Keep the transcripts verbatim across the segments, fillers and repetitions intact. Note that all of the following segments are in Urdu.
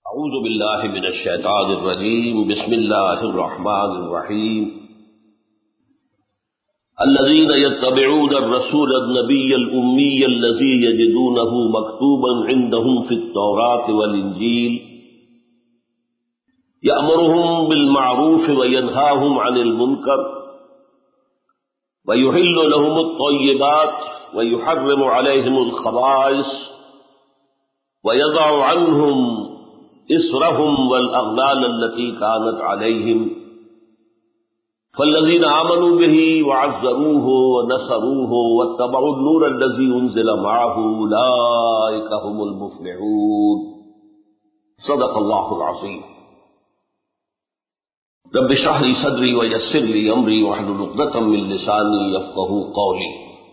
اعوذ باللہ من الشیطان الرجیم بسم اللہ الرحمن الرحیم الذین یتبعون الرسول النبی الأمی الذی یجدونہ مکتوبا عندہم فی التوراة والانجیل یأمرہم بالمعروف وینہاہم عن المنکر ویحل لہم الطیبات ویحرم علیہم الخبائث ویضع عنہم إصرهم والأغلال التي كانت عليهم فالذين آمنوا به وعزروه ونصروه واتبعوا النور الذي أنزل معه أولئك هم المفلحون صدق الله العظيم. رب اشرح لي صدري ويسر لي أمري واحلل عقدة من لساني يفقهوا قولي.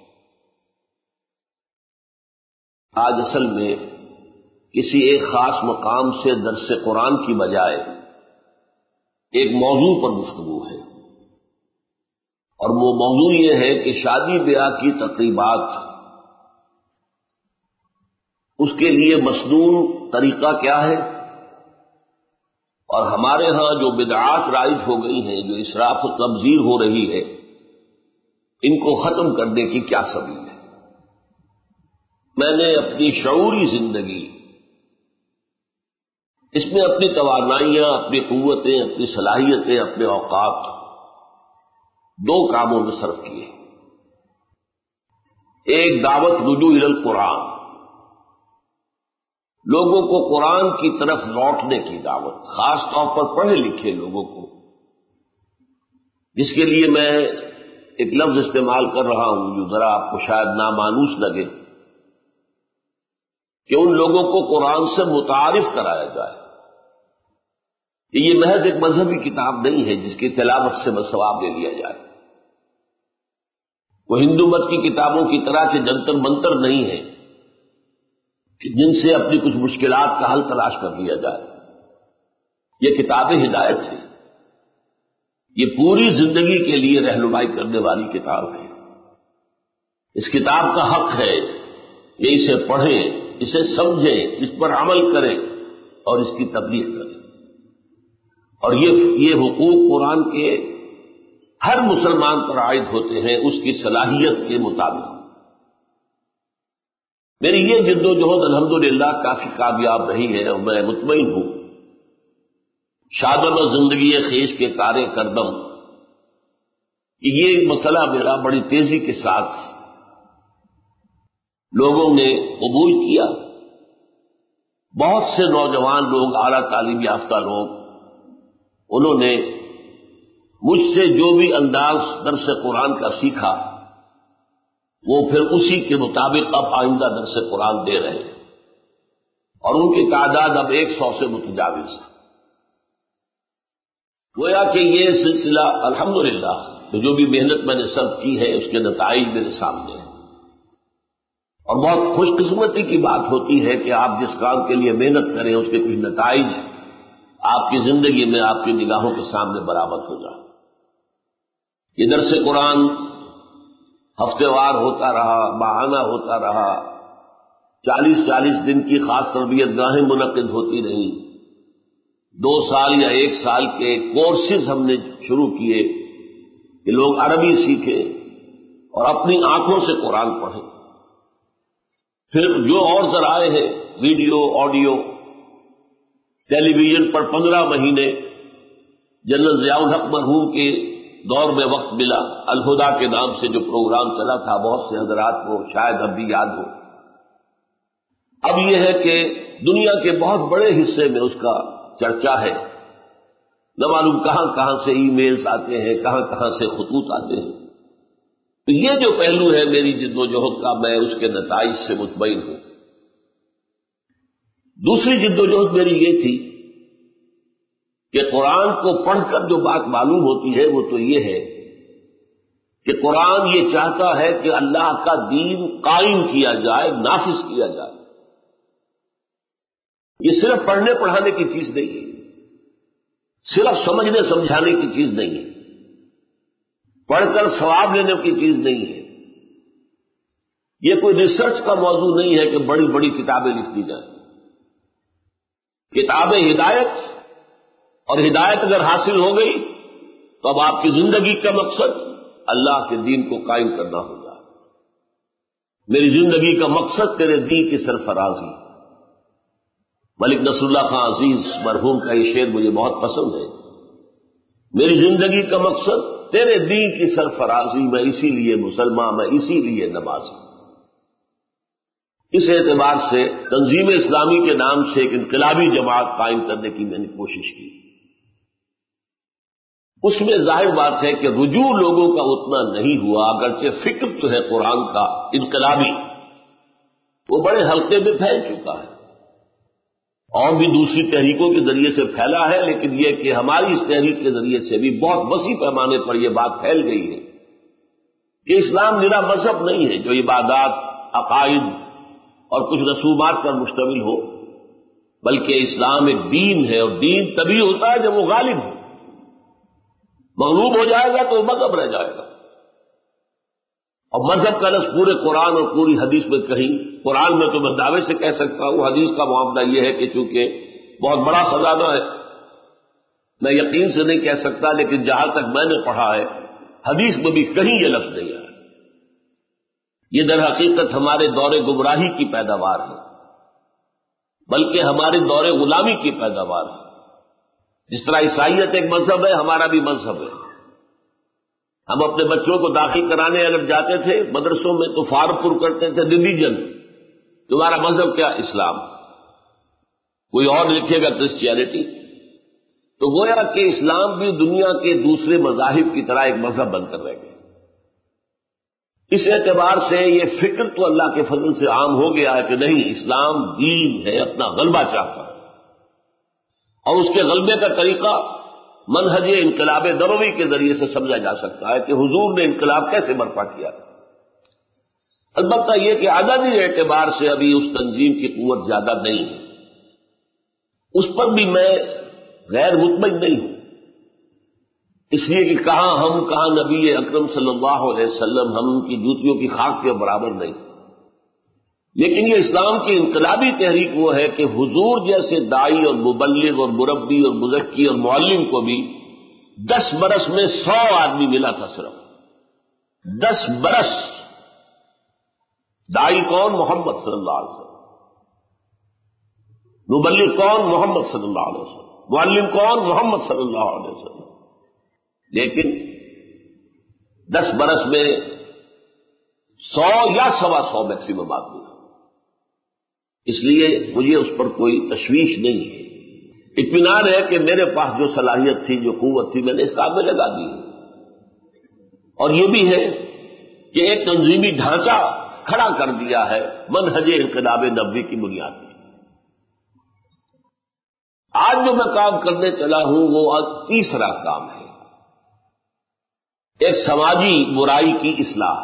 آج اصل میں کسی ایک خاص مقام سے درس قرآن کی بجائے ایک موضوع پر گفتگو ہے، اور وہ موضوع یہ ہے کہ شادی بیاہ کی تقریبات اس کے لیے مسنون طریقہ کیا ہے، اور ہمارے ہاں جو بدعات رائج ہو گئی ہیں، جو اسراف و تبذیر ہو رہی ہے، ان کو ختم کرنے کی کیا سبیل ہے. میں نے اپنی شعوری زندگی اس میں اپنی توانائیاں، اپنی قوتیں، اپنی صلاحیتیں، اپنے اوقات دو کاموں میں صرف کیے. ایک دعوت رجوع الی القرآن، لوگوں کو قرآن کی طرف لوٹنے کی دعوت، خاص طور پر پڑھے لکھے لوگوں کو، جس کے لیے میں ایک لفظ استعمال کر رہا ہوں جو ذرا آپ کو شاید نامانوس لگے، کہ ان لوگوں کو قرآن سے متعارف کرایا جائے کہ یہ محض ایک مذہبی کتاب نہیں ہے جس کی تلاوت سے بس ثواب لے لیا جائے. وہ ہندو مت کی کتابوں کی طرح کے جنتر منتر نہیں ہے جن سے اپنی کچھ مشکلات کا حل تلاش کر لیا جائے. یہ کتاب ہدایت ہے، یہ پوری زندگی کے لیے رہنمائی کرنے والی کتاب ہے. اس کتاب کا حق ہے کہ اسے پڑھیں، اسے سمجھیں، اس پر عمل کریں اور اس کی تبلیغ کریں. اور یہ یہ حقوق قرآن کے ہر مسلمان پر عائد ہوتے ہیں اس کی صلاحیت کے مطابق. میری یہ جد و جہد الحمدللہ کافی کامیاب رہی ہے، اور میں مطمئن ہوں شادن و زندگی خیش کے کارے کردم کہ یہ مسئلہ میرا بڑی تیزی کے ساتھ لوگوں نے قبول کیا. بہت سے نوجوان لوگ، اعلیٰ تعلیم یافتہ لوگ، انہوں نے مجھ سے جو بھی انداز درس قرآن کا سیکھا وہ پھر اسی کے مطابق اب آئندہ درس قرآن دے رہے ہیں، اور ان کی تعداد اب ایک سو سے متجاوز ہے. گویا کہ یہ سلسلہ الحمدللہ جو بھی محنت میں نے صرف کی ہے اس کے نتائج میرے سامنے ہیں. اور بہت خوش قسمتی کی بات ہوتی ہے کہ آپ جس کام کے لیے محنت کریں اس کے کچھ نتائج آپ کی زندگی میں آپ کی نگاہوں کے سامنے برآمد ہو جائے. یہ درس قرآن ہفتے وار ہوتا رہا، ماہانہ ہوتا رہا، چالیس چالیس دن کی خاص تربیت گاہیں منعقد ہوتی رہیں، دو سال یا ایک سال کے کورسز ہم نے شروع کیے کہ لوگ عربی سیکھیں اور اپنی آنکھوں سے قرآن پڑھیں. پھر جو اور ذرائع ہیں، ویڈیو، آڈیو، ٹیلی ویژن پر پندرہ مہینے جنرل ضیاء الحق مرحوم کے دور میں وقت ملا، الہدا کے نام سے جو پروگرام چلا تھا، بہت سے حضرات کو شاید اب بھی یاد ہو. اب یہ ہے کہ دنیا کے بہت بڑے حصے میں اس کا چرچا ہے، نہ معلوم کہاں کہاں سے ای میلز آتے ہیں، کہاں کہاں سے خطوط آتے ہیں. تو یہ جو پہلو ہے میری جد و جہد کا، میں اس کے نتائج سے مطمئن ہوں. دوسری جد و جہد میری یہ تھی کہ قرآن کو پڑھ کر جو بات معلوم ہوتی ہے وہ تو یہ ہے کہ قرآن یہ چاہتا ہے کہ اللہ کا دین قائم کیا جائے، نافذ کیا جائے. یہ صرف پڑھنے پڑھانے کی چیز نہیں ہے، صرف سمجھنے سمجھانے کی چیز نہیں ہے، پڑھ کر ثواب لینے کی چیز نہیں ہے. یہ کوئی ریسرچ کا موضوع نہیں ہے کہ بڑی بڑی کتابیں لکھ دی جائیں. کتاب ہدایت، اور ہدایت اگر حاصل ہو گئی تو اب آپ کی زندگی کا مقصد اللہ کے دین کو قائم کرنا ہوگا۔ میری زندگی کا مقصد تیرے دین کی سرفرازی۔ ملک نصر اللہ خان عزیز مرحوم کا یہ شعر مجھے بہت پسند ہے، میری زندگی کا مقصد تیرے دین کی سرفرازی، میں اسی لیے مسلمان، میں اسی لیے نمازی۔ اس اعتبار سے تنظیم اسلامی کے نام سے ایک انقلابی جماعت قائم کرنے کی میں نے کوشش کی۔ اس میں ظاہر بات ہے کہ رجوع لوگوں کا اتنا نہیں ہوا، اگرچہ فکر جو ہے قرآن کا انقلابی وہ بڑے حلقے میں پھیل چکا ہے، اور بھی دوسری تحریکوں کے ذریعے سے پھیلا ہے، لیکن یہ کہ ہماری اس تحریک کے ذریعے سے بھی بہت وسیع پیمانے پر یہ بات پھیل گئی ہے کہ اسلام نرا مذہب نہیں ہے جو عبادات، عقائد اور کچھ رسومات پر مشتمل ہو، بلکہ اسلام ایک دین ہے، اور دین تبھی ہوتا ہے جب وہ غالب ہو۔ مغلوب ہو جائے گا تو وہ مذہب رہ جائے گا، اور مذہب کا لفظ پورے قرآن اور پوری حدیث میں کہیں، قرآن میں تو میں دعوے سے کہہ سکتا ہوں، حدیث کا معاملہ یہ ہے کہ چونکہ بہت بڑا خزانہ ہے، میں یقین سے نہیں کہہ سکتا، لیکن جہاں تک میں نے پڑھا ہے حدیث میں بھی کہیں یہ لفظ نہیں آیا۔ یہ در حقیقت ہمارے دور گمراہی کی پیداوار ہے، بلکہ ہمارے دور غلامی کی پیداوار ہے۔ جس طرح عیسائیت ایک مذہب ہے، ہمارا بھی مذہب ہے۔ ہم اپنے بچوں کو داخل کرانے اگر جاتے تھے مدرسوں میں تو فارم پر کرتے تھے ریلیجن، تمہارا مذہب کیا؟ اسلام۔ کوئی اور لکھے گا کرسچینٹی، تو گویا کہ اسلام بھی دنیا کے دوسرے مذاہب کی طرح ایک مذہب بن کر رہ گیا۔ اس اعتبار سے یہ فکر تو اللہ کے فضل سے عام ہو گیا ہے کہ نہیں، اسلام دین ہے، اپنا غلبہ چاہتا ہے، اور اس کے غلبے کا طریقہ منہج انقلاب نبوی کے ذریعے سے سمجھا جا سکتا ہے کہ حضور نے انقلاب کیسے برپا کیا۔ البتہ یہ کہ عددی اعتبار سے ابھی اس تنظیم کی قوت زیادہ نہیں ہے، اس پر بھی میں غیر مطمئن نہیں ہوں، اس لیے کہ کہاں ہم، کہاں نبی اکرم صلی اللہ علیہ وسلم، ہم ان کی جوتیوں کی خاک کے برابر نہیں۔ لیکن یہ اسلام کی انقلابی تحریک وہ ہے کہ حضور جیسے دائی اور مبلغ اور مربی اور مزکی اور معلم کو بھی دس برس میں سو آدمی ملا تھا، صرف دس برس۔ دائی کون؟ محمد صلی اللہ علیہ وسلم۔ مبلغ کون؟ محمد صلی اللہ علیہ وسلم۔ معلم کون؟ محمد صلی اللہ علیہ وسلم۔ لیکن دس برس میں سو یا سوا سو میکسیمم آدمی، اس لیے مجھے اس پر کوئی تشویش نہیں ہے، اطمینان ہے کہ میرے پاس جو صلاحیت تھی، جو قوت تھی، میں نے اس کام میں لگا دی، اور یہ بھی ہے کہ ایک تنظیمی ڈھانچہ کھڑا کر دیا ہے منہج انقلاب نبوی کی بنیاد پر۔ آج جو میں کام کرنے چلا ہوں وہ آج تیسرا کام ہے، ایک سماجی برائی کی اصلاح۔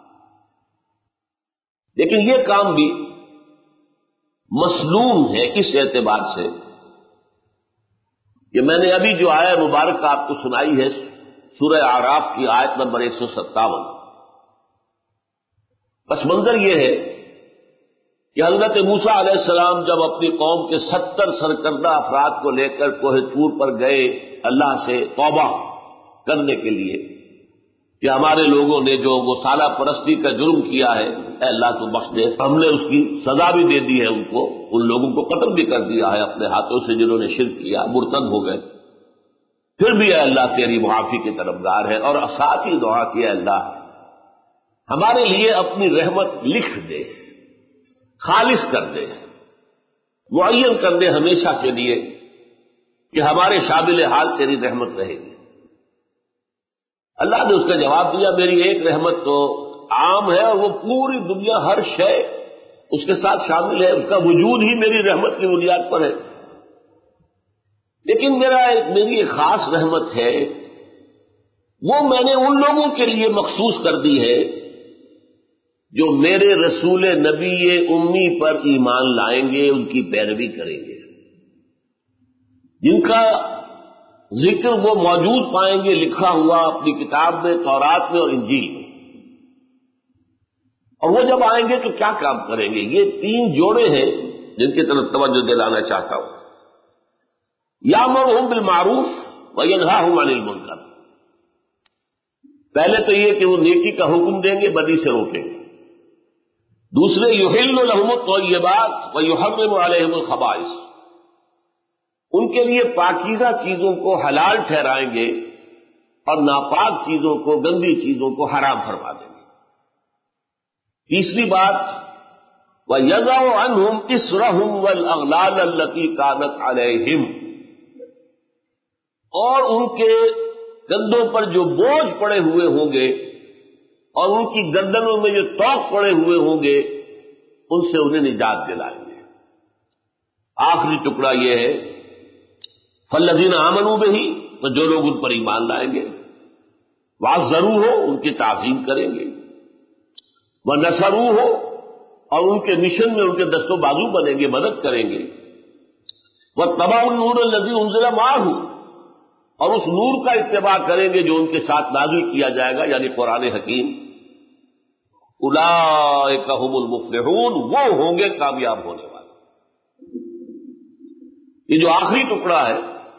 لیکن یہ کام بھی مسنون ہے اس اعتبار سے کہ میں نے ابھی جو آیت مبارکہ آپ کو سنائی ہے، سورہ اعراف کی آیت نمبر ایک سو ستاون، پس منظر یہ ہے کہ حضرت موسیٰ علیہ السلام جب اپنی قوم کے ستر سرکردہ افراد کو لے کر کوہ طور پر گئے اللہ سے توبہ کرنے کے لیے کہ ہمارے لوگوں نے جو وہ سالہ پرستی کا جرم کیا ہے، اے اللہ تو بخش دے، ہم نے اس کی سزا بھی دے دی ہے، ان کو، ان لوگوں کو قتل بھی کر دیا ہے اپنے ہاتھوں سے جنہوں نے شرک کیا، مرتد ہو گئے، پھر بھی اے اللہ تیری معافی کے طلبگار ہے، اور ساتھ ہی دعا کی، اے اللہ ہمارے لیے اپنی رحمت لکھ دے، خالص کر دے، معین کر دے ہمیشہ کے لیے کہ ہمارے شامل حال تیری رحمت رہے گی۔ اللہ نے اس کا جواب دیا، میری ایک رحمت تو عام ہے، اور وہ پوری دنیا، ہر شے اس کے ساتھ شامل ہے، اس کا وجود ہی میری رحمت کی بنیاد پر ہے۔ لیکن میرا ایک میری ایک خاص رحمت ہے، وہ میں نے ان لوگوں کے لیے مخصوص کر دی ہے جو میرے رسول نبی امی پر ایمان لائیں گے، ان کی پیروی کریں گے، جن کا ذکر وہ موجود پائیں گے لکھا ہوا اپنی کتاب میں، تورات میں اور انجیل میں، اور وہ جب آئیں گے تو کیا کام کریں گے۔ یہ تین جوڑے ہیں جن کی طرف توجہ دلانا چاہتا ہوں۔ یامرہم بالمعروف وینہاہم عن المنکر، پہلے تو یہ کہ وہ نیکی کا حکم دیں گے، بدی سے روکیں گے۔ دوسرے یحل لہم الطیبات ویحرم علیہم الخبائث، ان کے لیے پاکیزہ چیزوں کو حلال ٹھہرائیں گے اور ناپاک چیزوں کو، گندی چیزوں کو حرام فرما دیں گے۔ تیسری بات وَيَضَعُ عَنْهُمْ إِصْرَهُمْ وَالْأَغْلَالَ الَّتِي كَانَتْ عَلَيْهِمْ، اور ان کے کندھوں پر جو بوجھ پڑے ہوئے ہوں گے اور ان کی گردنوں میں جو توق پڑے ہوئے ہوں گے، ان سے انہیں نجات دلائیں گے۔ آخری ٹکڑا یہ ہے فَالَّذِينَ آمَنُوا بِهِ، تو جو لوگ ان پر ایمان لائیں گے، وَعَزَّرُوهُ، ان کی تعظیم کریں گے، وَنَصَرُوهُ، اور ان کے مشن میں ان کے دست و بازو بنیں گے، مدد کریں گے، وَاتَّبَعُوا النُّورَ الَّذِي أُنزِلَ مَعَهُ، اور اس نور کا اتباع کریں گے جو ان کے ساتھ نازل کیا جائے گا، یعنی قرآن حکیم، اولئک ھم المفلحون، وہ ہوں گے کامیاب ہونے والے۔ یہ جو آخری ٹکڑا ہے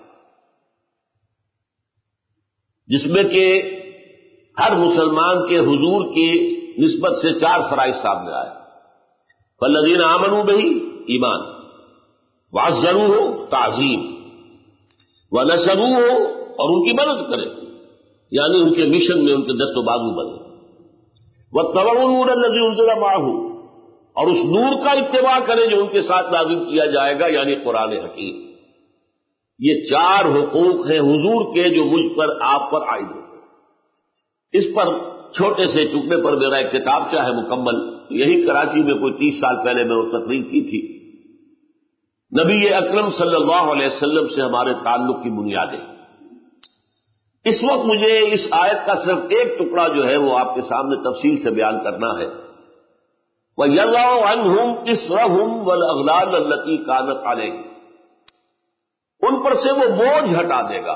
جس میں کہ ہر مسلمان کے حضور کی نسبت سے چار فرائض سامنے آئے، فالذین آمنوا بہ، ایمان، وعزروہ، تعظیم، ونصروہ، اور ان کی مدد کریں، یعنی ان کے مشن میں ان کے دست و بازو بنے، واتبعوا النور الذی انزل معہ، اور اس نور کا اتباع کریں جو ان کے ساتھ نازل کیا جائے گا، یعنی قرآن حکیم۔ یہ چار حقوق ہیں حضور کے جو مجھ پر، آپ پر عائد ہوتے۔ اس پر چھوٹے سے ٹکڑے پر میرا ایک کتابچہ ہے مکمل، یہی کراچی میں کوئی تیس سال پہلے میں وہ تقریر کی تھی، نبی اکرم صلی اللہ علیہ وسلم سے ہمارے تعلق کی بنیادیں۔ اس وقت مجھے اس آیت کا صرف ایک ٹکڑا جو ہے وہ آپ کے سامنے تفصیل سے بیان کرنا ہے، وَيَضَعُ عَنْهُمْ إِصْرَهُمْ وَالْأَغْلَالَ الَّتِي كَانَتْ عَلَيْهِمْ، ان پر سے وہ بوجھ ہٹا دے گا۔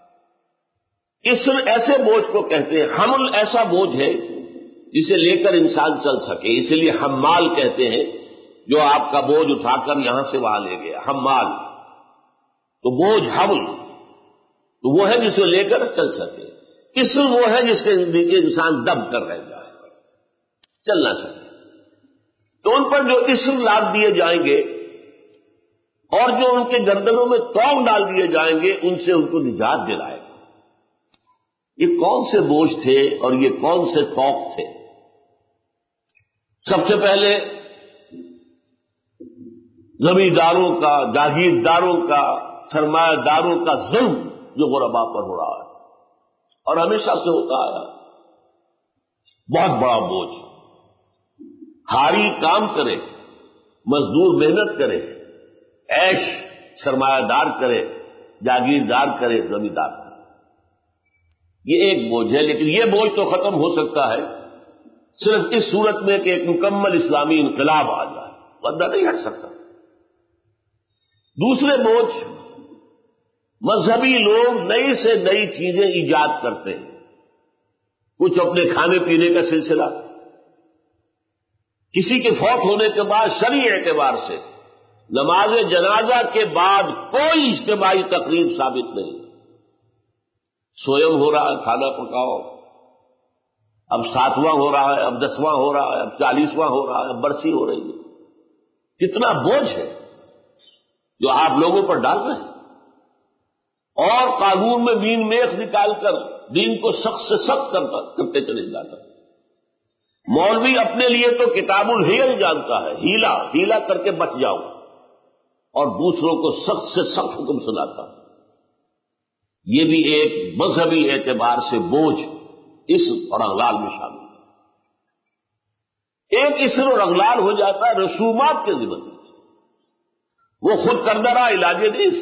اسر ایسے بوجھ کو کہتے ہیں، حمل ایسا بوجھ ہے جسے لے کر انسان چل سکے، اسی لیے حمال کہتے ہیں، جو آپ کا بوجھ اٹھا کر یہاں سے وہاں لے گیا، حمال۔ تو بوجھ، حمل تو وہ ہے جسے لے کر چل سکے، اسر وہ ہے جس کے نیچے انسان دب کر رہ جائے، چل نہ سکے۔ تو ان پر جو اسر لاد دیے جائیں گے اور جو ان کے گردنوں میں توق ڈال دیے جائیں گے، ان سے ان کو نجات دلائے گا۔ یہ کون سے بوجھ تھے اور یہ کون سے توق تھے؟ سب سے پہلے زمینداروں کا، جاگیرداروں کا، سرمایہ داروں کا ظلم جو غربا پر ہو رہا ہے اور ہمیشہ سے ہوتا آیا، بہت بڑا بوجھ۔ ہاری کام کرے، مزدور محنت کرے، عیش سرمایہ دار کرے، جاگیردار کرے، زمیندار کرے، یہ ایک بوجھ ہے۔ لیکن یہ بوجھ تو ختم ہو سکتا ہے صرف اس صورت میں کہ ایک مکمل اسلامی انقلاب آ جائے، ورنہ نہیں ہٹ سکتا۔ دوسرے بوجھ، مذہبی لوگ نئی سے نئی چیزیں ایجاد کرتے ہیں، کچھ اپنے کھانے پینے کا سلسلہ، کسی کے فوت ہونے کے بعد شرعی اعتبار سے نماز جنازہ کے بعد کوئی اجتماعی تقریب ثابت نہیں، سوئم ہو رہا ہے، کھانا پکاؤ، اب ساتواں ہو رہا ہے، اب دسواں ہو رہا ہے، اب چالیسواں ہو رہا ہے، اب برسی ہو رہی ہے۔ کتنا بوجھ ہے جو آپ لوگوں پر ڈال رہے ہیں، اور قانون میں مین میخ نکال کر دین کو سخت سے سخت کرتے چلے جاتا ہے۔ مولوی اپنے لیے تو کتاب الحیل جانتا ہے، ہیلا ہیلا کر کے بچ جاؤ، اور دوسروں کو سخت سے سخت حکم سناتا ہے۔ یہ بھی ایک مذہبی اعتبار سے بوجھ اسر اور اغلال میں شامل ہے۔ ایک اسر اور اغلال ہو جاتا ہے رسومات کے ذمہ، وہ خود کردہ رہا علاج نیست۔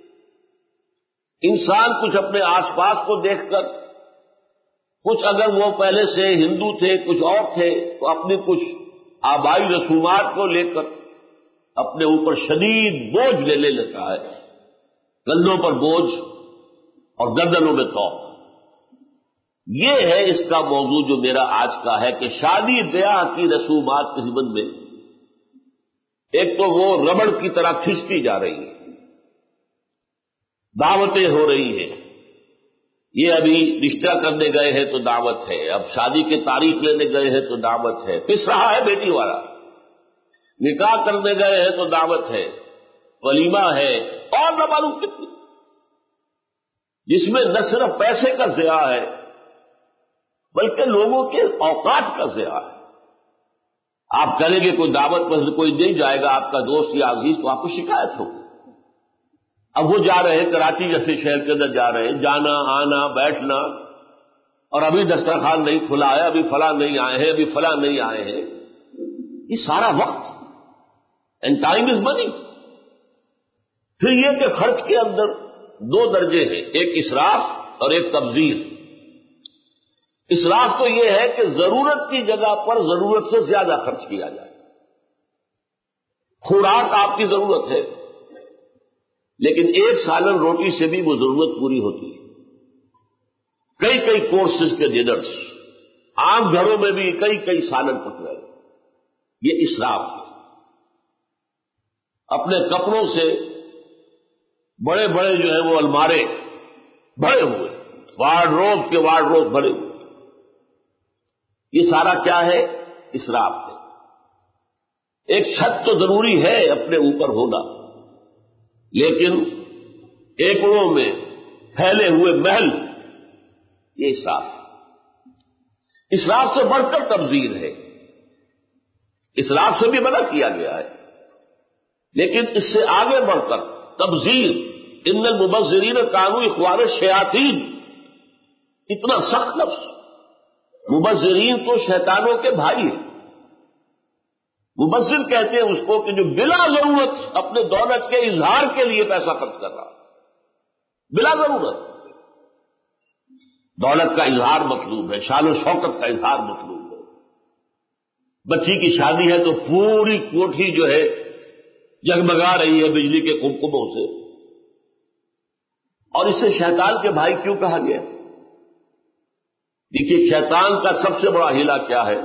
انسان کچھ اپنے آس پاس کو دیکھ کر، کچھ اگر وہ پہلے سے ہندو تھے، کچھ اور تھے، تو اپنی کچھ آبائی رسومات کو لے کر اپنے اوپر شدید بوجھ لے لے لیتا ہے، کندھوں پر بوجھ اور گردنوں میں توق۔ یہ ہے اس کا موضوع جو میرا آج کا ہے کہ شادی بیاہ کی رسومات کے ضمن میں ایک تو وہ ربڑ کی طرح کھنچتی جا رہی ہے، دعوتیں ہو رہی ہیں. یہ ابھی رشتہ کرنے گئے ہیں تو دعوت ہے، اب شادی کی تاریخ لینے گئے ہیں تو دعوت ہے، پس رہا ہے بیٹی والا. نکاح کرنے گئے ہیں تو دعوت ہے، ولیمہ ہے، اور نہ معلوم کتنی، جس میں نہ صرف پیسے کا ضیاع ہے بلکہ لوگوں کے اوقات کا ضیاع ہے. آپ کریں گے کوئی دعوت پر کوئی نہیں جائے گا آپ کا دوست یا عزیز تو آپ کو شکایت ہوگی. اب وہ جا رہے ہیں کراچی جیسے شہر کے اندر جا رہے ہیں، جانا آنا بیٹھنا، اور ابھی دسترخوان نہیں کھلا ہے، ابھی فلاں نہیں آئے ہیں، ابھی فلاں نہیں آئے ہیں. یہ سارا وقت، اینڈ ٹائم از منی. پھر یہ کہ خرچ کے اندر دو درجے ہیں، ایک اسراف اور ایک تبذیر. اسراف تو یہ ہے کہ ضرورت کی جگہ پر ضرورت سے زیادہ خرچ کیا جائے. خوراک آپ کی ضرورت ہے، لیکن ایک سالن روٹی سے بھی وہ ضرورت پوری ہوتی ہے. کئی کئی کورسز کے ڈنرز، عام گھروں میں بھی کئی کئی سالن پک رہے. یہ اسراف ہے. اپنے کپڑوں سے بڑے بڑے جو ہیں وہ المارے بھرے ہوئے، وارڈروب کے وارڈروب بھرے ہوئے، یہ سارا کیا ہے؟ اسراف ہے. ایک چھت تو ضروری ہے اپنے اوپر ہونا، لیکن ایکڑوں میں پھیلے ہوئے محل، یہ اسراف ہے. اسراف سے بڑھ کر تبذیر ہے. اسراف سے بھی منع کیا گیا ہے، لیکن اس سے آگے بڑھ کر تبذیر، ان المبذرین کانوا اخوان الشیاطین، اتنا سخت لفظ. مبذرین تو شیطانوں کے بھائی ہیں. مبذر کہتے ہیں اس کو کہ جو بلا ضرورت اپنے دولت کے اظہار کے لیے پیسہ خرچ کر رہا، بلا ضرورت. دولت کا اظہار مطلوب ہے، شان و شوکت کا اظہار مطلوب ہے. بچی کی شادی ہے تو پوری کوٹھی جو ہے جگمگا رہی ہے بجلی کے کمکموں سے، اور اسے شیطان کے بھائی کیوں کہا گیا؟ دیکھیے شیطان کا سب سے بڑا ہیلا کیا ہے؟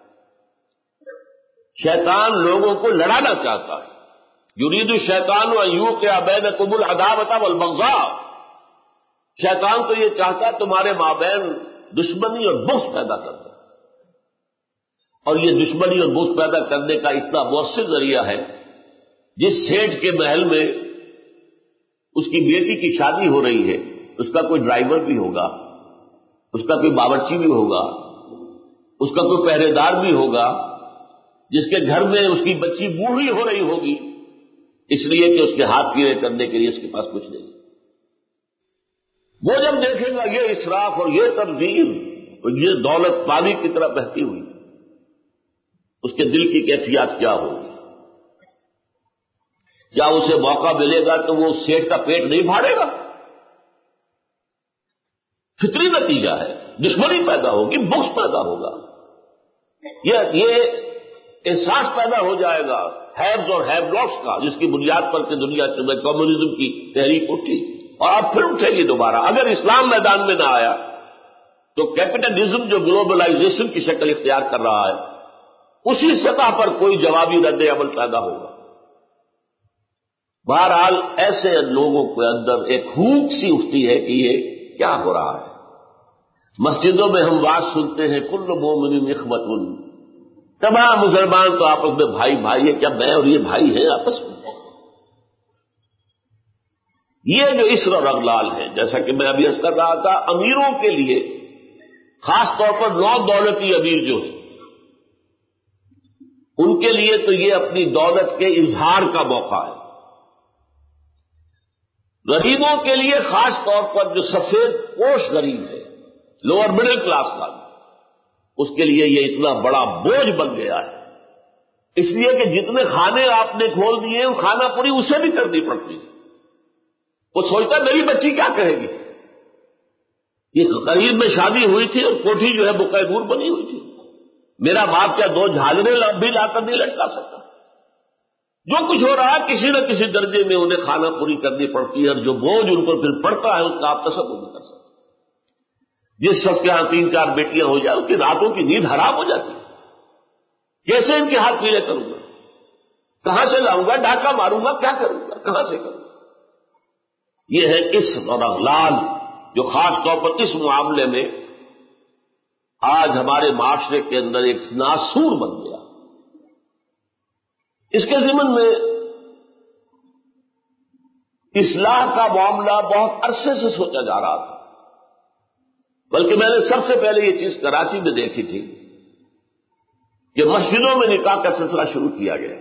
شیطان لوگوں کو لڑانا چاہتا ہے. یرید الشیطان ان یوقع بینکم العداوۃ والبغضاء. شیطان تو یہ چاہتا ہے تمہارے مابین دشمنی اور بغض پیدا کرنا، اور یہ دشمنی اور بغض پیدا کرنے کا اتنا مؤثر ذریعہ ہے. جس سیٹھ کے محل میں اس کی بیٹی کی شادی ہو رہی ہے، اس کا کوئی ڈرائیور بھی ہوگا، اس کا کوئی باورچی بھی ہوگا، اس کا کوئی پہرے دار بھی ہوگا، جس کے گھر میں اس کی بچی بوڑھی ہو رہی ہوگی اس لیے کہ اس کے ہاتھ پیڑے کرنے کے لیے اس کے پاس کچھ نہیں. وہ جب دیکھے گا یہ اسراف اور یہ تبذیر اور یہ دولت پانی کی طرح بہتی ہوئی، اس کے دل کی کیفیات کیا ہوگی؟ کیا اسے موقع ملے گا تو وہ سیٹھ کا پیٹ نہیں پھاڑے گا؟ فطری نتیجہ ہے. دشمنی پیدا ہوگی، بغض پیدا ہوگا، یہ یہ احساس پیدا ہو جائے گا ہیوز اور ہیو ناٹس کا، جس کی بنیاد پر کہ دنیا میں کمیونزم کی تحریک اٹھی اور اب پھر اٹھے گی دوبارہ. اگر اسلام میدان میں نہ آیا تو کیپٹلزم جو گلوبلائزیشن کی شکل اختیار کر رہا ہے، اسی سطح پر کوئی جوابی رد عمل پیدا ہوگا. بہرحال ایسے لوگوں کے اندر ایک ہوک سی اٹھتی ہے کہ یہ کیا ہو رہا ہے. مسجدوں میں ہم بات سنتے ہیں کل مومن اخوۃ، تمام مسلمان تو آپس میں بھائی بھائی ہے. کیا میں اور یہ بھائی ہیں آپس میں؟ یہ جو اسر اور اغلال ہے، جیسا کہ میں ابھی عرض کر رہا تھا، امیروں کے لیے خاص طور پر نو دولتی امیر جو ہیں ان کے لیے تو یہ اپنی دولت کے اظہار کا موقع ہے. غریبوں کے لیے خاص طور پر جو سفید پوش غریب ہے، لوور مڈل کلاس کا، اس کے لیے یہ اتنا بڑا بوجھ بن گیا ہے. اس لیے کہ جتنے کھانے آپ نے کھول دیے ہیں کھانا پوری اسے بھی کرنی پڑتی ہے. وہ سوچتا میری بچی کیا کہے گی. یہ قریب میں شادی ہوئی تھی اور کوٹھی جو ہے بقع نور بنی ہوئی تھی، میرا باپ کیا دو جھاجریں بھی لا کر نہیں لٹکا سکتا. جو کچھ ہو رہا ہے کسی نہ کسی درجے میں انہیں کھانا پوری کرنی پڑتی ہے، اور جو بوجھ ان پر پھر پڑتا ہے اس کا آپ تصور نہیں کر سکتے. جس شخص کے ہاں تین چار بیٹیاں ہو جائیں اس کی راتوں کی نیند حرام ہو جاتی ہے. کیسے ان کے ہاتھ پیلے کروں گا؟ کہاں سے لاؤں گا؟ ڈاکہ ماروں گا؟ کیا کروں گا؟ کہاں سے کروں گا؟ یہ ہے اسم اور اغلال جو خاص طور پر اس معاملے میں آج ہمارے معاشرے کے اندر ایک ناسور بن گیا. اس کے ضمن میں اصلاح کا معاملہ بہت عرصے سے سوچا جا رہا تھا، بلکہ میں نے سب سے پہلے یہ چیز کراچی میں دیکھی تھی کہ مسجدوں میں نکاح کا سلسلہ شروع کیا گیا،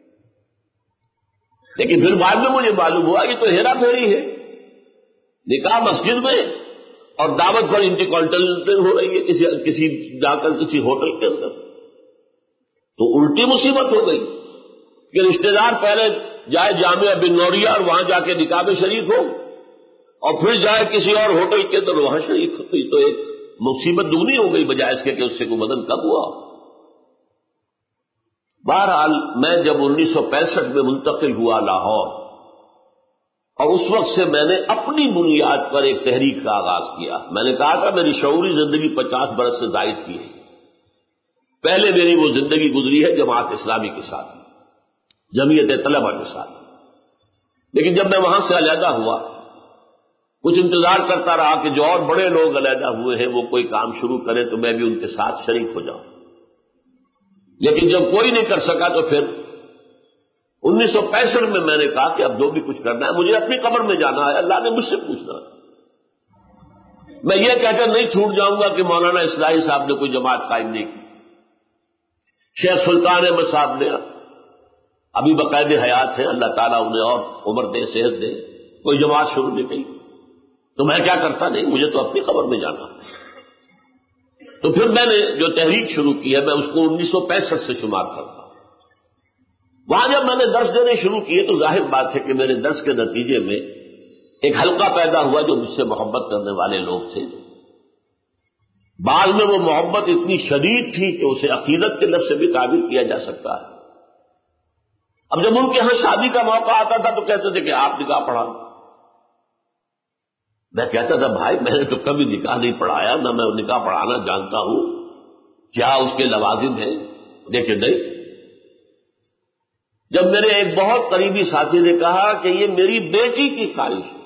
لیکن پھر بعد میں مجھے معلوم ہوا یہ تو ہیرا پھیری ہے. نکاح مسجد میں اور دعوت پر انٹرکانٹیننٹل ہو رہی ہے کسی کسی جا کر کسی ہوٹل کے اندر، تو الٹی مصیبت ہو گئی کہ رشتے دار پہلے جائے جامعہ بن نوریہ اور وہاں جا کے نکاح میں شریک ہو، اور پھر جائے کسی اور ہوٹل کے اندر وہاں شریک ہو. تو ایک مصیبت دگنی ہو گئی بجائے اس کے کہ اس سے کوئی بدن کم ہوا. بہرحال میں جب انیس سو پینسٹھ میں منتقل ہوا لاہور، اور اس وقت سے میں نے اپنی بنیاد پر ایک تحریک کا آغاز کیا. میں نے کہا تھا میری شعوری زندگی پچاس برس سے زائد کی ہے. پہلے میری وہ زندگی گزری ہے جماعت اسلامی کے ساتھ، جمعیت طلبہ کے ساتھ. لیکن جب میں وہاں سے علیحدہ ہوا، کچھ انتظار کرتا رہا کہ جو اور بڑے لوگ علیحدہ ہوئے ہیں وہ کوئی کام شروع کریں تو میں بھی ان کے ساتھ شریک ہو جاؤں. لیکن جب کوئی نہیں کر سکا تو پھر انیس سو پینسٹھ میں میں نے کہا کہ اب جو بھی کچھ کرنا ہے مجھے اپنی قبر میں جانا ہے، اللہ نے مجھ سے پوچھنا ہے. میں یہ کہہ کر نہیں چھوٹ جاؤں گا کہ مولانا اصلاحی صاحب نے کوئی جماعت قائم نہیں کی، شیخ سلطان احمد صاحب نے ابھی باقاعدہ حیات ہیں، اللہ تعالیٰ انہیں اور عمر دے، صحت دے، کوئی جماعت شروع نہیں کی. تو میں کیا کرتا؟ نہیں، مجھے تو اپنی قبر میں جانا. تو پھر میں نے جو تحریک شروع کی ہے میں اس کو انیس سو پینسٹھ سے شمار کرتا ہوں. وہاں جب میں نے درس دینے شروع کیے تو ظاہر بات ہے کہ میرے درس کے نتیجے میں ایک حلقہ پیدا ہوا جو مجھ سے محبت کرنے والے لوگ تھے. بعض میں وہ محبت اتنی شدید تھی کہ اسے عقیدت کے لفظ سے بھی تعبیر کیا جا سکتا ہے. اب جب ان کے ہاں شادی کا موقع آتا تھا تو کہتے تھے کہ آپ نکاح پڑھا. میں کہتا تھا بھائی میں نے تو کبھی نکاح نہیں پڑھایا، نہ میں نکاح پڑھانا جانتا ہوں، کیا اس کے لوازم ہیں؟ دیکھیں نہیں. جب میرے ایک بہت قریبی ساتھی نے کہا کہ یہ میری بیٹی کی خواہش ہے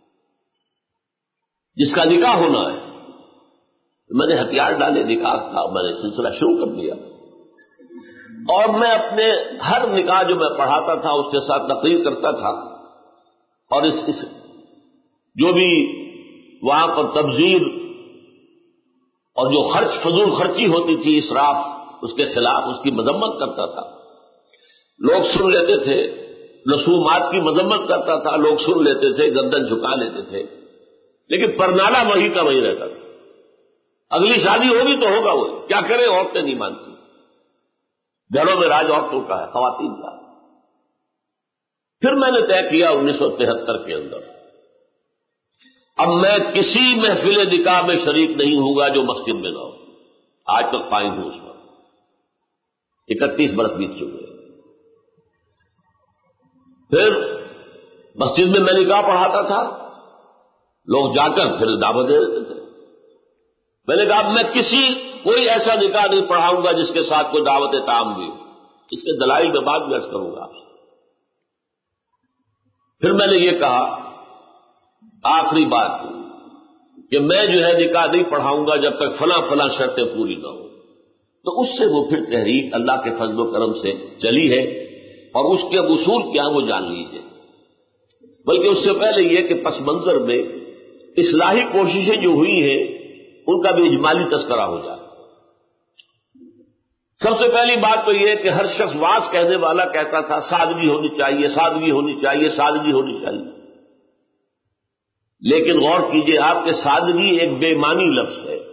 جس کا نکاح ہونا ہے، میں نے ہتھیار ڈالے، نکاح کا میں نے سلسلہ شروع کر دیا. اور میں اپنے ہر نکاح جو میں پڑھاتا تھا اس کے ساتھ تقریر کرتا تھا، اور اس, اس جو بھی وہاں پر تبذیر اور جو خرچ فضول خرچی ہوتی تھی، اسراف، اس کے خلاف اس کی مذمت کرتا تھا. لوگ سن لیتے تھے، رسومات کی مذمت کرتا تھا، لوگ سن لیتے تھے، گردن جھکا لیتے تھے، لیکن پرنالہ وہی کا وہی رہتا تھا. اگلی شادی ہوگی تو ہوگا وہ، کیا کرے، عورتیں نہیں مانتی. گھروں میں راج عورتوں کا ہے، خواتین کا. پھر میں نے طے کیا انیس سو تہتر کے اندر اب میں کسی محفل نکاح میں شریک نہیں ہوں گا جو مسجد میں نہ ہو. آج تک قائم ہوں اس پر، اکتیس برس بیت چکے. پھر مسجد میں میں نکاح پڑھاتا تھا، لوگ جا کر پھر دعوت دے دیتے تھے. میں نے کہا میں کسی کوئی ایسا نکاح نہیں پڑھاؤں گا جس کے ساتھ کوئی دعوت تام بھی ہو. اس کے دلائل میں بعد میں عرض کروں گا. پھر میں نے یہ کہا آخری بات کہ میں جو ہے نکاح نہیں پڑھاؤں گا جب تک فلاں فلاں شرطیں پوری نہ ہوں. تو اس سے وہ پھر تحریک اللہ کے فضل و کرم سے چلی ہے، اور اس کے اصول کیا وہ جان لیجیے. بلکہ اس سے پہلے یہ کہ پس منظر میں اصلاحی کوششیں جو ہوئی ہیں ان کا بھی اجمالی تذکرہ ہو جائے. سب سے پہلی بات تو یہ کہ ہر شخص واز کہنے والا کہتا تھا سادگی ہونی چاہیے، سادگی ہونی چاہیے، سادگی ہونی چاہیے. لیکن غور کیجئے آپ کہ سادگی ایک بے معنی لفظ ہے.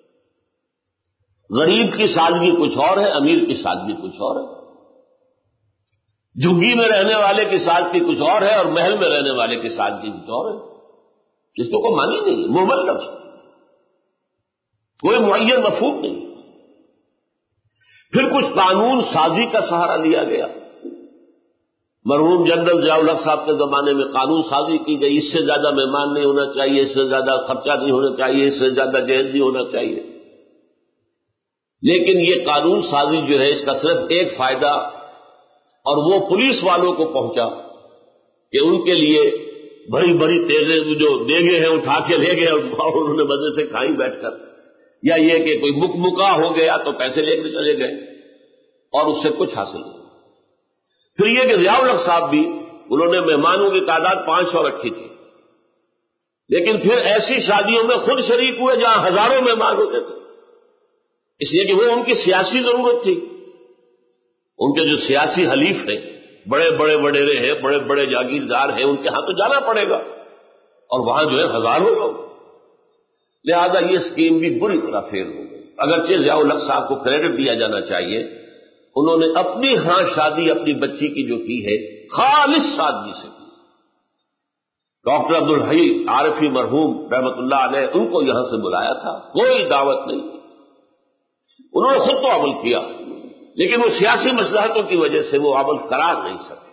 غریب کی سادگی کچھ اور ہے، امیر کی سادگی کچھ اور ہے. جھگی میں رہنے والے کی سادگی کچھ اور ہے، اور محل میں رہنے والے کی سادگی کچھ اور ہے. جس کو کوئی معنی نہیں ہے، مہمل لفظ، کوئی معین مفہوم نہیں. پھر کچھ قانون سازی کا سہارا لیا گیا. مرحوم جنرل ضیاء الحق صاحب کے زمانے میں قانون سازی کی گئی، اس سے زیادہ مہمان نہیں ہونا چاہیے، اس سے زیادہ خرچہ نہیں ہونا چاہیے، اس سے زیادہ جہیز نہیں ہونا چاہیے. لیکن یہ قانون سازی جو ہے اس کا صرف ایک فائدہ، اور وہ پولیس والوں کو پہنچا کہ ان کے لیے بڑی بڑی تیزے جو دیگے ہیں اٹھا کے لے گئے اور انہوں نے مزے سے کھائی بیٹھ کر، یا یہ کہ کوئی مک مکا ہو گیا تو پیسے لے کر چلے گئے اور اس سے کچھ حاصل نہیں۔ پھر یہ کہ ضیاء الحق صاحب بھی انہوں نے مہمانوں کی تعداد پانچ سو رکھی تھی، لیکن پھر ایسی شادیوں میں خود شریک ہوئے جہاں ہزاروں مہمان ہوتے تھے، اس لیے کہ وہ ان کی سیاسی ضرورت تھی۔ ان کے جو سیاسی حلیف ہیں، بڑے بڑے وڈیرے ہیں، بڑے بڑے جاگیردار ہیں، ان کے ہاں تو جانا پڑے گا، اور وہاں جو ہے ہزاروں لوگ، لہذا یہ اسکیم بھی بری طرح فیل ہو گئی۔ اگرچہ ضیاء الحق صاحب کو کریڈٹ دیا جانا چاہیے، انہوں نے اپنی ہاں شادی اپنی بچی کی جو کی ہے خالص سادگی سے کی۔ ڈاکٹر عبدالحی عارفی مرحوم رحمت اللہ علیہ ان کو یہاں سے بلایا تھا، کوئی دعوت نہیں، انہوں نے خود تو عمل کیا، لیکن وہ سیاسی مصلحتوں کی وجہ سے وہ عمل قرار نہیں سکے۔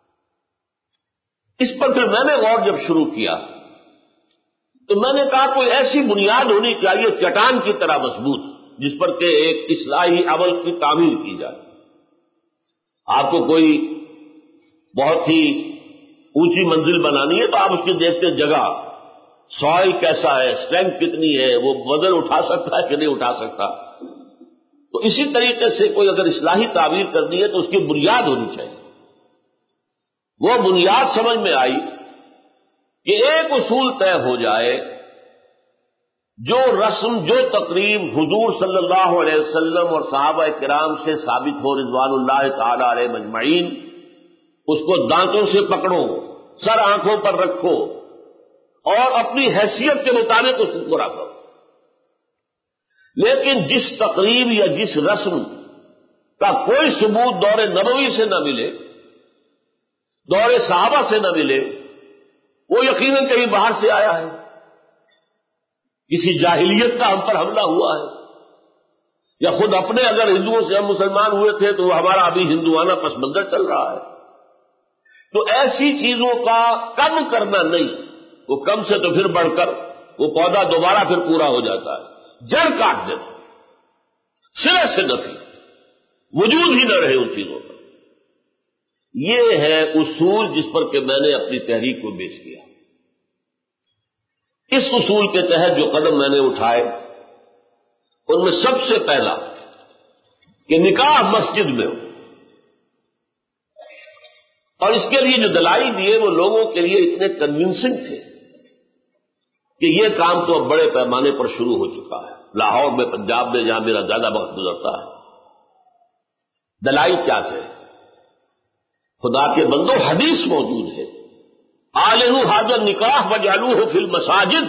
اس پر پھر میں نے غور جب شروع کیا تو میں نے کہا کوئی ایسی بنیاد ہونی چاہیے چٹان کی طرح مضبوط، جس پر کہ ایک اصلاحی عمل کی تعمیر کی جائے۔ آپ کو کوئی بہت ہی اونچی منزل بنانی ہے تو آپ اس کی دیکھتے جگہ، سوائل کیسا ہے، اسٹرینتھ کتنی ہے، وہ وزن اٹھا سکتا ہے کہ نہیں اٹھا سکتا۔ تو اسی طریقے سے کوئی اگر اصلاحی تعبیر کرنی ہے تو اس کی بنیاد ہونی چاہیے۔ وہ بنیاد سمجھ میں آئی کہ ایک اصول طے ہو جائے، جو رسم جو تقریب حضور صلی اللہ علیہ وسلم اور صحابہ کرام سے ثابت ہو رضوان اللہ تعالی علیہ مجمعین، اس کو دانتوں سے پکڑو، سر آنکھوں پر رکھو اور اپنی حیثیت کے مطابق اس کو پورا کرو۔ لیکن جس تقریب یا جس رسم کا کوئی ثبوت دور نبوی سے نہ ملے، دور صحابہ سے نہ ملے، وہ یقیناً کہیں باہر سے آیا ہے، کسی جاہلیت کا ہم پر حملہ ہوا ہے، یا خود اپنے اگر ہندوؤں سے ہم مسلمان ہوئے تھے تو وہ ہمارا ابھی ہندوانہ پس منظر چل رہا ہے۔ تو ایسی چیزوں کا کم کرنا نہیں، وہ کم سے تو پھر بڑھ کر وہ پودا دوبارہ پھر پورا ہو جاتا ہے، جڑ کاٹ دینا، سرے سے نفی، وجود ہی نہ رہے ان چیزوں کا۔ یہ ہے اصول جس پر کہ میں نے اپنی تحریک کو بیچ کیا۔ اس اصول کے تحت جو قدم میں نے اٹھائے ان میں سب سے پہلا کہ نکاح مسجد میں ہو، اور اس کے لیے جو دلائل دیے وہ لوگوں کے لیے اتنے کنونسنگ تھے کہ یہ کام تو اب بڑے پیمانے پر شروع ہو چکا ہے، لاہور میں، پنجاب میں، جہاں میرا زیادہ وقت گزرتا ہے۔ دلائل کیا تھے؟ خدا کے بندو، حدیث موجود ہے، آلہو حاضر نکاح وجعلوہ فی المساجد،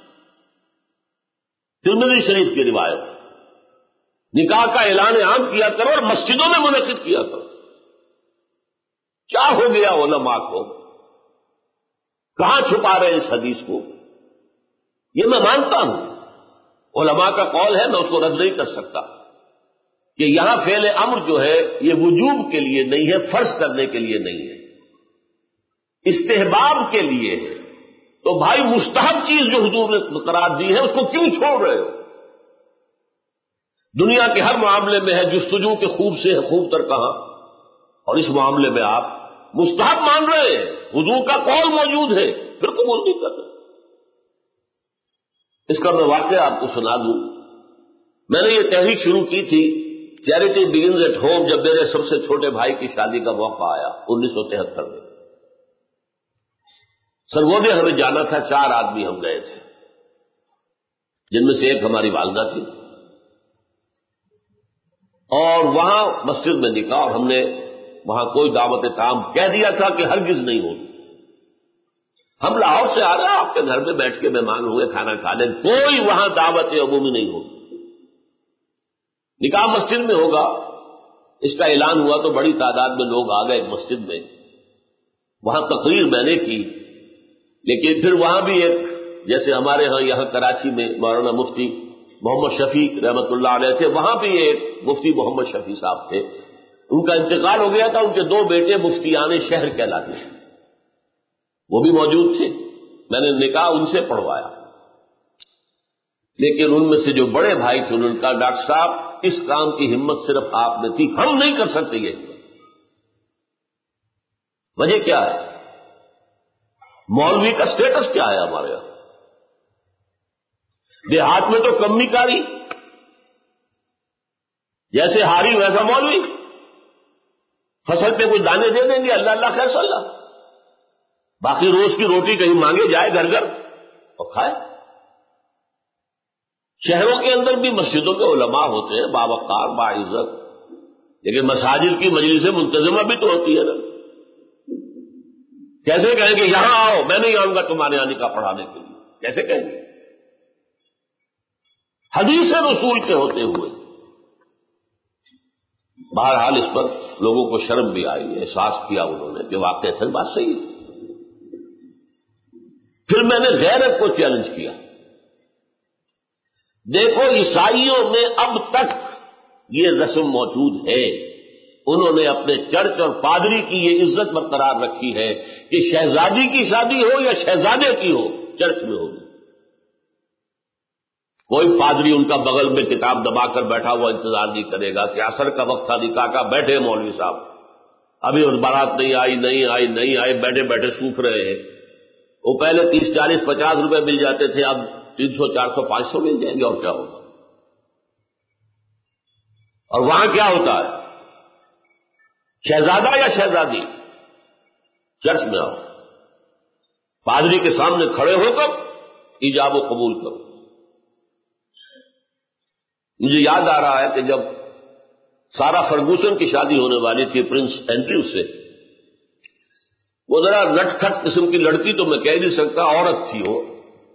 ترمذی شریف کی روایت، نکاح کا اعلان عام کیا کرو اور مسجدوں میں منعقد کیا کرو۔ کیا ہو گیا علماء کو؟ کہاں چھپا رہے اس حدیث کو؟ یہ میں مانتا ہوں، علماء کا قول ہے، میں اس کو رد نہیں کر سکتا کہ یہاں فعل امر جو ہے یہ وجوب کے لیے نہیں ہے، فرض کرنے کے لیے نہیں ہے، استحباب کے لیے ہے۔ تو بھائی مستحب چیز جو حضور نے قرار دی ہے اس کو کیوں چھوڑ رہے ہو؟ دنیا کے ہر معاملے میں ہے جستجو کے خوب سے خوب تر کہاں، اور اس معاملے میں آپ مستحب مان رہے ہیں، حضور کا قول موجود ہے، پھر قبول نہیں کر رہے۔ اس کا میں واقعہ آپ کو سنا دوں۔ میں نے یہ تحریک شروع کی تھی چیریٹی بگنز ایٹ ہوم، جب میرے سب سے چھوٹے بھائی کی شادی کا موقع آیا انیس سو تہتر میں۔ سرگودے ہمیں جانا تھا، چار آدمی ہم گئے تھے، جن میں سے ایک ہماری والدہ تھی، اور وہاں مسجد میں نکاح، اور ہم نے وہاں کوئی دعوت کام کہہ دیا تھا کہ ہرگز نہیں ہوگی۔ ہم لاہور سے آ رہے ہیں، آپ کے گھر میں بیٹھ کے مہمان ہوئے، کھانا کھا لیں، کوئی وہاں دعوت عمومی نہیں ہوگی، نکاح مسجد میں ہوگا۔ اس کا اعلان ہوا تو بڑی تعداد میں لوگ آ گئے مسجد میں، وہاں تقریر میں نے کی، لیکن پھر وہاں بھی ایک، جیسے ہمارے ہاں یہاں کراچی میں مولانا مفتی محمد شفیع رحمت اللہ علیہ تھے، وہاں بھی ایک مفتی محمد شفیع صاحب تھے، ان کا انتقال ہو گیا تھا، ان کے دو بیٹے مفتیان شہر کہلاتے ہیں، وہ بھی موجود تھے، میں نے نکاح ان سے پڑھوایا۔ لیکن ان میں سے جو بڑے بھائی تھے انہوں نے کہا ڈاکٹر صاحب اس کام کی ہمت صرف آپ نے تھی، ہم نہیں کر سکتے۔ یہ وجہ کیا ہے؟ مولوی کا سٹیٹس کیا ہے ہمارے یہاں؟ دیہات میں تو کمی کاری، جیسے ہاری ویسا مولوی، فصل پہ کچھ دانے دے دیں گے، اللہ اللہ خیر صلی اللہ، باقی روز کی روٹی کہیں مانگے جائے گھر گھر اور کھائے۔ شہروں کے اندر بھی مسجدوں کے علماء ہوتے ہیں باوقار باعزت، لیکن مساجد کی مجلسیں منتظمہ بھی تو ہوتی ہے نا۔ کیسے کہیں گے یہاں آؤ، میں نہیں آؤں گا تمہارے یہاں نکاح پڑھانے کے لیے؟ کیسے کہیں گے؟ حدیث رسول کے ہوتے ہوئے۔ بہرحال اس پر لوگوں کو شرم بھی آئی، احساس کیا انہوں نے کہ واقعی اصل بات صحیح ہے۔ پھر میں نے غیرت کو چیلنج کیا۔ دیکھو عیسائیوں میں اب تک یہ رسم موجود ہے، انہوں نے اپنے چرچ اور پادری کی یہ عزت برقرار رکھی ہے کہ شہزادی کی شادی ہو یا شہزادے کی ہو چرچ میں ہوگی۔ کوئی پادری ان کا بغل میں کتاب دبا کر بیٹھا ہوا انتظار نہیں کرے گا کہ عصر کا وقت تھا نکاح کا، بیٹھے مولوی صاحب ابھی اور بارات نہیں آئی نہیں آئی نہیں آئی، بیٹھے بیٹھے سوکھ رہے ہیں۔ وہ پہلے تیس چالیس پچاس روپے مل جاتے تھے، اب تین سو چار سو پانچ سو مل جائیں گے، اور کیا ہوگا؟ اور وہاں کیا ہوتا ہے؟ شہزادہ یا شہزادی چرچ میں آؤ، پادری کے سامنے کھڑے ہو کر ایجاب و قبول کرو۔ مجھے یاد آ رہا ہے کہ جب سارا فرگوسن کی شادی ہونے والی تھی پرنس اینڈریو سے، وہ ذرا نٹ کھٹ قسم کی لڑکی تو میں کہہ نہیں سکتا، عورت تھی وہ،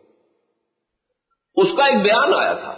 اس کا ایک بیان آیا تھا،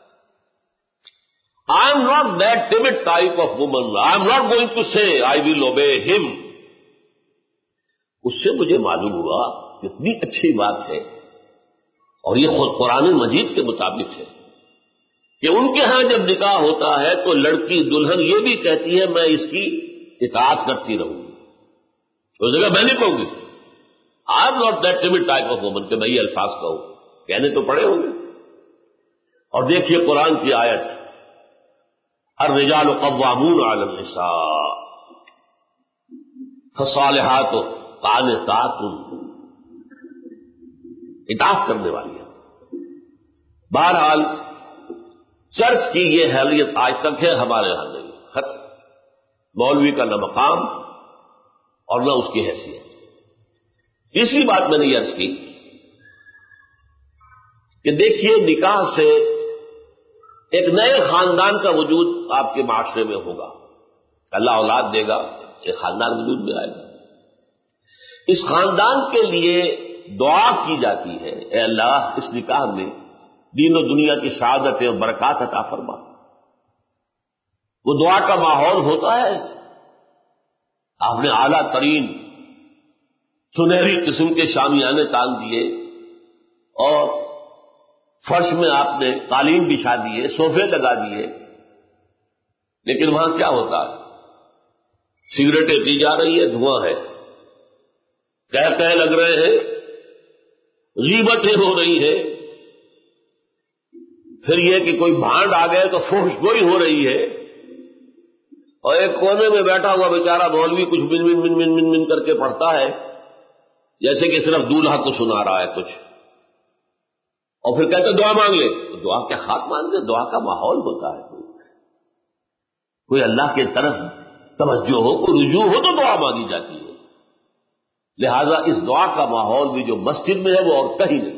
I am not that timid type of woman. I am not going to say I will obey him. اس سے مجھے معلوم ہوا کتنی اچھی بات ہے، اور یہ خود قرآن مجید کے مطابق ہے کہ ان کے ہاں جب نکاح ہوتا ہے تو لڑکی دلہن یہ بھی کہتی ہے میں اس کی اطاعت کرتی رہوں گی، اس جگہ میں نہیں کہوں گی I am not that timid type of woman کہ میں یہ الفاظ کہوں، کہنے تو پڑے ہوں گے۔ اور دیکھیے قرآن کی آیت، الرجال قوامون علی النساء فالصالحات قانتات، اطاعت کرنے والی ہے۔ بہرحال چرچ کی یہ حیثیت آج تک ہے، ہمارے یہاں نہیں، ختم، مولوی کا نہ مقام اور نہ اس کی حیثیت۔ تیسری بات میں نے یہ عرض کی کہ دیکھیے نکاح سے ایک نئے خاندان کا وجود آپ کے معاشرے میں ہوگا، اللہ اولاد دے گا، ایک خاندان وجود میں آئے گا۔ اس خاندان کے لیے دعا کی جاتی ہے، اے اللہ اس نکاح میں دین و دنیا کی سعادت اور برکات عطا فرما۔ وہ دعا کا ماحول ہوتا ہے، آپ نے اعلیٰ ترین سنہری قسم کے شامیانے تان دیے اور فرش میں آپ نے قالین بچھا دیے، صوفے لگا دیے، لیکن وہاں کیا ہوتا ہے؟ سگریٹیں پی جا رہی ہے، دھواں ہے، کہہ کہہ لگ رہے ہیں، غیبتیں ہو رہی ہے، پھر یہ کہ کوئی بھانڈ آ گئے تو فحش گوئی ہو رہی ہے، اور ایک کونے میں بیٹھا ہوا بیچارہ مولوی کچھ من من من من من من کر کے پڑھتا ہے جیسے کہ صرف دولہا کو سنا رہا ہے کچھ، اور پھر کہتے دعا مانگ لے، تو دعا کیا خاک مانگ لے؟ دعا کا ماحول ہوتا ہے، کوئی اللہ کی طرف توجہ ہو، کوئی رجوع ہو تو دعا مانگی جاتی ہے۔ لہذا اس دعا کا ماحول بھی جو مسجد میں ہے وہ اور کہیں نہیں۔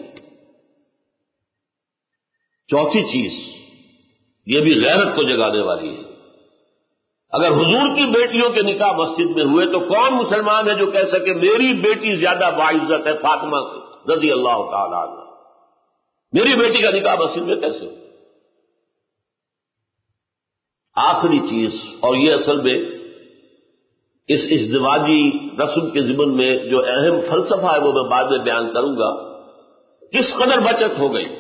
چوتھی چیز یہ بھی غیرت کو جگانے والی ہے، اگر حضور کی بیٹیوں کے نکاح مسجد میں ہوئے تو کون مسلمان ہے جو کہہ سکے میری بیٹی زیادہ باعزت ہے فاطمہ سے رضی اللہ تعالی عنہ؟ میری بیٹی کا نکاح مسجد میں کیسے ہو؟ آخری چیز، اور یہ اصل میں اس ازدواجی رسم کے ضمن میں جو اہم فلسفہ ہے وہ میں بعد میں بیان کروں گا، کس قدر بچت ہو گئی۔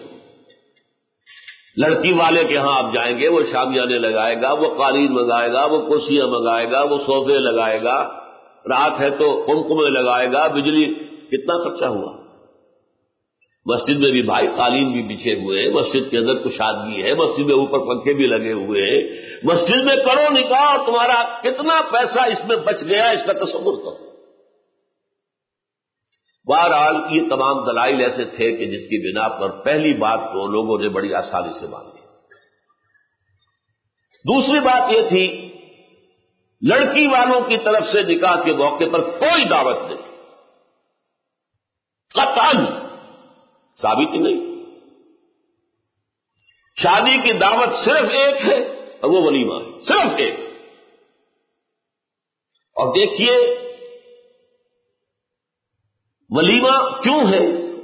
لڑکی والے کے ہاں آپ جائیں گے، وہ شامیانے لگائے گا، وہ قالین منگائے گا، وہ کرسیاں منگائے گا، وہ صوفے لگائے گا، رات ہے تو قمقمے لگائے گا، بجلی، کتنا خرچہ ہوا۔ مسجد میں بھی بھائی قالین بھی بچھے ہوئے ہیں، مسجد کے اندر کشادگی ہے، مسجد میں اوپر پنکھے بھی لگے ہوئے ہیں، مسجد میں کرو نکاح اور تمہارا کتنا پیسہ اس میں بچ گیا اس کا تصور کرو۔ بہرحال یہ تمام دلائل ایسے تھے کہ جس کی بنا پر پہلی بات تو لوگوں نے بڑی آسانی سے مان لی۔ دوسری بات یہ تھی لڑکی والوں کی طرف سے نکاح کے موقع پر کوئی دعوت نہیں، قطعاً ثابت ہی نہیں۔ شادی کی دعوت صرف ایک ہے اور وہ ولیمہ ہے، صرف ایک۔ اور دیکھیے ولیمہ کیوں ہے؟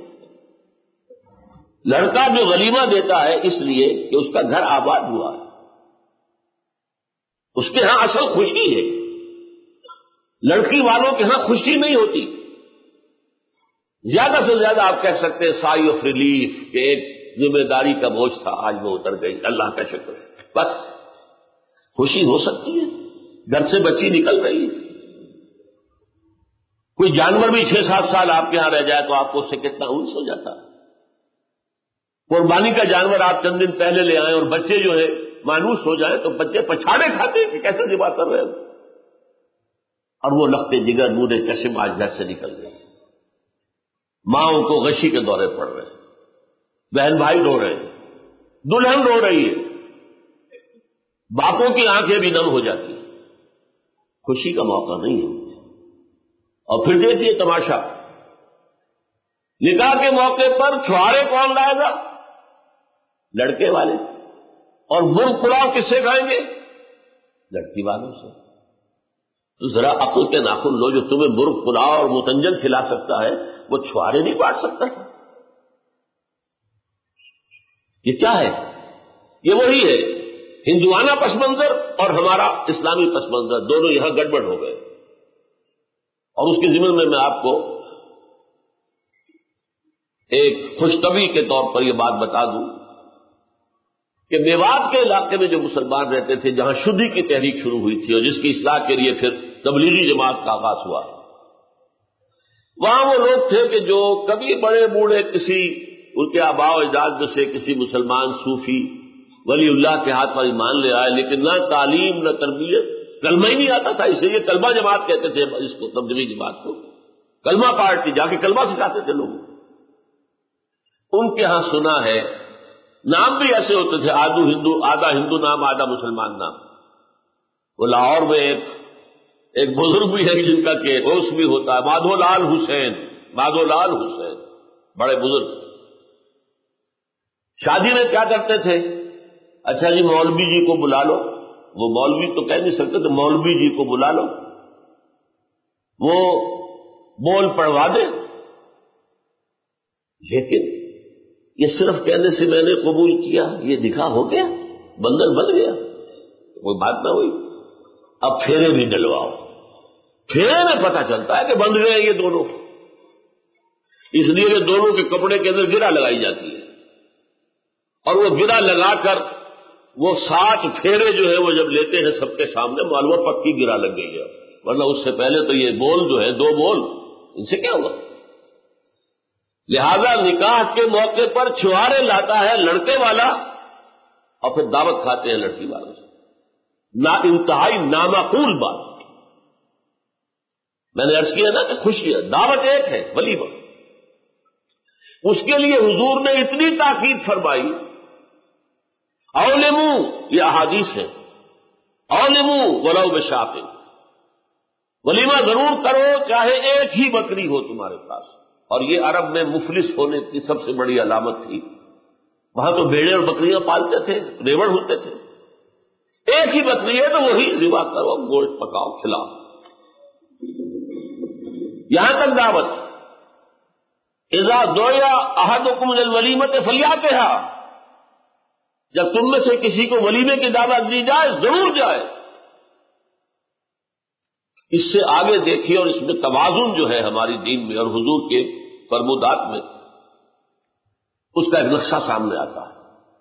لڑکا جو ولیمہ دیتا ہے اس لیے کہ اس کا گھر آباد ہوا ہے، اس کے ہاں اصل خوشی ہے۔ لڑکی والوں کے ہاں خوشی نہیں ہوتی، زیادہ سے زیادہ آپ کہہ سکتے ہیں سائی آف ریلیف کہ ایک ذمہ داری کا بوجھ تھا آج وہ اتر گئی، اللہ کا شکر ہے، بس خوشی ہو سکتی ہے، گھر سے بچی نکل رہی ہے۔ کوئی جانور بھی چھ سات سال آپ کے ہاں رہ جائے تو آپ کو اس سے کتنا انس ہو جاتا ہے۔ قربانی کا جانور آپ چند دن پہلے لے آئیں اور بچے جو ہے مانوس ہو جائیں تو بچے پچھاڑے کھاتے ہیں کہ کیسے ذبح کر رہے ہیں، اور وہ لختے جگر نورے چشم آج گھر سے نکل گئے، ماں کو غشی کے دورے پڑ رہے ہیں، بہن بھائی رو رہے ہیں، دلہن رو رہی ہے، باپوں کی آنکھیں بھی نم ہو جاتی ہیں، خوشی کا موقع نہیں ہے۔ اور پھر دیکھیے تماشا، نکاح کے موقع پر چھوارے کون لائے گا؟ لڑکے والے، اور مرغ پلاؤ کس سے کھائیں گے؟ لڑکی والوں سے۔ تو ذرا عقل کے ناخن لو، جو تمہیں مرغ پلاؤ اور متنجن کھلا سکتا ہے وہ چھوارے نہیں بانٹ سکتا۔ یہ کیا ہے؟ یہ وہی ہے ہندوانہ پس منظر اور ہمارا اسلامی پس منظر، دونوں یہاں گڑبڑ ہو گئے۔ اور اس کے ضمن میں میں آپ کو ایک خوشطبی کے طور پر یہ بات بتا دوں کہ میوات کے علاقے میں جو مسلمان رہتے تھے، جہاں شدھی کی تحریک شروع ہوئی تھی اور جس کی اصلاح کے لیے پھر تبلیغی جماعت کا آغاز ہوا، وہاں وہ لوگ تھے کہ جو کبھی بڑے بوڑھے کسی ان کے آباء و اجداد میں سے کسی مسلمان صوفی ولی اللہ کے ہاتھ پر ایمان لے آئے، لیکن نہ تعلیم نہ تربیت، کلمہ ہی نہیں آتا تھا، اسے یہ کلمہ جماعت کہتے تھے اس کو، تبلیغی جماعت کو کلمہ پارٹی، جا کے کلمہ سکھاتے تھے لوگوں۔ ان کے ہاں سنا ہے نام بھی ایسے ہوتے تھے، آدھو ہندو آدھا ہندو نام آدھا مسلمان نام۔ وہ لاہور میں ایک ایک بزرگ بھی ہے جن کا کہ اس بھی ہوتا ہے، مادھو لال حسین، مادھو لال حسین، بڑے بزرگ۔ شادی میں کیا کرتے تھے؟ اچھا جی مولوی جی کو بلا لو، وہ مولوی تو کہہ نہیں سکتے، تو مولوی جی کو بلا لو، وہ بول پڑھوا دے۔ لیکن یہ صرف کہنے سے میں نے قبول کیا، یہ نکاح ہو گیا، بندر بن گیا، کوئی بات نہ ہوئی۔ اب پھیرے بھی ڈلواؤ، پھیرے میں پتہ چلتا ہے کہ بند گئے یہ دونوں، اس لیے کہ دونوں کے کپڑے کے اندر گرہ لگائی جاتی ہے، اور وہ گرہ لگا کر وہ سات پھیرے جو ہے وہ جب لیتے ہیں سب کے سامنے، معلوم پکی گرہ لگ گئی ہے، ورنہ اس سے پہلے تو یہ بول جو ہے دو بول، ان سے کیا ہوا؟ لہذا نکاح کے موقع پر چھوارے لاتا ہے لڑکے والا اور پھر دعوت کھاتے ہیں لڑکی والوں سے، نا انتہائی نامعقول بات۔ میں نے عرض کیا نا کہ خوشی ہے، دعوت ایک ہے ولیمہ، اس کے لیے حضور نے اتنی تاکید فرمائی، اولموا، یہ احادیث ہے، اولموا ولو بشاۃ، ولیمہ ضرور کرو چاہے ایک ہی بکری ہو تمہارے پاس۔ اور یہ عرب میں مفلس ہونے کی سب سے بڑی علامت تھی، وہاں تو بھیڑیں اور بکریاں پالتے تھے، ریوڑ ہوتے تھے، ایک ہی بکری ہے تو وہی ذبح کرو، گوشت پکاؤ کھلاؤ۔ یہاں تک دعوت، اذا دعی احدکم للولیمۃ فلیاتھا، جب تم میں سے کسی کو ولیمے کی دعوت دی جائے ضرور جائے۔ اس سے آگے دیکھیے، اور اس میں توازن جو ہے ہماری دین میں اور حضور کے فرمودات میں، اس کا ایک نقشہ سامنے آتا ہے۔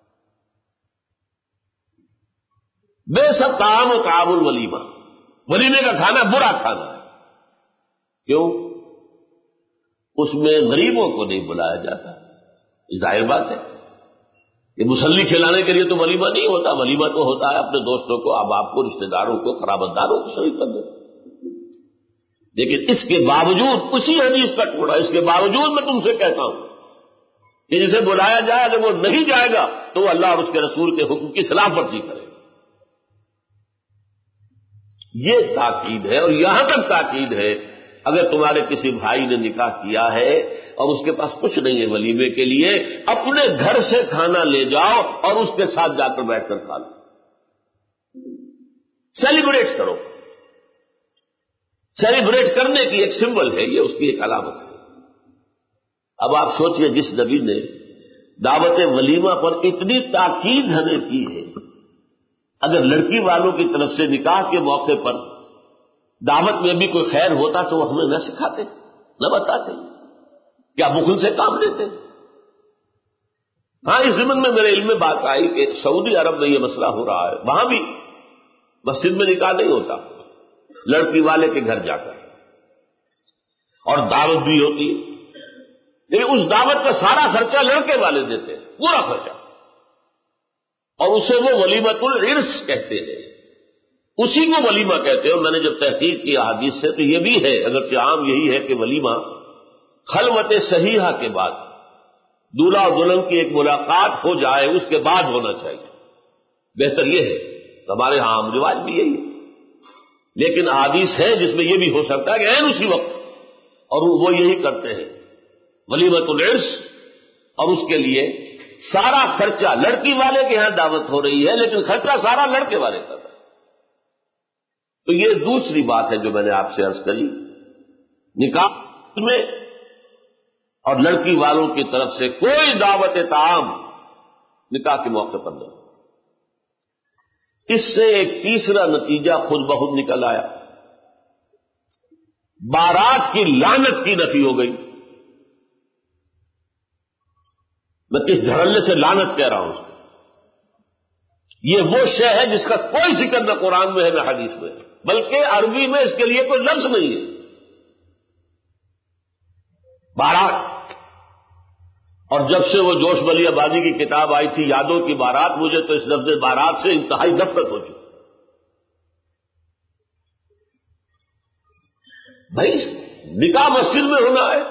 بے سب طعام و طعام الولیمہ، ولیمے کا کھانا برا کھانا ہے، کیوں؟ اس میں غریبوں کو نہیں بلایا جاتا، ظاہر بات ہے کہ مسلی کھلانے کے لیے تو ولیمہ نہیں ہوتا، ولیمہ تو ہوتا ہے اپنے دوستوں کو، احباب کو، رشتہ داروں کو، قرابت داروں کو شریک کر دو۔ لیکن اس کے باوجود اسی حدیث کا ٹکڑا، اس کے باوجود میں تم سے کہتا ہوں کہ جسے بلایا جائے اگر وہ نہیں جائے گا تو وہ اللہ اور اس کے رسول کے حکم کی خلاف ورزی کرے. یہ تاکید ہے، اور یہاں تک تاکید ہے اگر تمہارے کسی بھائی نے نکاح کیا ہے اور اس کے پاس کچھ نہیں ہے ولیمے کے لیے، اپنے گھر سے کھانا لے جاؤ اور اس کے ساتھ جا کر بیٹھ کر کھا لو، سیلیبریٹ کرو. سیلیبریٹ کرنے کی ایک سمبل ہے، یہ اس کی ایک علامت ہے. اب آپ سوچئے جس نبی نے دعوت ولیمہ پر اتنی تاکید ہمیں کی ہے، اگر لڑکی والوں کی طرف سے نکاح کے موقع پر دعوت میں بھی کوئی خیر ہوتا تو وہ ہمیں نہ سکھاتے، نہ بتاتے، کیا بخل سے کام لیتے؟ ہاں، اس ضمن میں میرے علم میں بات آئی کہ سعودی عرب میں یہ مسئلہ ہو رہا ہے، وہاں بھی مسجد میں نکاح نہیں ہوتا، لڑکی والے کے گھر جا کر، اور دعوت بھی ہوتی ہے، لیکن اس دعوت کا سارا خرچہ لڑکے والے دیتے ہیں، پورا خرچہ، اور اسے وہ ولیمۃ العرس کہتے ہیں، اسی کو ولیمہ کہتے ہیں. اور میں نے جب تحقیق کی احادیث سے تو یہ بھی ہے، اگرچہ عام یہی ہے کہ ولیمہ خلوت صحیحہ کے بعد دولہا اور دلہن کی ایک ملاقات ہو جائے اس کے بعد ہونا چاہیے، بہتر یہ ہے. ہمارے ہاں عام رواج بھی یہی ہے، لیکن احادیث ہے جس میں یہ بھی ہو سکتا ہے کہ عین اسی وقت، اور وہ یہی کرتے ہیں ولیمۃ العرس، اور اس کے لیے سارا خرچہ لڑکی والے کے ہاں دعوت ہو رہی ہے لیکن خرچہ سارا لڑکے والے کا. تو یہ دوسری بات ہے جو میں نے آپ سے عرض کری، نکاح میں اور لڑکی والوں کی طرف سے کوئی دعوت طعام نکاح کے موقع پر نہیں. اس سے ایک تیسرا نتیجہ خود بخود نکل آیا، بارات کی لعنت کی نفی ہو گئی. میں کس دھڑلے سے لعنت کہہ رہا ہوں، یہ وہ شے ہے جس کا کوئی ذکر نہ قرآن میں ہے نہ حدیث میں ہے، بلکہ عربی میں اس کے لیے کوئی لفظ نہیں ہے. بارات، اور جب سے وہ جوش بلی آبادی کی کتاب آئی تھی یادوں کی بارات، مجھے تو اس لفظ بارات سے انتہائی نفرت ہو چکی. بھائی نکاح مسجد میں ہونا ہے،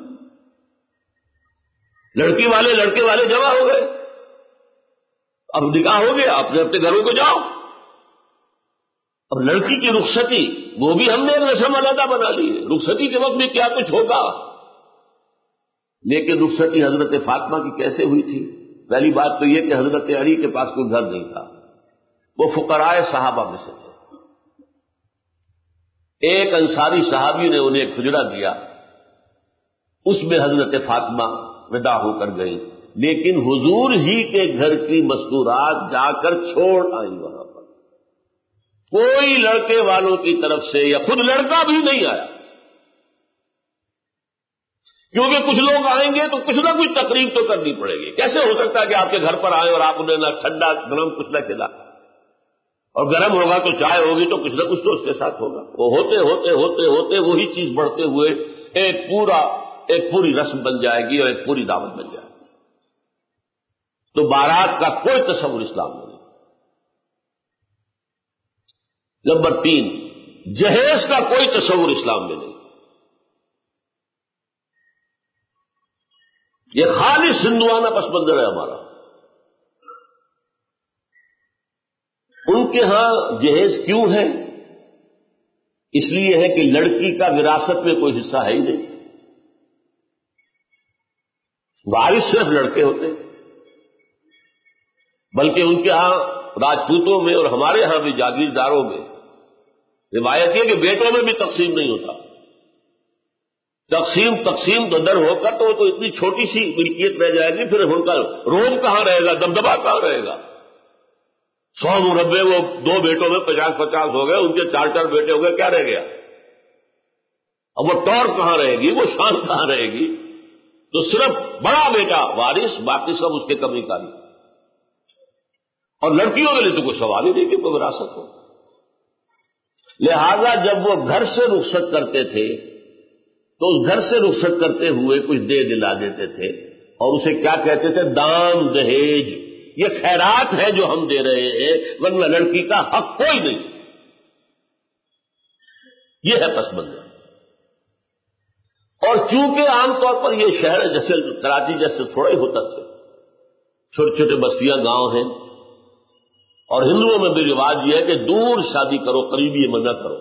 لڑکی والے لڑکے والے جمع ہو گئے، اب نکاح ہو گیا، اپنے اپنے گھروں کو جاؤ. اب لڑکی کی رخصتی وہ بھی ہم نے ایک رسم علیحدہ بنا لی ہے، رخصتی کے وقت بھی کیا کچھ ہوگا. لیکن رخصتی حضرت فاطمہ کی کیسے ہوئی تھی؟ پہلی بات تو یہ کہ حضرت علی کے پاس کوئی گھر نہیں تھا، وہ فقراء صحابہ میں سے تھے. ایک انصاری صحابی نے انہیں ایک کھجرا دیا، اس میں حضرت فاطمہ ودا ہو کر گئی، لیکن حضور ہی کے گھر کی مستورات جا کر چھوڑ آئی. وہاں پر کوئی لڑکے والوں کی طرف سے یا خود لڑکا بھی نہیں آیا، کیونکہ کچھ لوگ آئیں گے تو کچھ نہ کچھ تقریب تو کرنی پڑے گی. کیسے ہو سکتا ہے کہ آپ کے گھر پر آئے اور آپ انہیں نہ ٹھنڈا گرم کچھ نہ کھلا، اور گرم ہوگا تو چائے ہوگی تو کچھ نہ کچھ تو اس کے ساتھ ہوگا. وہ ہوتے ہوتے ہوتے ہوتے وہی چیز بڑھتے ہوئے ایک پورا ایک پوری رسم بن جائے گی اور ایک پوری دعوت بن جائے گی. تو بارات کا کوئی تصور اسلام میں نہیں. نمبر تین، جہیز کا کوئی تصور اسلام میں نہیں. یہ خالص ہندوانہ پس منظر ہے ہمارا. ان کے ہاں جہیز کیوں ہے؟ اس لیے ہے کہ لڑکی کا وراثت میں کوئی حصہ ہے ہی نہیں، وارث صرف لڑکے ہوتے ہیں. بلکہ ان کے ہاں راجپوتوں میں اور ہمارے ہاں بھی جاگیرداروں میں روایت ہے کہ بیٹوں میں بھی تقسیم نہیں ہوتا. تقسیم تقسیم تو در ہو کر تو تو اتنی چھوٹی سی ملکیت رہ جائے گی، پھر ان کا روب کہاں رہے گا، دبدبا کہاں رہے گا. سو مربے وہ دو بیٹوں میں پچاس پچاس ہو گئے، ان کے چار چار بیٹے ہو گئے، کیا رہ گیا؟ اب وہ ٹور کہاں رہے گی، وہ شان کہاں رہے گی؟ تو صرف بڑا بیٹا وارث، باقی سب اس کے کمی کاری. اور لڑکیوں کے لیے تو کوئی سوال ہی نہیں کہ کوئی وراثت ہو. لہذا جب وہ گھر سے رخصت کرتے تھے تو اس گھر سے رخصت کرتے ہوئے کچھ دے دلا دیتے تھے، اور اسے کیا کہتے تھے؟ دام دہیج. یہ خیرات ہے جو ہم دے رہے ہیں، ورنہ لڑکی کا حق کوئی نہیں. یہ ہے پس منظر. اور چونکہ عام طور پر یہ شہر جیسے کراچی جیسے تھوڑا ہی ہوتا تھا، چھوٹے چھوٹے بستیاں گاؤں ہیں، اور ہندوؤں میں بھی رواج یہ ہے کہ دور شادی کرو، قریبی یہ منع کرو،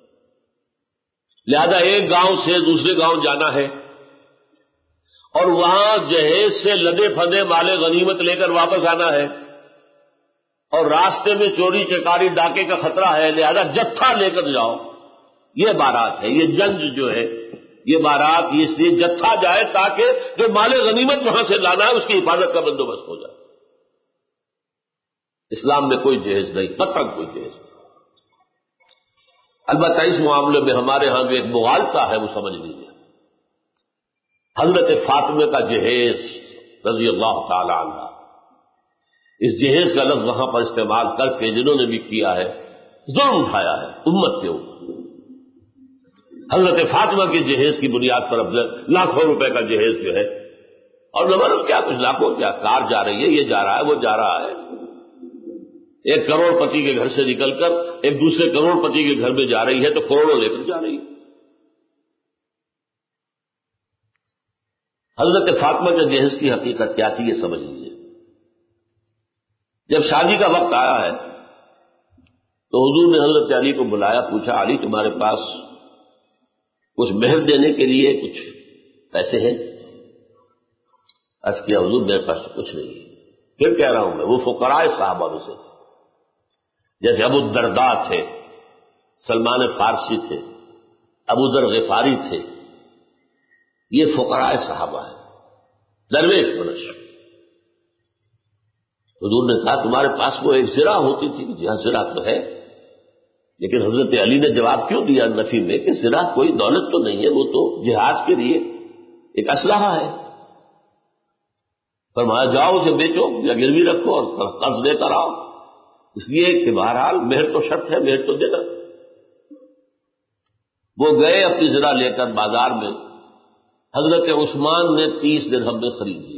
لہذا ایک گاؤں سے دوسرے گاؤں جانا ہے اور وہاں جہیز سے لدے پھندے والے غنیمت لے کر واپس آنا ہے، اور راستے میں چوری چکاری ڈاکے کا خطرہ ہے، لہذا جتھا لے کر جاؤ، یہ بارات ہے، یہ جنج جو ہے یہ بارات اس لیے جتھا جائے تاکہ جو مال غنیمت وہاں سے لانا ہے اس کی حفاظت کا بندوبست ہو جائے۔ اسلام میں کوئی جہیز نہیں، قطعاً کوئی جہیز نہیں۔ البتہ اس معاملے میں ہمارے ہاں جو ایک مغالطہ ہے وہ سمجھ لیجیے، حضرت فاطمہ کا جہیز رضی اللہ تعالی عنہ، اس جہیز کا لفظ وہاں پر استعمال کر کے جنہوں نے بھی کیا ہے ظلم اٹھایا ہے امت کے اوپر۔ حضرت فاطمہ کے جہیز کی بنیاد پر اب لاکھوں روپے کا جہیز جو ہے، اور نہ معلوم کیا کچھ لاکھوں کیا کار جا رہی ہے، یہ جا رہا ہے وہ جا رہا ہے، ایک کروڑ پتی کے گھر سے نکل کر ایک دوسرے کروڑ پتی کے گھر میں جا رہی ہے تو کروڑوں لے کر جا رہی ہے۔ حضرت فاطمہ کے جہیز کی حقیقت کیا تھی یہ سمجھ لیجیے۔ جب شادی کا وقت آیا ہے تو حضور نے حضرت علی کو بلایا، پوچھا علی تمہارے پاس کچھ مہر دینے کے لیے کچھ پیسے ہیں؟ عرض کیا حضور میرے پاس تو کچھ نہیں ہے۔ پھر کہہ رہا ہوں میں وہ فقراء صحابہ میں سے جیسے ابو الدرداء تھے، سلمان فارسی تھے، ابو ذر غفاری تھے، یہ فقراء صحابہ ہیں، درویش منش۔ حضور نے کہا تمہارے پاس وہ ایک زرہ ہوتی تھی؟ جہاں زرہ تو ہے، لیکن حضرت علی نے جواب کیوں دیا نفی میں کہ زرہ کوئی دولت تو نہیں ہے، وہ تو جہاد کے لیے ایک اسلحہ ہے۔ فرمایا جاؤ اسے بیچو یا گروی رکھو اور قرض دے کر آؤ، اس لیے کہ بہرحال مہر تو شرط ہے، مہر تو دینا۔ وہ گئے اپنی زرہ لے کر بازار میں، حضرت عثمان نے تیس درہم میں خرید لی،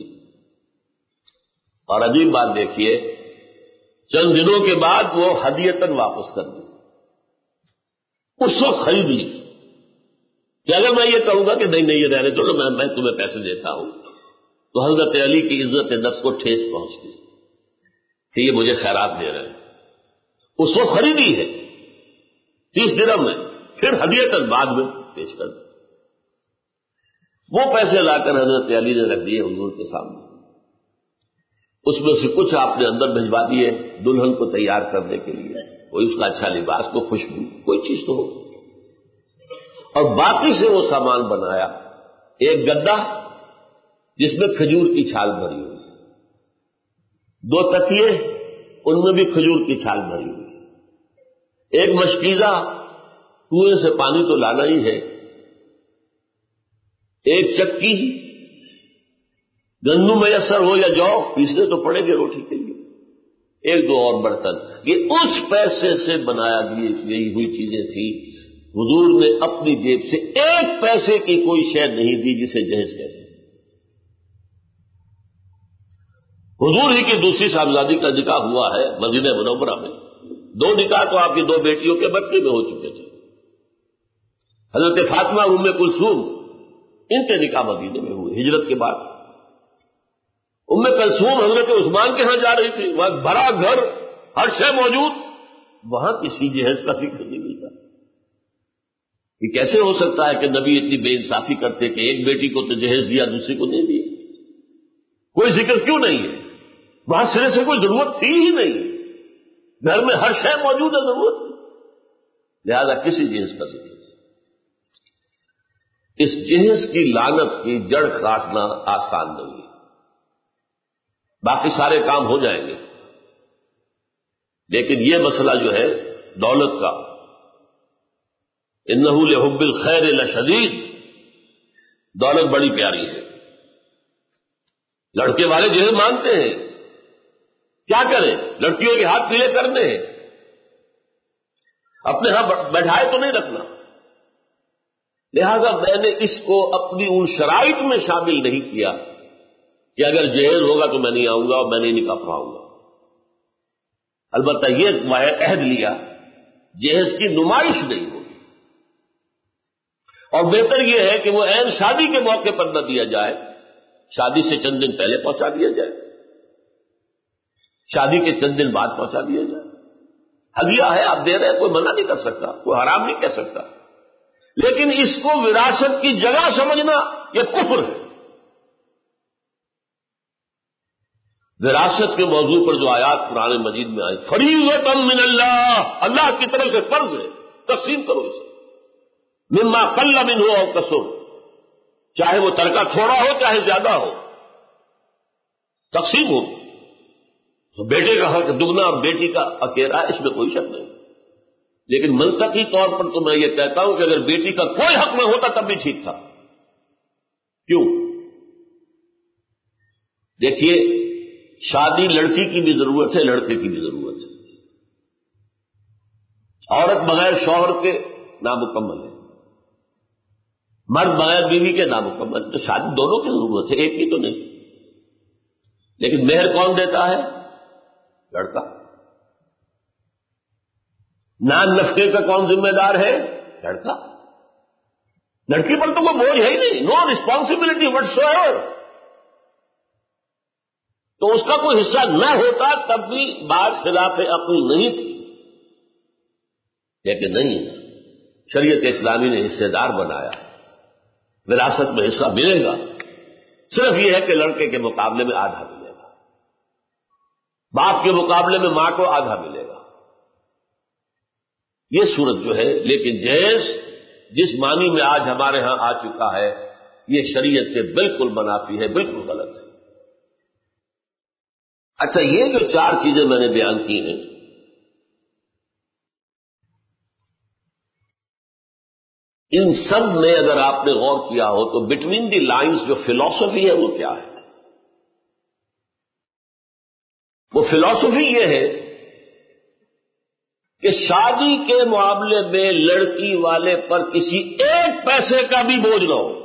اور عجیب بات دیکھیے چند دنوں کے بعد وہ ہدیتاً واپس کر دی، اس وقت خرید لی کہ اگر میں یہ کہوں گا کہ نہیں نہیں یہ رہنے دو میں میں تمہیں پیسے دیتا ہوں تو حضرت علی کی عزت نفس کو ٹھیس پہنچتی کہ یہ مجھے خیرات دے رہے ہیں۔ اس وقت خریدی ہے تیس درہم میں، پھر ہدیتاً بعد میں پیش کر دی۔ وہ پیسے لا کر حضرت علی نے رکھ دیے حضور کے سامنے، اس میں سے کچھ آپ نے اندر بھجوا دیے دلہن کو تیار کرنے کے لیے، کوئی اس کا اچھا لباس، کو خوشبو، کوئی چیز تو ہو، اور باقی سے وہ سامان بنایا، ایک گدا جس میں کھجور کی چھال بھری ہوئی، دو تکیے ان میں بھی کھجور کی چھال بھری ہوئی، ایک مشکیزہ کنویں سے پانی تو لانا ہی ہے، ایک چکی گندم میسر ہو یا جو پیسنے تو پڑے گے روٹی کے لیے، ایک دو اور برتن، یہ اس پیسے سے بنایا گئی ہوئی چیزیں تھیں۔ حضور نے اپنی جیب سے ایک پیسے کی کوئی شے نہیں دی جسے جہیز کیسے۔ حضور ہی کی دوسری صاحبزادی کا نکاح ہوا ہے مدینہ منورہ میں، دو نکاح تو آپ کی دو بیٹیوں کے بچے میں ہو چکے تھے، حضرت فاطمہ اور ام کلثوم، ان کے نکاح مدینے میں ہوئے ہجرت کے بعد۔ ام کلثوم حضرت عثمان کے ہاں جا رہی تھی، وہاں بھرا گھر، ہر شے موجود، وہاں کسی جہیز کا ذکر نہیں ملتا۔ یہ کیسے ہو سکتا ہے کہ نبی اتنی بے انصافی کرتے کہ ایک بیٹی کو تو جہیز دیا دوسری کو نہیں دیا؟ کوئی ذکر کیوں نہیں ہے؟ وہاں سرے سے کوئی ضرورت تھی ہی نہیں، گھر میں ہر شے موجود ہے، ضرورت نہیں، لہذا کسی جہیز کا ذکر نہیں۔ اس جہیز کی لعنت کی جڑ کاٹنا آسان نہیں ہے، باقی سارے کام ہو جائیں گے، لیکن یہ مسئلہ جو ہے دولت کا، انہ لحب الخیر لشدید، دولت بڑی پیاری ہے، لڑکے والے جہیز مانگتے ہیں، کیا کریں، لڑکیوں کے ہاتھ پیلے کرنے ہیں، اپنے ہاں بیٹھائے تو نہیں رکھنا، لہذا میں نے اس کو اپنی ان شرائط میں شامل نہیں کیا کہ اگر جہیز ہوگا تو میں نہیں آؤں گا اور میں نہیں نکاح پڑھاؤں گا۔ البتہ یہ عہد لیا جہیز کی نمائش نہیں ہوگی، اور بہتر یہ ہے کہ وہ عین شادی کے موقع پر نہ دیا جائے، شادی سے چند دن پہلے پہنچا دیا جائے، شادی کے چند دن بعد پہنچا دیا جائے۔ ہدیہ ہے، آپ دے رہے ہیں، کوئی منع نہیں کر سکتا، کوئی حرام نہیں کہہ سکتا، لیکن اس کو وراثت کی جگہ سمجھنا یہ کفر ہے۔ وراثت کے موضوع پر جو آیات قرآن مجید میں آئی، فریضۃ من اللہ، اللہ کی طرف سے فرض ہے، تقسیم کرو اسے، مما قل منہ او کثر، چاہے وہ ترکہ تھوڑا ہو چاہے زیادہ ہو، تقسیم ہو۔ تو بیٹے کا حق دگنا اور بیٹی کا اکیلا، اس میں کوئی شک نہیں، لیکن منطقی طور پر تو میں یہ کہتا ہوں کہ اگر بیٹی کا کوئی حق نہ ہوتا تب بھی ٹھیک تھا۔ کیوں؟ دیکھیے، شادی لڑکی کی بھی ضرورت ہے، لڑکے کی بھی ضرورت ہے۔ عورت بغیر شوہر کے نامکمل ہے، مرد بغیر بیوی کے نامکمل ہے، تو شادی دونوں کی ضرورت ہے، ایک کی تو نہیں۔ لیکن مہر کون دیتا ہے؟ لڑکا۔ نان نفقے کا کون ذمہ دار ہے؟ لڑکا۔ لڑکی پر تو کوئی بوجھ ہے ہی نہیں، نو ریسپانسبلٹی وٹس ایور۔ تو اس کا کوئی حصہ نہ ہوتا تب بھی بات خلاف عقل نہیں تھی، لیکن نہیں، شریعت اسلامی نے حصے دار بنایا، وراثت میں حصہ ملے گا، صرف یہ ہے کہ لڑکے کے مقابلے میں آدھا ملے گا، باپ کے مقابلے میں ماں کو آدھا ملے گا، یہ صورت جو ہے۔ لیکن جیس جس معنی میں آج ہمارے ہاں آ چکا ہے، یہ شریعت کے بالکل منافی ہے، بالکل غلط ہے۔ اچھا، یہ جو چار چیزیں میں نے بیان کی ہیں، ان سب میں اگر آپ نے غور کیا ہو تو بٹوین دی لائنز جو فلاسفی ہے وہ کیا ہے؟ وہ فلاسفی یہ ہے کہ شادی کے معاملے میں لڑکی والے پر کسی ایک پیسے کا بھی بوجھ نہ ہو۔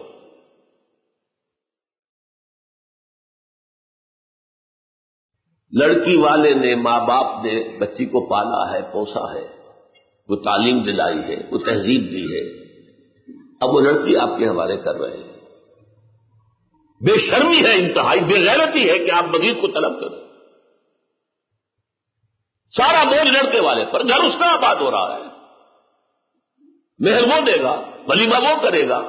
لڑکی والے نے، ماں باپ نے بچی کو پالا ہے، پوسا ہے، وہ تعلیم دلائی ہے، وہ تہذیب دی ہے، اب وہ لڑکی آپ کے حوالے کر رہے ہیں۔ بے شرمی ہے، انتہائی بے غیرتی ہے کہ آپ مزید کو طلب کریں۔ سارا بوجھ لڑکے والے پر، گھر اس کا آباد ہو رہا ہے، مہر وہ دے گا، ولیمہ وہ کرے گا،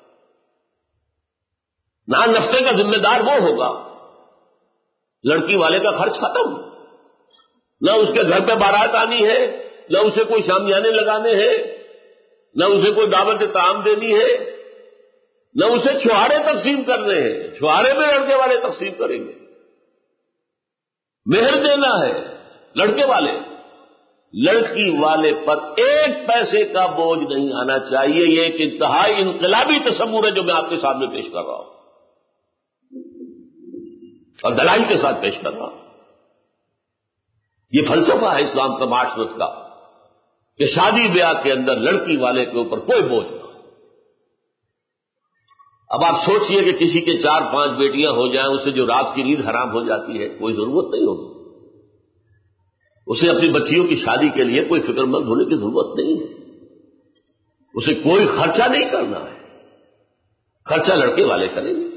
نان نفقے کا ذمہ دار وہ ہوگا، لڑکی والے کا خرچ ختم۔ نہ اس کے گھر پہ بارات آنی ہے، نہ اسے کوئی شامیانے لگانے ہیں، نہ اسے کوئی دعوت طعام دینی ہے، نہ اسے چھوارے تقسیم کرنے ہیں، چھوارے میں لڑکے والے تقسیم کریں گے۔ مہر دینا ہے لڑکے والے، لڑکی والے پر ایک پیسے کا بوجھ نہیں آنا چاہیے۔ یہ ایک انتہائی انقلابی تصور ہے جو میں آپ کے سامنے پیش کر رہا ہوں اور دلائل کے ساتھ پیش کر رہا ہوں۔ یہ فلسفہ ہے اسلام کا، معاشرت کا، کہ شادی بیاہ کے اندر لڑکی والے کے اوپر کوئی بوجھ نہ ہو۔ اب آپ سوچئے کہ کسی کے چار پانچ بیٹیاں ہو جائیں، اسے جو رات کی نیند حرام ہو جاتی ہے، کوئی ضرورت نہیں ہوگی، اسے اپنی بچیوں کی شادی کے لیے کوئی فکر مند ہونے کی ضرورت نہیں ہے، اسے کوئی خرچہ نہیں کرنا ہے، خرچہ لڑکے والے کریں گے۔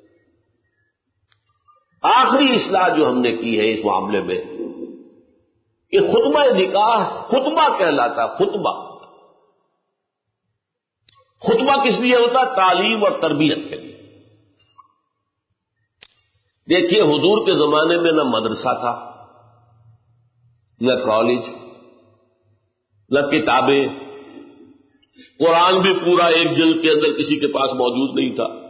آخری اصلاح جو ہم نے کی ہے اس معاملے میں کہ خطبہ نکاح خطبہ کہلاتا، خطبہ خطبہ کس لیے ہوتا؟ تعلیم اور تربیت کے لیے۔ دیکھیے، حضور کے زمانے میں نہ مدرسہ تھا، نہ کالج، نہ کتابیں، قرآن بھی پورا ایک جلد کے اندر کسی کے پاس موجود نہیں تھا،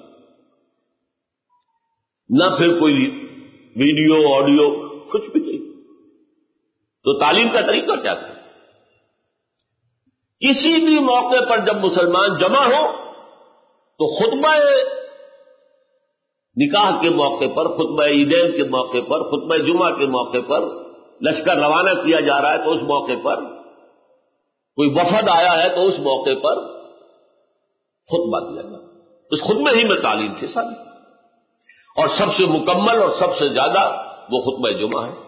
نہ پھر کوئی ویڈیو آڈیو، کچھ بھی نہیں۔ تو تعلیم کا طریقہ کیا تھا؟ کسی بھی موقع پر جب مسلمان جمع ہو تو خطبہ نکاح کے موقع پر، خطبہ عیدین کے موقع پر، خطبہ جمعہ کے موقع پر، لشکر روانہ کیا جا رہا ہے تو اس موقع پر، کوئی وفد آیا ہے تو اس موقع پر خطبہ دیا جائے۔ اس خطبے ہی میں تعلیم تھی ساری، اور سب سے مکمل اور سب سے زیادہ وہ خطبہ جمعہ ہے۔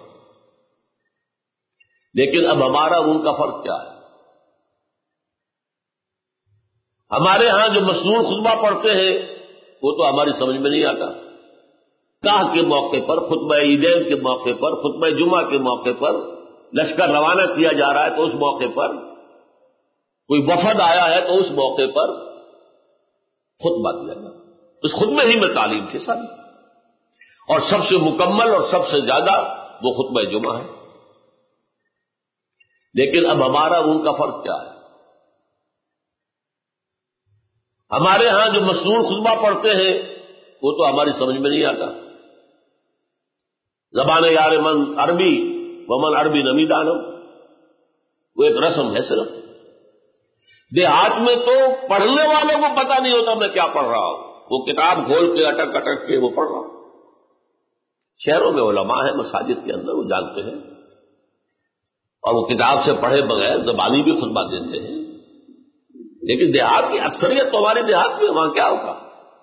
لیکن اب ہمارا ان کا فرق کیا ہے؟ ہمارے ہاں جو مسنون خطبہ پڑھتے ہیں وہ تو ہماری سمجھ میں نہیں آتا. نکاح کے موقع پر، خطبہ عیدین کے موقع پر، خطبہ جمعہ کے موقع پر، لشکر روانہ کیا جا رہا ہے تو اس موقع پر، کوئی وفد آیا ہے تو اس موقع پر خطبہ دیا جائے. اس خطبے ہی میں تعلیم تھی ساری، اور سب سے مکمل اور سب سے زیادہ وہ خطبہ جمعہ ہے. لیکن اب ہمارا ان کا فرق کیا ہے؟ ہمارے ہاں جو مسنون خطبہ پڑھتے ہیں وہ تو ہماری سمجھ میں نہیں آتا. زبان یار من عربی ومن عربی نمی دانم، وہ ایک رسم ہے صرف. دیہات میں تو پڑھنے والوں کو پتہ نہیں ہوتا میں کیا پڑھ رہا ہوں، وہ کتاب کھول کے اٹک اٹک کے وہ پڑھ رہا ہوں. شہروں میں علماء ہیں مساجد کے اندر، وہ جانتے ہیں اور وہ کتاب سے پڑھے بغیر زبانی بھی خطبہ دیتے ہیں. لیکن دیہات کی اکثریت تو ہمارے دیہات میں، وہاں کیا ہوگا؟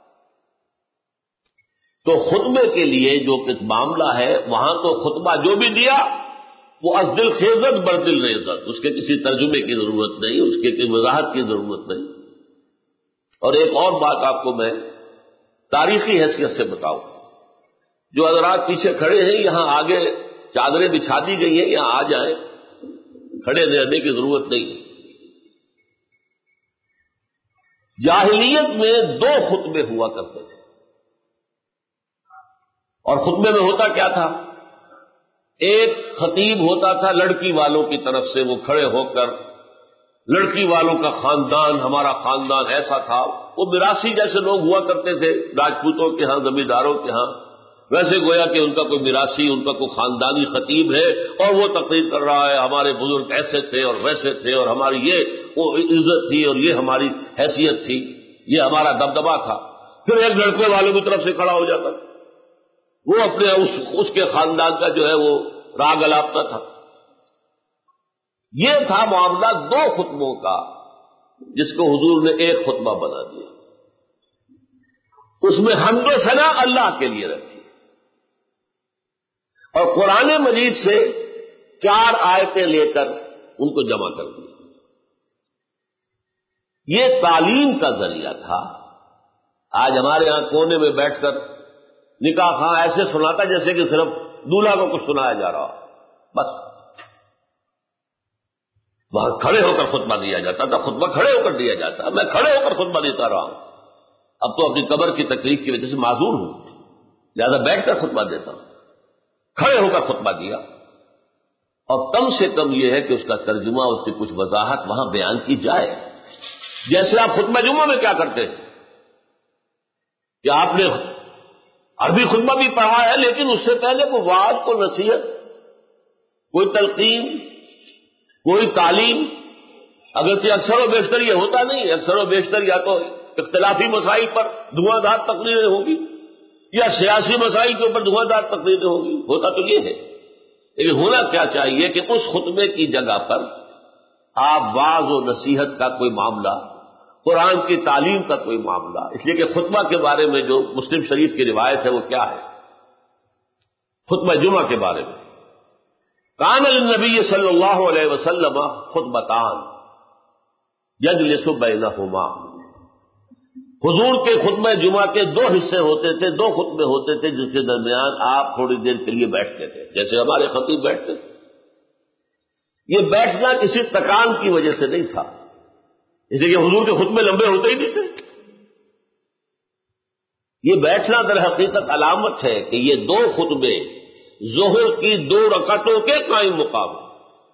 تو خطبے کے لیے جو معاملہ ہے وہاں تو خطبہ جو بھی دیا وہ از دل خیزت بر دل ریزت، اس کے کسی ترجمے کی ضرورت نہیں، اس کے کسی وضاحت کی ضرورت نہیں. اور ایک اور بات آپ کو میں تاریخی حیثیت سے بتاؤں، جو حضرات پیچھے کھڑے ہیں یہاں آگے چادریں بچھا دی گئی ہیں، یہاں آ جائیں، کھڑے رہنے کی ضرورت نہیں. جاہلیت میں دو خطبے ہوا کرتے تھے، اور خطبے میں ہوتا کیا تھا؟ ایک خطیب ہوتا تھا لڑکی والوں کی طرف سے، وہ کھڑے ہو کر لڑکی والوں کا خاندان، ہمارا خاندان ایسا تھا. وہ میراثی جیسے لوگ ہوا کرتے تھے راجپوتوں کے ہاں، زمینداروں کے ہاں، ویسے گویا کہ ان کا کوئی میراثی، ان کا کوئی خاندانی خطیب ہے اور وہ تقریر کر رہا ہے ہمارے بزرگ ایسے تھے اور ویسے تھے اور ہماری یہ وہ عزت تھی اور یہ ہماری حیثیت تھی، یہ ہمارا دبدبا تھا. پھر ایک لڑکے والوں کی طرف سے کھڑا ہو جاتا، وہ اپنے اس, اس کے خاندان کا جو ہے وہ راگ الاپتا تھا. یہ تھا معاملہ دو خطبوں کا، جس کو حضور نے ایک خطبہ بنا دیا. اس میں حمد و ثنا اللہ کے لیے رکھی اور قرآن مجید سے چار آیتیں لے کر ان کو جمع کر دیا. یہ تعلیم کا ذریعہ تھا. آج ہمارے یہاں کونے میں بیٹھ کر نکاح خاں ایسے سناتا جیسے کہ صرف دولہا کو کچھ سنایا جا رہا ہو، بس. وہاں کھڑے ہو کر خطبہ دیا جاتا تھا، خطبہ کھڑے ہو کر دیا جاتا. میں کھڑے ہو کر خطبہ دیتا رہا ہوں، اب تو اپنی قبر کی تکلیف کی وجہ سے معذور ہوں، لہذا بیٹھ کر خطبہ دیتا ہوں. کھڑے ہو کر خطبہ دیا، اور کم سے کم یہ ہے کہ اس کا ترجمہ، اس کی کچھ وضاحت وہاں بیان کی جائے. جیسے آپ خطبہ جمعہ میں کیا کرتے ہیں کہ آپ نے عربی خطبہ بھی پڑھا ہے، لیکن اس سے پہلے کوئی وعظ، کوئی نصیحت، کوئی تلقین، کوئی تعلیم. اگرچہ اکثر و بیشتر یہ ہوتا نہیں، اکثر و بیشتر یا تو اختلافی مسائل پر دھواں دار تقریریں ہوں گی یا سیاسی مسائل کے اوپر دھواں دار تقریریں ہوں گی. ہوتا تو یہ ہے، لیکن ہونا کیا چاہیے کہ اس خطبے کی جگہ پر آپ وعظ و نصیحت کا کوئی معاملہ، قرآن کی تعلیم کا کوئی معاملہ، اس لیے کہ خطبہ کے بارے میں جو مسلم شریف کی روایت ہے وہ کیا ہے؟ خطبہ جمعہ کے بارے میں کان النبی صلی اللہ علیہ وسلم خطبتان یجلس بینہما. حضور کے خطبہ جمعہ کے دو حصے ہوتے تھے، دو خطبے ہوتے تھے جس کے درمیان آپ تھوڑی دیر کے لیے بیٹھتے تھے، جیسے ہمارے خطیب بیٹھتے تھے. یہ بیٹھنا کسی تکان کی وجہ سے نہیں تھا، اس لیے کہ حضور کے خطبے لمبے ہوتے ہی نہیں تھے. یہ بیٹھنا در حقیقت علامت ہے کہ یہ دو خطبے ظہر کی دو رکعتوں کے قائم مقام ہیں.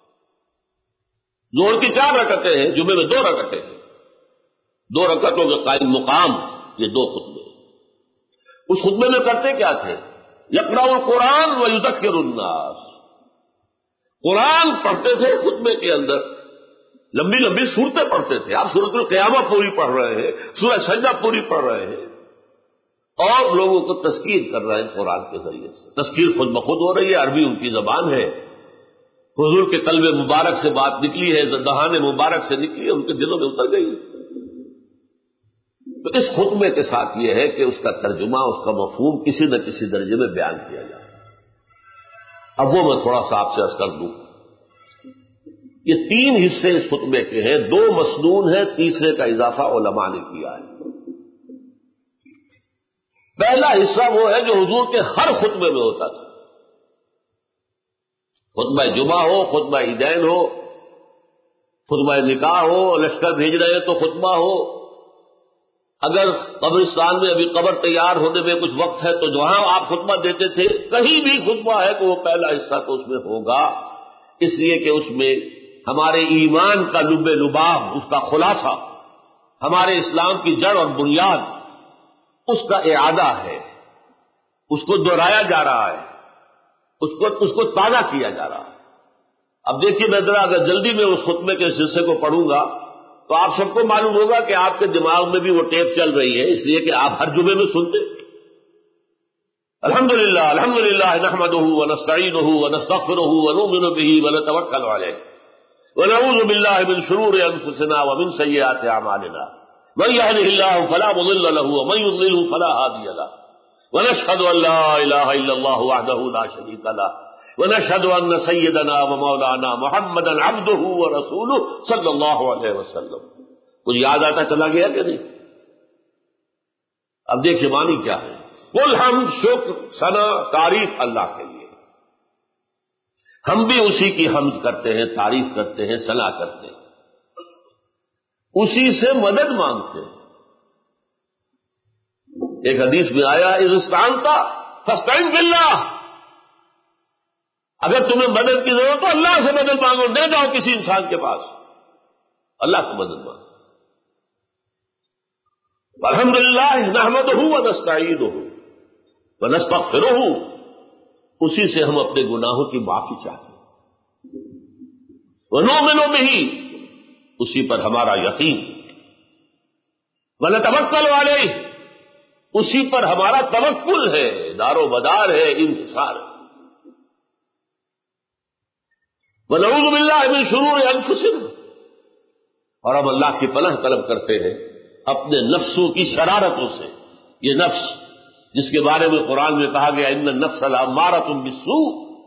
ظہر کی چار رکعتیں ہیں، جمعے میں دو رکعتیں ہیں، دو رکعتوں کے قائم مقام یہ دو خطبے. اس خطبے میں کرتے کیا تھے؟ یقرأ القرآن ویذکر الناس. قرآن پڑھتے تھے خطبے کے اندر، لمبی لمبی صورتیں پڑھتے تھے. آپ سورۃ القیامہ پوری پڑھ رہے ہیں، سورہ سجدہ پوری پڑھ رہے ہیں، اور لوگوں کو تذکیر کر رہے ہیں قرآن کے ذریعے سے. تذکیر خود بخود ہو رہی ہے، عربی ان کی زبان ہے، حضور کے قلب مبارک سے بات نکلی ہے، دہان مبارک سے نکلی ہے، ان کے دلوں میں اتر گئی. تو اس خطبے کے ساتھ یہ ہے کہ اس کا ترجمہ، اس کا مفہوم کسی نہ کسی درجے میں بیان کیا جائے. اب وہ میں تھوڑا سا آپ سے عرض کر دوں یہ تین حصے اس خطبے کے ہیں، دو مسنون ہیں، تیسرے کا اضافہ علماء نے کیا ہے۔ پہلا حصہ وہ ہے جو حضور کے ہر خطبے میں ہوتا تھا، خطبہ جمعہ ہو، خطبہ عیدین ہو، خطبہ نکاح ہو، لشکر بھیج رہے تو خطبہ ہو، اگر قبرستان میں ابھی قبر تیار ہونے میں کچھ وقت ہے تو جہاں آپ خطبہ دیتے تھے کہیں بھی خطبہ ہے کہ وہ پہلا حصہ تو اس میں ہوگا، اس لیے کہ اس میں ہمارے ایمان کا لب لباب، اس کا خلاصہ، ہمارے اسلام کی جڑ اور بنیاد، اس کا اعادہ ہے، اس کو دہرایا جا رہا ہے، اس کو اس کو تازہ کیا جا رہا ہے۔ اب دیکھیے میں ذرا اگر جلدی میں اس خطبے کے حصے کو پڑھوں گا تو آپ سب کو معلوم ہوگا کہ آپ کے دماغ میں بھی وہ ٹیپ چل رہی ہے، اس لیے کہ آپ ہر جمعے میں سنتے۔ الحمدللہ الحمدللہ نحمدہ ونستعینہ ونستغفرہ ونؤمن بہ ونتوکل علیہ ونعوذ باللہ من شرور انفسنا ومن سیئات اعمالنا من يهده الله فلا مضل له ومن يضلل فلا هادي له ونشهد ان لا اله الا الله وحده لا شريك له ونشهد ان سيدنا ومولانا محمدا عبده ورسوله صلی اللہ علیہ وسلم۔ کچھ یاد آتا چلا گیا کہ نہیں؟ اب دیکھیے معنی کیا ہے، قل ہم شکر ثنا تعریف اللہ کے لیے، ہم بھی اسی کی حمد کرتے ہیں، تعریف کرتے ہیں، ثنا کرتے ہیں، اسی سے مدد مانگتے ہیں۔ ایک حدیث میں آیا اذ استعنت فاستعن باللہ، اگر تمہیں مدد کی ضرورت تو اللہ سے مدد مانگو، نہ جاؤ کسی انسان کے پاس، اللہ سے مدد مانگو۔ الحمدللہ نحمدہ ونستعینہ ونستغفرہ، اسی سے ہم اپنے گناہوں کی معافی چاہتے ہیں، ونؤمن بہ، اسی پر ہمارا یقین، ونتوکل علیہ، اسی پر ہمارا توکل ہے، دار و مدار ہے، انحصار ہے، ونعوذ باللہ من شرور انفسنا، اور ہم اللہ کی پناہ طلب کرتے ہیں اپنے نفسوں کی شرارتوں سے۔ یہ نفس جس کے بارے میں قرآن میں کہا گیا ان النفس لامارۃ بالسوء،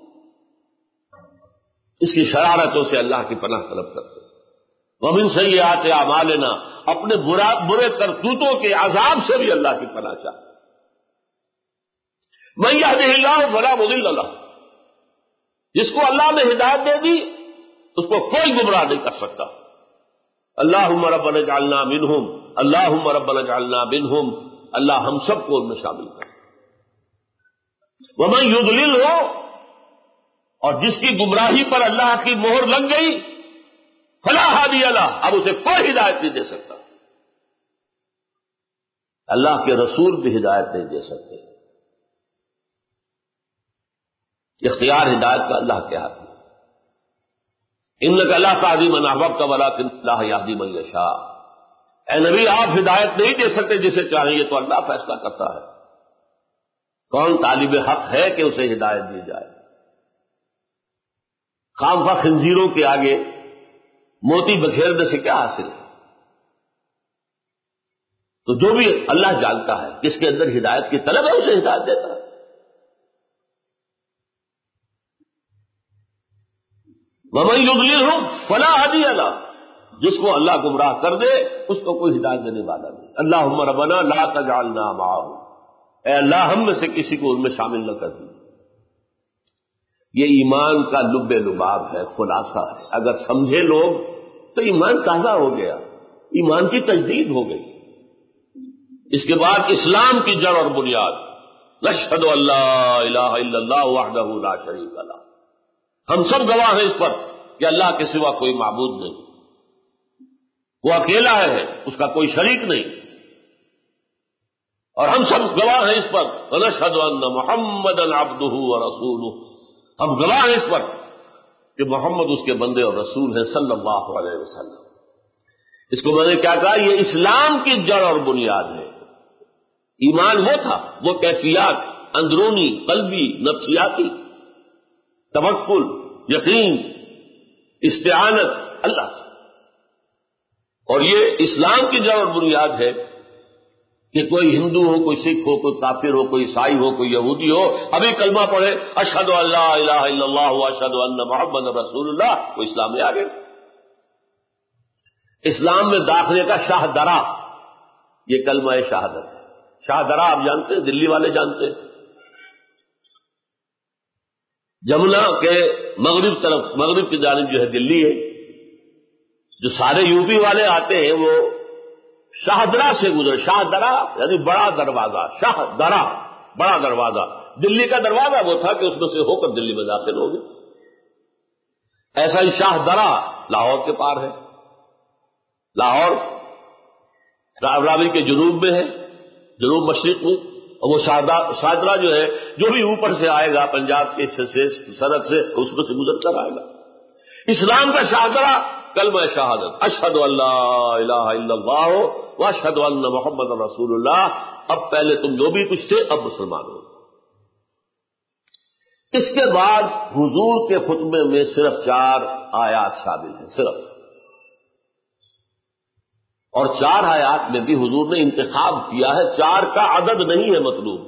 اس کی شرارتوں سے اللہ کی پناہ طلب کرتے ہیں۔ ومن سیئات اعمالنا، اپنے برا برے کرتوتوں کے عذاب سے بھی اللہ کی پناہ چاہتے ہیں۔ من یہدہ اللہ فلا مضل لہ، جس کو اللہ نے ہدایت دے دی اس کو کوئی گمراہ نہیں کر سکتا۔ اللہم ربنا اجعلنا منہم، اللہم ربنا اجعلنا منہم، اللہ ہم سب کو ان میں شامل کر۔ ومن یضلل ہو، اور جس کی گمراہی پر اللہ کی مہر لگ گئی، فلا ہادی لہ، اب اسے کوئی ہدایت نہیں دے سکتا۔ اللہ کے رسول بھی ہدایت نہیں دے سکتے، اختیار ہدایت کا اللہ کے ہاتھ میں۔ انک لا تہدی من احببت ولکن اللہ یہدی من یشاء، اے نبی آپ ہدایت نہیں دے سکتے جسے چاہیں، یہ تو اللہ فیصلہ کرتا ہے، کون طالب حق ہے کہ اسے ہدایت دی جائے۔ خام خواہ خنزیروں کے آگے موتی بکھیرنے سے کیا حاصل ہے؟ تو جو بھی اللہ جانتا ہے کس کے اندر ہدایت کی طلب ہے اسے ہدایت دیتا ہے۔ ومن یضللہ فلا ہادی لہ، جس کو اللہ گمراہ کر دے اس کو کوئی ہدایت دینے والا نہیں۔ اللہم ربنا لا تجعلنا معہم، اے اللہ ہم میں سے کسی کو ان میں شامل نہ کر دیجیے۔ یہ ایمان کا لب لباب ہے، خلاصہ ہے، اگر سمجھے لوگ تو ایمان تازہ ہو گیا، ایمان کی تجدید ہو گئی۔ اس کے بعد اسلام کی جڑ اور بنیاد، نشہد ان لا الہ الا اللہ وحدہ لا شریک لہ، ہم سب گواہ ہیں اس پر کہ اللہ کے سوا کوئی معبود نہیں، وہ اکیلا ہے، اس کا کوئی شریک نہیں، اور ہم سب گواہ ہیں اس پر ونشہد ان محمدا عبدہ ورسولہ، ہم گواہ ہیں اس پر کہ محمد اس کے بندے اور رسول ہیں صلی اللہ علیہ وسلم۔ اس کو میں نے کیا کہا، یہ اسلام کی جڑ اور بنیاد ہے۔ ایمان وہ تھا، وہ کیفیات اندرونی، قلبی، نفسیاتی، توکل، یقین، استعانت اللہ سے، اور یہ اسلام کی جڑ اور بنیاد ہے کہ کوئی ہندو ہو، کوئی سکھ ہو، کوئی کافر ہو، کوئی عیسائی ہو، کوئی یہودی ہو، ابھی کلمہ پڑھے اشہد ان لا الہ الا اللہ واشہد ان محمد رسول اللہ، وہ اسلام میں آ گئے۔ اسلام میں داخلے کا شاہ درا یہ کلمہ شہادت ہے. شاہ درا آپ جانتے ہیں، دلی والے جانتے ہیں، جمنا کے مغرب طرف، مغرب کی جانب جو ہے دلی ہے. جو سارے یو پی والے آتے ہیں وہ شاہدرا سے گزرے. شاہ درا یعنی بڑا دروازہ، شاہ درا بڑا دروازہ. دلی کا دروازہ وہ تھا کہ اس میں سے ہو کر دلی میں داخل ہو گئے. ایسا ہی شاہ درا لاہور کے پار ہے. لاہور راوی کے جنوب میں ہے، جنوب مشرق میں. اور وہ شاہدرا جو ہے جو بھی اوپر سے آئے گا پنجاب کے حصے سے، سرحد سے، اس میں سے گزر کر آئے گا. اسلام کا شاہدرا کلمہ شہادت، اشہد ان لا الہ الا اللہ واشہد ان محمد رسول اللہ. اب پہلے تم جو بھی کچھ تھے اب مسلمان ہو. اس کے بعد حضور کے خطبے میں صرف چار آیات شامل ہیں، صرف. اور چار آیات میں بھی حضور نے انتخاب کیا ہے، چار کا عدد نہیں ہے مطلوب.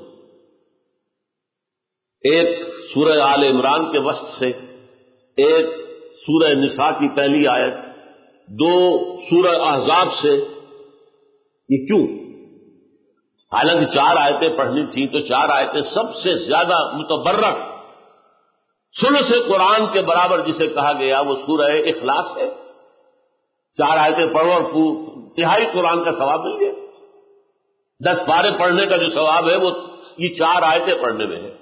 ایک سورہ آل عمران کے وسط سے، ایک سورہ نساء کی پہلی آیت، دو سورہ احزاب سے. یہ کیوں؟ حالانکہ چار آیتیں پڑھنی تھیں تو چار آیتیں سب سے زیادہ متبرک ثلث قرآن کے برابر جسے کہا گیا وہ سورہ اخلاص ہے. چار آیتیں پڑھو اور تہائی قرآن کا ثواب مل گیا. دس پارے پڑھنے کا جو ثواب ہے وہ یہ چار آیتیں پڑھنے میں ہے.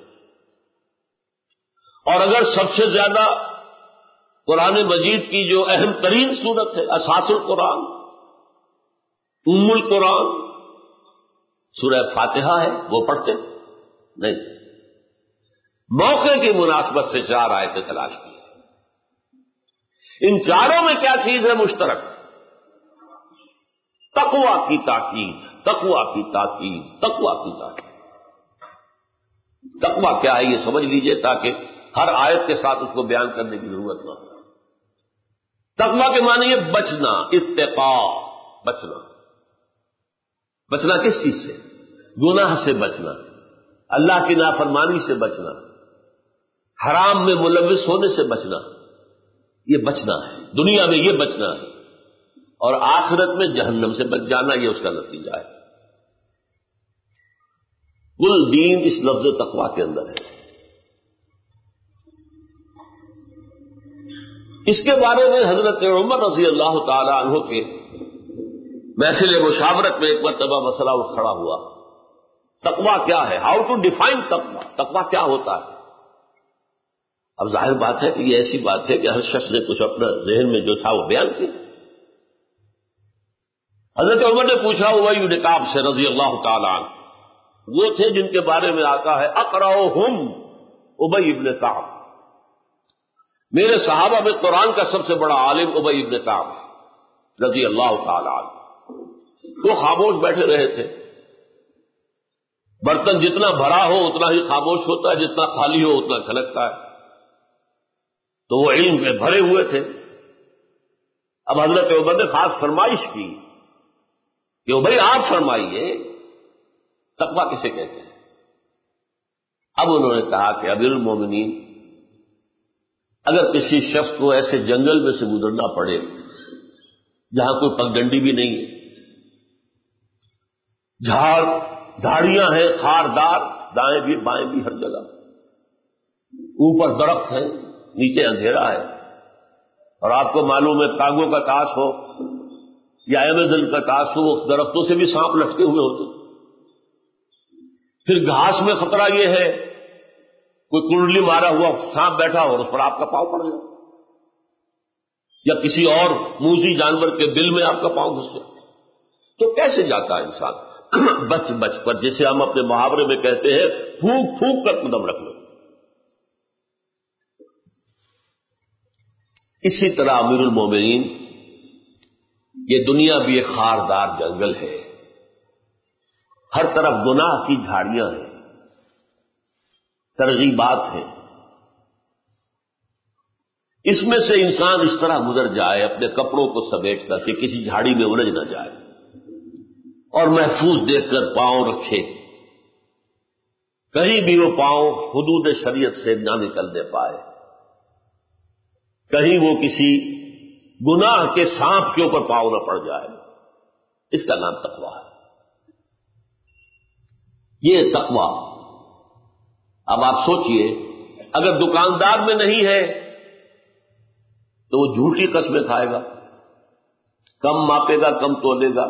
اور اگر سب سے زیادہ قرآن مجید کی جو اہم ترین صورت ہے، اساس القرآن، ام القرآن، سورہ فاتحہ ہے، وہ پڑھتے نہیں. موقع کی مناسبت سے چار آیتیں تلاش کی. ان چاروں میں کیا چیز ہے مشترک؟ تقویٰ کی تاکید، تقویٰ کی تاکید، تقویٰ کی تاکید. تقویٰ کیا ہے یہ سمجھ لیجئے تاکہ ہر آیت کے ساتھ اس کو بیان کرنے کی ضرورت نہ ہو. تقویٰ کے معنی ہے بچنا، اتقاء، بچنا. بچنا کس چیز سے؟ گناہ سے بچنا، اللہ کی نافرمانی سے بچنا، حرام میں ملوث ہونے سے بچنا. یہ بچنا ہے، دنیا میں یہ بچنا ہے، اور آخرت میں جہنم سے بچ جانا، یہ اس کا نتیجہ ہے. کل دین اس لفظ تقویٰ کے اندر ہے. اس کے بارے میں حضرت عمر رضی اللہ تعالی عنہ کے محفل مشاورت میں ایک مرتبہ مسئلہ اٹھ کھڑا ہوا. تقویٰ کیا ہے؟ ہاؤ ٹو ڈیفائن تقویٰ، تقویٰ کیا ہوتا ہے؟ اب ظاہر بات ہے کہ یہ ایسی بات ہے کہ ہر شخص نے کچھ اپنا ذہن میں جو تھا وہ بیان کیا. حضرت عمر نے پوچھا ابی بن کعب سے رضی اللہ تعالی عنہ، وہ تھے جن کے بارے میں آتا ہے اقرؤہم ابی بن کعب. میرے صحابہ میں قرآن کا سب سے بڑا عالم ابی بن کعب رضی اللہ تعالی عنہ. وہ خاموش بیٹھے رہے تھے. برتن جتنا بھرا ہو اتنا ہی خاموش ہوتا ہے، جتنا خالی ہو اتنا کھلکتا ہے. تو وہ علم میں بھرے ہوئے تھے. اب حضرت عمر نے خاص فرمائش کی کہ بھائی آپ فرمائیے تقویٰ کسے کہتے ہیں؟ اب انہوں نے کہا کہ امیر المومنین، اگر کسی شخص کو ایسے جنگل میں سے گزرنا پڑے جہاں کوئی پگڈنڈی بھی نہیں ہے، جھاڑ جھاڑیاں ہیں خاردار، دائیں بھی بائیں بھی ہر جگہ، اوپر درخت ہے نیچے اندھیرا ہے، اور آپ کو معلوم ہے کانگوں کا تاش ہو یا ایمیزن کا تاش ہو، درختوں سے بھی سانپ لٹکے ہوئے ہوتے. پھر گھاس میں خطرہ یہ ہے کوئی کنڈلی مارا ہوا سانپ بیٹھا ہو اور اس پر آپ کا پاؤں پڑ جائے، یا کسی اور موذی جانور کے بل میں آپ کا پاؤں گھس جائے. تو کیسے جاتا ہے انسان بچ بچ پر، جسے ہم اپنے محاورے میں کہتے ہیں پھونک پھونک کر قدم رکھ لو. اسی طرح امیر المومنین، یہ دنیا بھی ایک خاردار جنگل ہے، ہر طرف گناہ کی جھاڑیاں ہیں، ترغیبات ہیں. اس میں سے انسان اس طرح گزر جائے اپنے کپڑوں کو سمیٹ کر کہ کسی جھاڑی میں الجھ نہ جائے، اور محفوظ دیکھ کر پاؤں رکھے، کہیں بھی وہ پاؤں حدود شریعت سے نہ نکلنے پائے، کہیں وہ کسی گناہ کے سانپ کے اوپر پاؤں نہ پڑ جائے، اس کا نام تقویٰ ہے۔ یہ تقویٰ، اب آپ سوچئے اگر دکاندار میں نہیں ہے تو وہ جھوٹی قسمیں کھائے گا، کم ماپے گا، کم تولے گا۔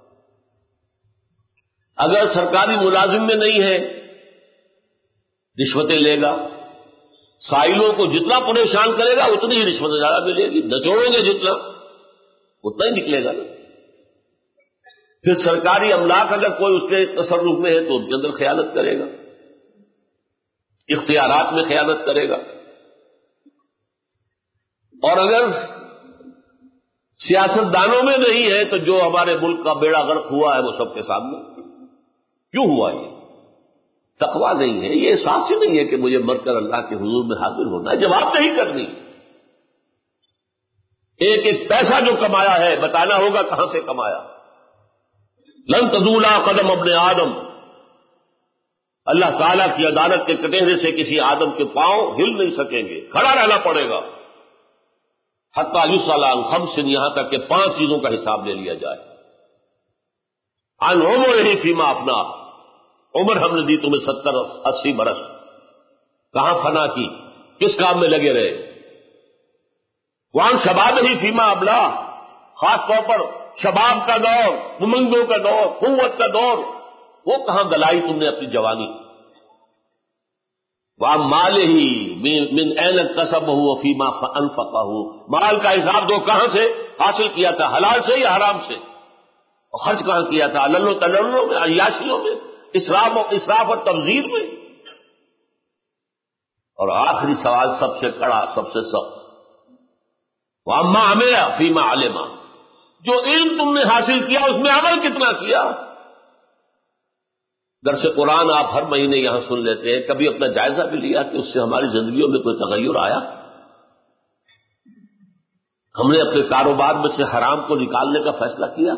اگر سرکاری ملازم میں نہیں ہے رشوتیں لے گا، سائلوں کو جتنا پریشان کرے گا اتنی ہی رشوت زیادہ ملے گی، نچوڑو گے جتنا اتنا ہی نکلے گا نا۔ پھر سرکاری املاک اگر کوئی اس کے تصرف میں ہے تو ان کے اندر خیانت کرے گا، اختیارات میں خیانت کرے گا۔ اور اگر سیاست دانوں میں نہیں ہے تو جو ہمارے ملک کا بیڑا غرق ہوا ہے وہ سب کے سامنے کیوں ہوا؟ یہ تقویٰ نہیں ہے، یہ احساس ہی نہیں ہے کہ مجھے مر کر اللہ کے حضور میں حاضر ہونا ہے، جواب نہیں کرنی۔ ایک ایک پیسہ جو کمایا ہے بتانا ہوگا کہاں سے کمایا۔ لن تزولا قدم ابن آدم، اللہ تعالیٰ کی عدالت کے کٹہرے سے کسی آدم کے پاؤں ہل نہیں سکیں گے، کھڑا رہنا پڑے گا۔ حتیٰ یسأل عن خمس، یہاں تک کہ پانچ چیزوں کا حساب لے لیا جائے۔ عن عمرہ فیما افنا، عمر ہم نے دی تمہیں ستر اسی برس، کہاں فنا کی، کس کام میں لگے رہے۔ وعن شبابہ فیما ابلا، خاص طور پر شباب کا دور، امنگوں کا دور، قوت کا دور، وہ کہاں گلائی تم نے اپنی جوانی۔ وعن مالہ من این اکتسبہ وفیما انفقہ، مال کا حساب دو، کہاں سے حاصل کیا تھا، حلال سے یا حرام سے، اور خرچ کہاں کیا تھا، للو تللو میں، عیاشیوں میں، اسراف اور اسراف اور تبذیر میں۔ اور آخری سوال سب سے کڑا، سب سے سخت، وَأَمَّا عَمِلَ فِيمَا عَلِمَ، جو علم تم نے حاصل کیا اس میں عمل کتنا کیا۔ درس قرآن آپ ہر مہینے یہاں سن لیتے ہیں، کبھی اپنا جائزہ بھی لیا کہ اس سے ہماری زندگیوں میں کوئی تغیر آیا؟ ہم نے اپنے کاروبار میں سے حرام کو نکالنے کا فیصلہ کیا؟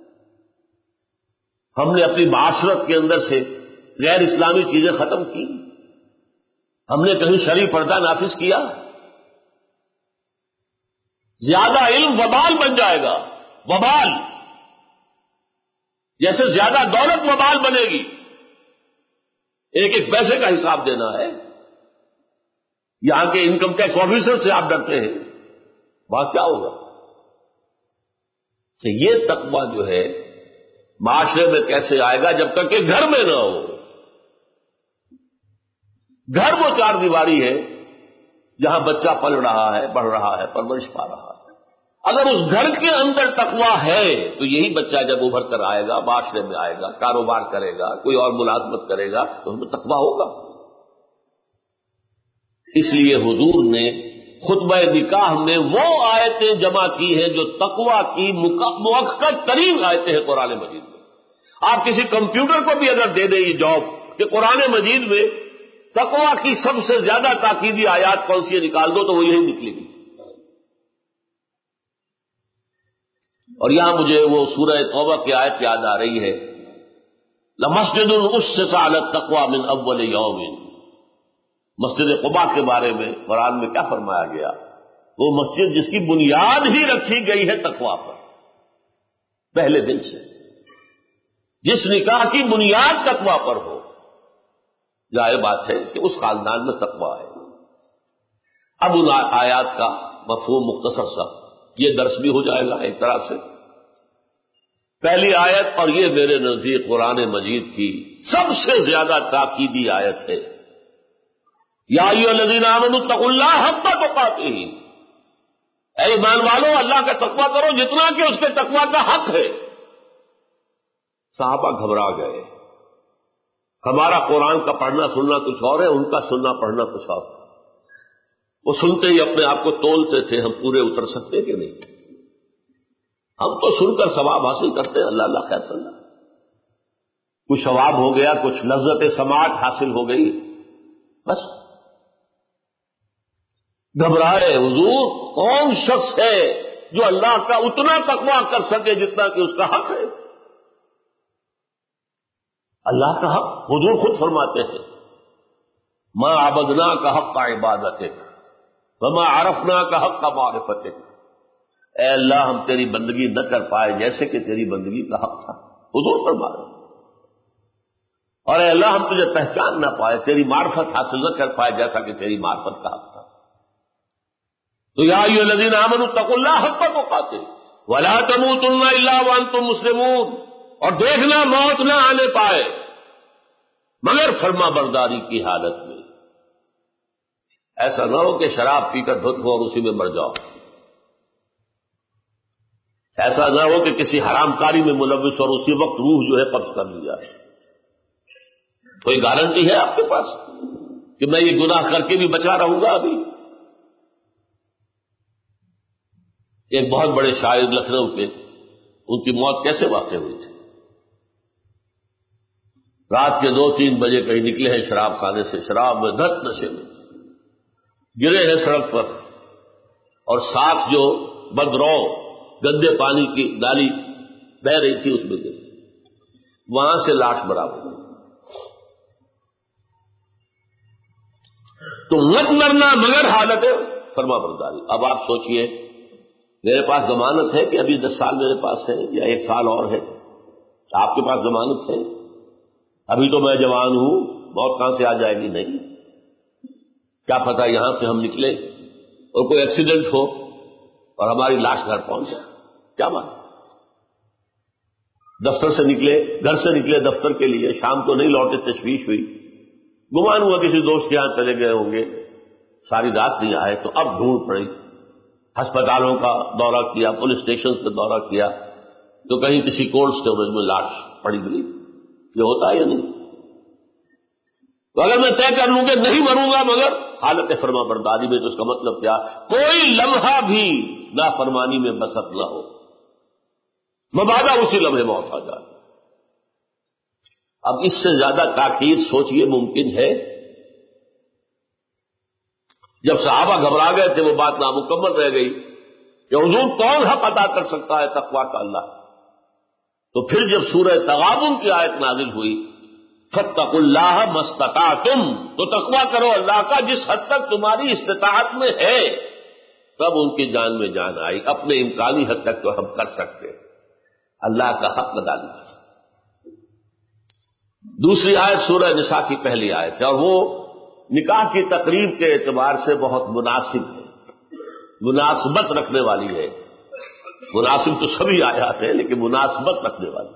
ہم نے اپنی معاشرت کے اندر سے غیر اسلامی چیزیں ختم کی؟ ہم نے کہیں شرعی پردہ نافذ کیا؟ زیادہ علم وبال بن جائے گا، وبال، جیسے زیادہ دولت وبال بنے گی۔ ایک ایک پیسے کا حساب دینا ہے۔ یہاں کے انکم ٹیکس آفیسر سے آپ ڈرتے ہیں، وہاں کیا ہوگا؟ تو یہ تقویٰ جو ہے معاشرے میں کیسے آئے گا جب تک کہ گھر میں نہ ہو۔ گھر وہ چار دیواری ہے جہاں بچہ پل رہا ہے، بڑھ رہا ہے، پرورش پا رہا ہے۔ اگر اس گھر کے اندر تقویٰ ہے تو یہی بچہ جب ابھر کر آئے گا، معاشرے میں آئے گا، کاروبار کرے گا، کوئی اور ملازمت کرے گا تو اس میں تقویٰ ہوگا۔ اس لیے حضور نے خطبہ نکاح میں وہ آیتیں جمع کی ہیں جو تقویٰ کی مؤکد ترین آیتیں ہیں قرآن مجید میں۔ آپ کسی کمپیوٹر کو بھی اگر دے دیں یہ جاب کہ قرآن مجید میں تقویٰ کی سب سے زیادہ تاکیدی آیات کون سی نکال دو تو وہ یہی نکلے گی۔ اور یہاں مجھے وہ سورہ توبہ کی آیت یاد آ رہی ہے، لَمَسْجِدٌ أُسِّسَ عَلَى التَّقْوَى مِنْ أَوَّلِ يَوْمٍ۔ مسجد قباء کے بارے میں قرآن میں کیا فرمایا گیا؟ وہ مسجد جس کی بنیاد ہی رکھی گئی ہے تقویٰ پر، پہلے دن سے، جس نکاح کی بنیاد تقویٰ پر ہو، ظاہر بات ہے کہ اس خاندان میں تقویٰ ہے۔ اب ان آیات کا مفہوم مختصر سا یہ درس بھی ہو جائے گا ایک طرح سے۔ پہلی آیت، اور یہ میرے نزدیک قرآن مجید کی سب سے زیادہ تاکیدی آیت ہے، یا ایھا الذین آمنوا اتقوا اللہ حق تقاتہ، اے ایمان والو اللہ کا تقویٰ کرو جتنا کہ اس کے تقویٰ کا حق ہے۔ صحابہ گھبرا گئے، ہمارا قرآن کا پڑھنا سننا کچھ اور ہے، ان کا سننا پڑھنا کچھ اور ہے۔ وہ سنتے ہی اپنے آپ کو تولتے تھے، ہم پورے اتر سکتے کہ نہیں؟ ہم تو سن کر ثواب حاصل کرتے ہیں، اللہ اللہ خیر صلی اللہ، کچھ ثواب ہو گیا، کچھ لذت سماعت حاصل ہو گئی، بس گھبرائے۔ حضور کون شخص ہے جو اللہ کا اتنا تقویٰ کر سکے جتنا کہ اس کا حق ہے؟ اللہ کا حق حضور خود فرماتے ہیں، ما عبدنا کا حق کا عبادت، وما عرفنا کا حق کا معرفت۔ اے اللہ ہم تیری بندگی نہ کر پائے جیسے کہ تیری بندگی کا حق تھا، حضور فرما رہے ہیں، اور اے اللہ ہم تجھے پہچان نہ پائے، تیری معرفت حاصل نہ کر پائے جیسا کہ تیری معرفت کا حق تھا۔ تو یا ایھا الذین آمنوا اتقوا اللہ حق تقاته ولا تموتن الا وانتم مسلمون، اور دیکھنا موت نہ آنے پائے مگر فرما برداری کی حالت میں۔ ایسا نہ ہو کہ شراب پی کر دھت ہو اور اسی میں مر جاؤ، ایسا نہ ہو کہ کسی حرام کاری میں ملوث اور اسی وقت روح جو ہے قبض کر لی جائے۔ کوئی گارنٹی ہے آپ کے پاس کہ میں یہ گناہ کر کے بھی بچا رہوں گا؟ ابھی ایک بہت بڑے شاعر لکھنؤ کے، ان کی موت کیسے واقع ہوئی تھی؟ رات کے دو تین بجے کہیں نکلے ہیں شراب خانے سے، شراب میں دھت نشے میں گرے ہیں سڑک پر، اور ساتھ جو بدرو گندے پانی کی نالی بہ رہی تھی اس میں گرے، وہاں سے لاش برابر ہوئی۔ تو مت مرنا مگر حالت فرما برداری۔ اب آپ سوچئے میرے پاس ضمانت ہے کہ ابھی دس سال میرے پاس ہے یا ایک سال اور ہے، آپ کے پاس ضمانت ہے؟ ابھی تو میں جوان ہوں، موت کہاں سے آ جائے گی؟ نہیں، کیا پتہ یہاں سے ہم نکلے اور کوئی ایکسیڈنٹ ہو اور ہماری لاش گھر پہنچ جائے، کیا بات؟ دفتر سے نکلے، گھر سے نکلے دفتر کے لیے، شام کو نہیں لوٹے، تشویش ہوئی، گمان ہوا کسی دوست کے یہاں چلے گئے ہوں گے، ساری رات نہیں آئے، تو اب ڈھونڈ پڑی، ہسپتالوں کا دورہ کیا، پولیس اسٹیشن پہ دورہ کیا، تو کہیں کسی کولڈ اسٹوریج میں لاش پڑی گئی۔ یہ ہوتا ہے یا نہیں؟ تو اگر میں طے کر لوں کہ نہیں مروں گا مگر حالت فرما برداری میں، تو اس کا مطلب کیا؟ کوئی لمحہ بھی نافرمانی میں بسر نہ ہو، مبادا اسی لمحے موت آ جائے۔ اب اس سے زیادہ تاخیر سوچئے ممکن ہے؟ جب صحابہ گھبرا گئے تھے وہ بات نامکمل رہ گئی کہ حضور کون حق ادا کر سکتا ہے تقویٰ کا؟ اللہ۔ تو پھر جب سورہ تغابن کی آیت نازل ہوئی، فاتقوا اللہ ما استطعتم، تو تقویٰ کرو اللہ کا جس حد تک تمہاری استطاعت میں ہے، تب ان کی جان میں جان آئی۔ اپنے امکانی حد تک تو ہم کر سکتے، اللہ کا حق ادا نہیں کر سکتے۔ دوسری آیت سورہ نساء کی پہلی آیت ہے، اور وہ نکاح کی تقریب کے اعتبار سے بہت مناسب ہے، مناسبت رکھنے والی ہے۔ مناسب تو سبھی آیات ہیں لیکن مناسبت رکھنے والی۔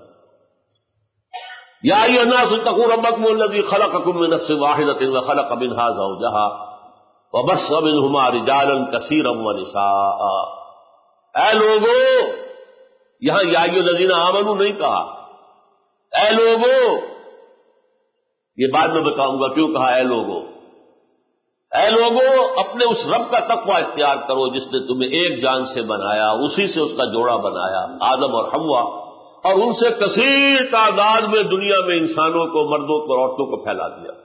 یا ایھا الناس اتقوا ربکم الذی خلقکم من نفس واحدۃ وخلق منها زوجها وبث منہما رجالا کثیرا ونساء۔ اے لوگو، یہاں یا ایھا الذین آمنوا نہیں کہا، اے لوگو، یہ بعد میں بتاؤں گا کیوں کہا اے لوگو۔ اے لوگو، اپنے اس رب کا تقوی اختیار کرو جس نے تمہیں ایک جان سے بنایا، اسی سے اس کا جوڑا بنایا، آدم اور حوا، اور ان سے کثیر تعداد میں دنیا میں انسانوں کو، مردوں کو، عورتوں کو پھیلا دیا۔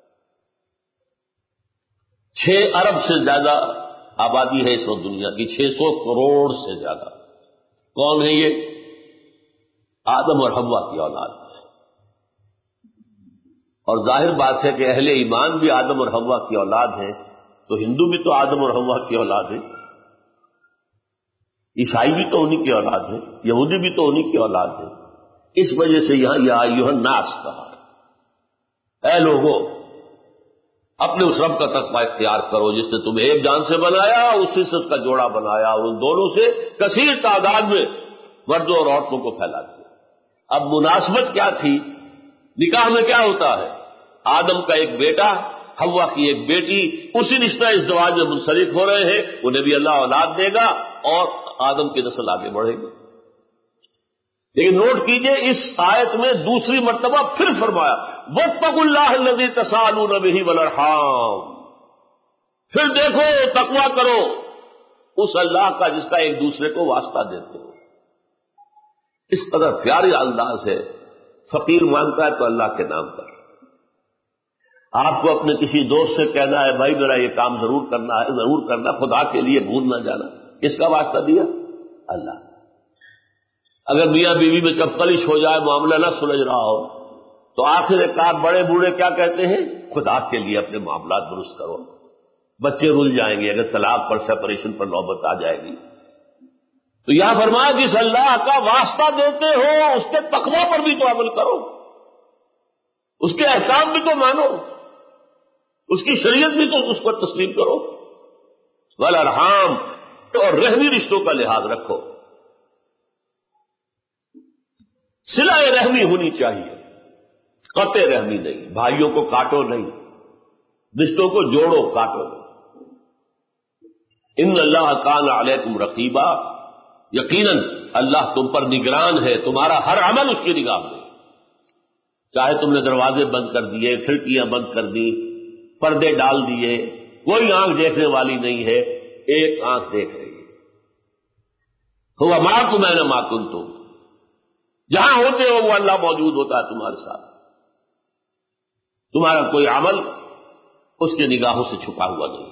چھ ارب سے زیادہ آبادی ہے اس وقت دنیا کی، چھ سو کروڑ سے زیادہ۔ کون ہے یہ؟ آدم اور حوا کی اولاد۔ اور ظاہر بات ہے کہ اہل ایمان بھی آدم اور حوا کی اولاد ہیں، تو ہندو بھی تو آدم اور حوا کی اولاد ہیں، عیسائی بھی تو انہی کی اولاد ہیں، یہودی بھی تو انہی کی اولاد ہیں۔ اس وجہ سے یہاں یا ایھا الناس کہا، اے لوگو، اپنے اس رب کا تقوی اختیار کرو جس نے تمہیں ایک جان سے بنایا، اسی سے اس کا جوڑا بنایا، اور ان دونوں سے کثیر تعداد میں مردوں اور عورتوں کو پھیلا دیا۔ اب مناسبت کیا تھی؟ نکاح میں کیا ہوتا ہے؟ آدم کا ایک بیٹا، حوا کی ایک بیٹی، اسی رشتہ ازدواج میں منسلک ہو رہے ہیں، انہیں بھی اللہ اولاد دے گا اور آدم کی نسل آگے بڑھے گی۔ لیکن نوٹ کیجئے اس آیت میں دوسری مرتبہ پھر فرمایا واتقوا اللہ الذی تساءلون بہ والارحام، پھر دیکھو تقویٰ کرو اس اللہ کا جس کا ایک دوسرے کو واسطہ دیتے ہو۔ اس قدر پیارے انداز ہے، فقیر مانگتا ہے تو اللہ کے نام پر۔ آپ کو اپنے کسی دوست سے کہنا ہے بھائی میرا یہ کام ضرور کرنا ہے، ضرور کرنا، خدا کے لیے بھول نہ جانا، کس کا واسطہ دیا؟ اللہ۔ اگر میاں بیوی میں کب کلش ہو جائے، معاملہ نہ سلجھ رہا ہو، تو آخر کار بڑے بوڑھے کیا کہتے ہیں؟ خدا کے لیے اپنے معاملات درست کرو۔ بچے رل جائیں گے اگر طلاق پر، سیپریشن پر نوبت آ جائے گی، تو یہاں فرمایا جس اللہ کا واسطہ دیتے ہو اس کے تقوی پر بھی تو عمل کرو، اس کے احکام بھی تو مانو، اس کی شریعت بھی تو اس پر تسلیم کرو، والارحام اور رحمی رشتوں کا لحاظ رکھو، صلہ رحمی ہونی چاہیے، قطع رحمی نہیں، بھائیوں کو کاٹو نہیں، رشتوں کو جوڑو کاٹو نہیں۔ ان اللہ کان علیکم رقیبا، یقیناً اللہ تم پر نگران ہے، تمہارا ہر عمل اس کی نگاہ میں، چاہے تم نے دروازے بند کر دیے، کھڑکیاں بند کر دی، پردے ڈال دیے، کوئی آنکھ دیکھنے والی نہیں ہے، ایک آنکھ دیکھ رہی ہے۔ ہوا معکم اینما کنتم، جہاں ہوتے ہو وہ اللہ موجود ہوتا ہے تمہارے ساتھ، تمہارا کوئی عمل اس کی نگاہوں سے چھپا ہوا نہیں۔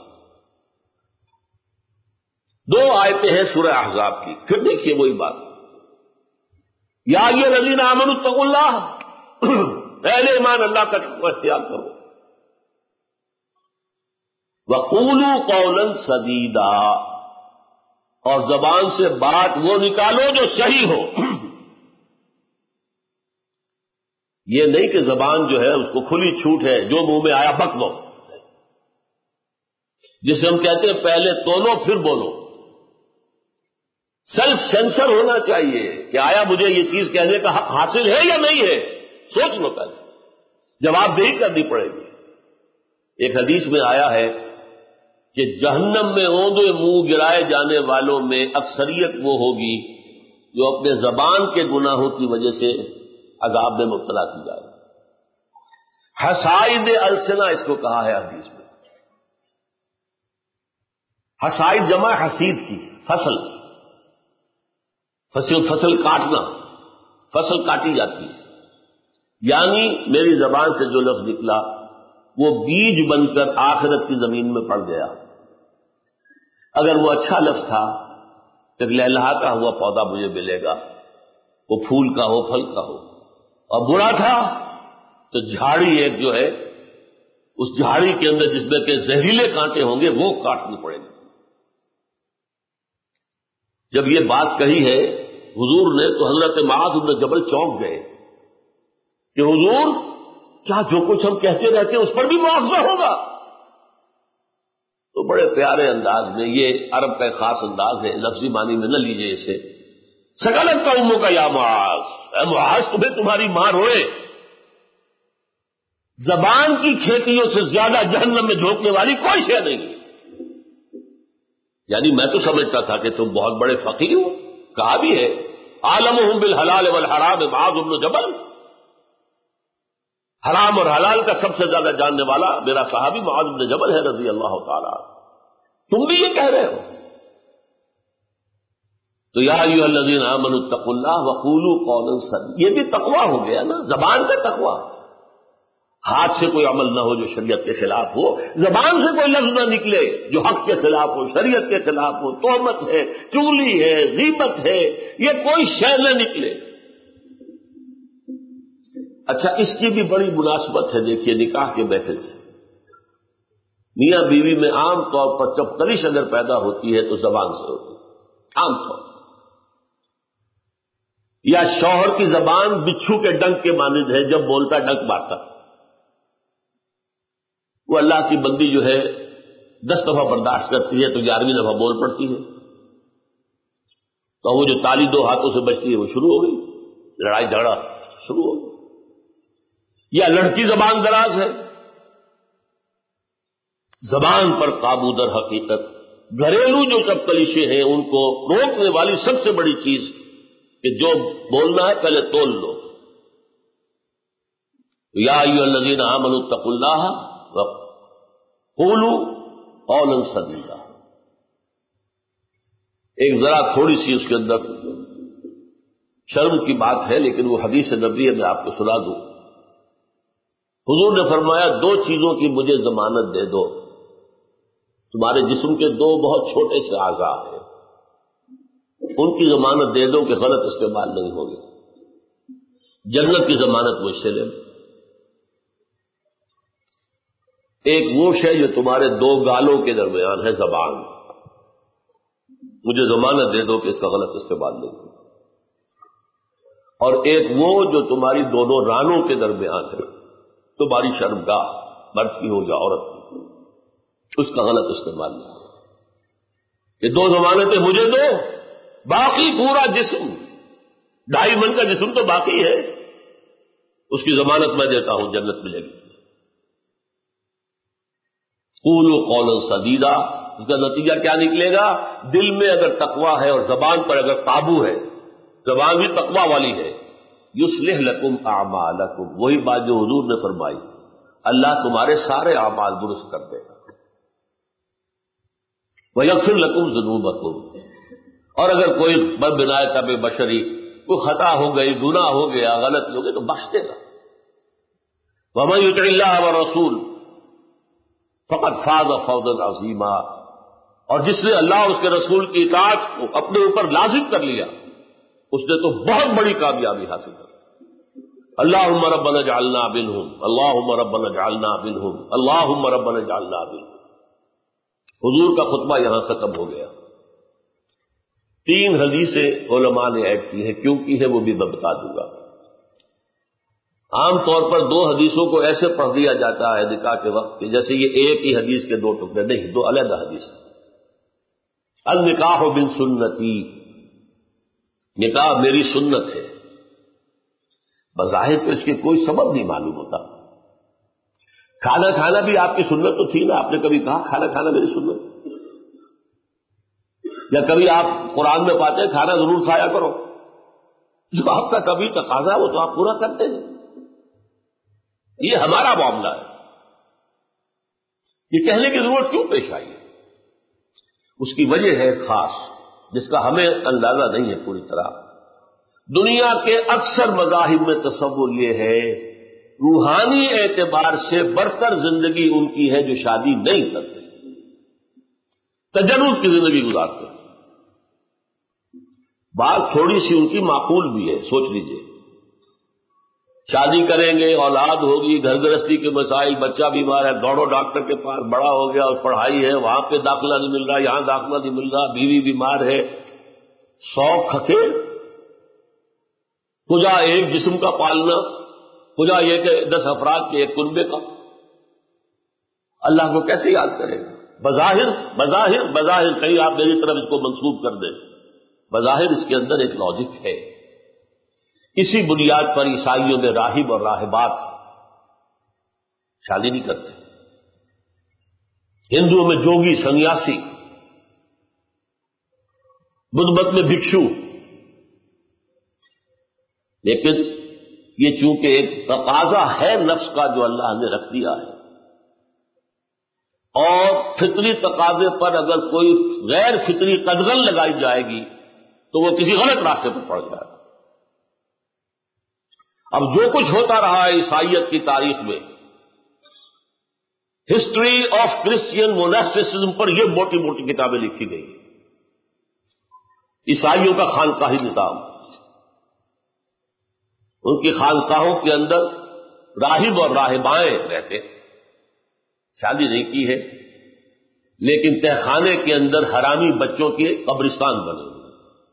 دو آیتیں ہیں سورہ احزاب کی، پھر دیکھیے وہی بات، یا ایھا الذین آمنوا اتقوا اللہ، اہل ایمان اللہ کا تقوی اختیار کرو، وقولوا قولا سدیدا، اور زبان سے بات وہ نکالو جو صحیح ہو۔ یہ نہیں کہ زبان جو ہے اس کو کھلی چھوٹ ہے، جو منہ میں آیا بک دو، جسے ہم کہتے ہیں پہلے تولو پھر بولو۔ سیلف سینسر ہونا چاہیے کہ آیا مجھے یہ چیز کہنے کا حق حاصل ہے یا نہیں ہے، سوچ لو پہلے، جواب دہی کرنی پڑے گی۔ ایک حدیث میں آیا ہے کہ جہنم میں اوندے منہ گرائے جانے والوں میں اکثریت وہ ہوگی جو اپنے زبان کے گناہوں کی وجہ سے عذاب میں مبتلا کی جائے۔ حسائد السنہ اس کو کہا ہے حدیث میں، حسائد جمع حسید کی، فصل فصل فصل کاٹنا، فصل کاٹی جاتی ہے، یعنی میری زبان سے جو لفظ نکلا وہ بیج بن کر آخرت کی زمین میں پڑ گیا۔ اگر وہ اچھا لفظ تھا کہ لہلہاتا ہوا پودا مجھے ملے گا، وہ پھول کا ہو پھل کا ہو، اور برا تھا تو جھاڑی ایک جو ہے اس جھاڑی کے اندر جس میں کہ زہریلے کانٹے ہوں گے وہ کاٹنی پڑیں گے۔ جب یہ بات کہی ہے حضور نے تو حضرت معاذ بن جبل چونک گئے کہ حضور کیا جو کچھ ہم کہتے رہتے ہیں اس پر بھی معاوضہ ہوگا؟ تو بڑے پیارے انداز میں، یہ عرب کا خاص انداز ہے، لفظی معنی میں نہ لیجئے اسے، سگلت کا اموں کا یا معاذ، اے معاذ تمہیں تمہاری ماں روئے۔ زبان کی کھیتیوں سے زیادہ جہنم میں جھونکنے والی کوئی شے نہیں۔ یعنی میں تو سمجھتا تھا کہ تم بہت بڑے فقیر ہو، کہا بھی ہے عالمہم بالحلال والحرام معاذ بن جبل، حرام اور حلال کا سب سے زیادہ جاننے والا میرا صحابی معاذ بن جبل ہے رضی اللہ تعالی۔ تم بھی یہ کہہ رہے ہو؟ تو یا ایھا الذین آمنوا اتقوا اللہ وقولوا قولا سدیدا، یہ بھی تقویٰ ہو گیا نا، زبان کا تقویٰ۔ ہاتھ سے کوئی عمل نہ ہو جو شریعت کے خلاف ہو، زبان سے کوئی لفظ نہ نکلے جو حق کے خلاف ہو، شریعت کے خلاف ہو، تہمت ہے، چغلی ہے، غیبت ہے، یہ کوئی شے نہ نکلے۔ اچھا، اس کی بھی بڑی مناسبت ہے، دیکھیے نکاح کے بیٹھے سے میاں بیوی میں عام طور پر جب تلش اگر پیدا ہوتی ہے تو زبان سے ہوتی ہے، عام طور پر، یا شوہر کی زبان بچھو کے ڈنک کے مانند ہے، جب بولتا ڈنک مارتا۔ وہ اللہ کی بندی جو ہے دس دفعہ برداشت کرتی ہے تو گیارہویں دفعہ بول پڑتی ہے، تو وہ جو تالی دو ہاتھوں سے بجتی ہے وہ شروع ہو گئی، لڑائی جھگڑا شروع ہو گئی۔ یا لڑکی زبان دراز ہے، زبان پر قابو در حقیقت گھریلو جو سب کلیشے ہیں ان کو روکنے والی سب سے بڑی چیز کہ جو بولنا ہے پہلے تول لو۔ یا ایھا الذین آمنوا اتقوا اللہ وقولوا قولا سدیدا۔ ایک ذرا تھوڑی سی اس کے اندر شرم کی بات ہے، لیکن وہ حدیث نبوی میں آپ کو سنا دوں۔ حضور نے فرمایا دو چیزوں کی مجھے ضمانت دے دو، تمہارے جسم کے دو بہت چھوٹے سے اعضاء ہیں، ان کی ضمانت دے دو کہ غلط استعمال نہیں ہوگی، جنت کی ضمانت مجھ سے لے۔ ایک وہ شے جو تمہارے دو گالوں کے درمیان ہے، زبان، مجھے ضمانت دے دو کہ اس کا غلط استعمال نہیں ہو. اور ایک وہ جو تمہاری دونوں رانوں کے درمیان ہے، تمہاری شرمگاہ، مرد کی ہو یا عورت کی، اس کا غلط استعمال نہیں ہو. یہ دو ضمانتیں مجھے دو، باقی پورا جسم، ڈھائی من کا جسم تو باقی ہے، اس کی ضمانت میں دیتا ہوں، جنت ملے گی. قولوا قولا سدیدا، اس کا نتیجہ کیا نکلے گا؟ دل میں اگر تقویٰ ہے اور زبان پر اگر قابو ہے، زبان بھی تقویٰ والی ہے، یصلح لکم اعمالکم، وہی بات جو حضور نے فرمائی، اللہ تمہارے سارے اعمال درست کر دے گا. ویغفر لکم ذنوبکم، اور اگر کوئی بنائے طب بشری کوئی خطا ہو گئی، گناہ ہو گیا، غلطی ہو گئی تو بخش دے گا. ومن یطع اللہ والرسول فقد فاز فوزا عظیما، اور جس نے اللہ اور اس کے رسول کی اطاعت کو اپنے اوپر لازم کر لیا، اس نے تو بہت بڑی کامیابی حاصل کر. اللہم ربنا اجعلنا منہم، اللہم ربنا اجعلنا منہم، اللہم ربنا اجعلنا منہم. حضور کا خطبہ یہاں ختم ہو گیا. تین حدیثیں علماء نے ایڈ کی ہیں، کیوں کی ہے وہ بھی میں بتا دوں گا. عام طور پر دو حدیثوں کو ایسے پڑھ دیا جاتا ہے نکاح کے وقت کہ جیسے یہ ایک ہی حدیث کے دو ٹکڑے، نہیں، دو علیحدہ حدیث. النکاح بن سنتی، نکاح میری سنت ہے. بظاہر تو اس کے کوئی سبب نہیں معلوم ہوتا. کھانا کھانا بھی آپ کی سنت تو تھی نا، آپ نے کبھی کہا کھانا کھانا میری سنت؟ یا کبھی آپ قرآن میں پاتے ہیں کھانا ضرور کھایا کرو؟ جو آپ کا کبھی تقاضا وہ تو آپ پورا کرتے ہیں. یہ ہمارا معاملہ ہے. یہ کہنے کی ضرورت کیوں پیش آئی ہے؟ اس کی وجہ ہے خاص، جس کا ہمیں اندازہ نہیں ہے پوری طرح. دنیا کے اکثر مذاہب میں تصور یہ ہے روحانی اعتبار سے برتر زندگی ان کی ہے جو شادی نہیں کرتے، تجرد کی زندگی گزارتے. بات تھوڑی سی ان کی معقول بھی ہے. سوچ لیجئے، شادی کریں گے، اولاد ہوگی، گھر گرہستی کے مسائل، بچہ بیمار ہے، دوڑو ڈاکٹر کے پاس، بڑا ہو گیا اور پڑھائی ہے، وہاں پہ داخلہ نہیں مل رہا، یہاں داخلہ نہیں مل رہا، بیوی بیمار ہے، سو کھکے. کجا ایک جسم کا پالنا، کجا یہ کہ دس افراد کے ایک کنبے کا. اللہ کو کیسے یاد کرے گا؟ بظاہر بظاہر بظاہر کہیں آپ میری طرف اس کو منسوب کر دیں، بظاہر اس کے اندر ایک لاجک ہے. اسی بنیاد پر عیسائیوں میں راہب اور راہبات شادی نہیں کرتے، ہندوؤں میں جوگی سنیاسی، بدھ مت میں بھکشو. لیکن یہ چونکہ ایک تقاضا ہے نفس کا جو اللہ نے رکھ دیا ہے، اور فطری تقاضے پر اگر کوئی غیر فطری قدغن لگائی جائے گی تو وہ کسی غلط راستے پر پڑ جائے گا. اب جو کچھ ہوتا رہا ہے عیسائیت کی تاریخ میں، ہسٹری آف کرسچین موناسٹسزم پر یہ موٹی موٹی کتابیں لکھی گئی. عیسائیوں کا خانقاہی نظام، ان کی خانقاہوں کے اندر راہب اور راہبائیں رہتے، شادی نہیں کی ہے، لیکن تہخانے کے اندر حرامی بچوں کے قبرستان بنے ہوئے.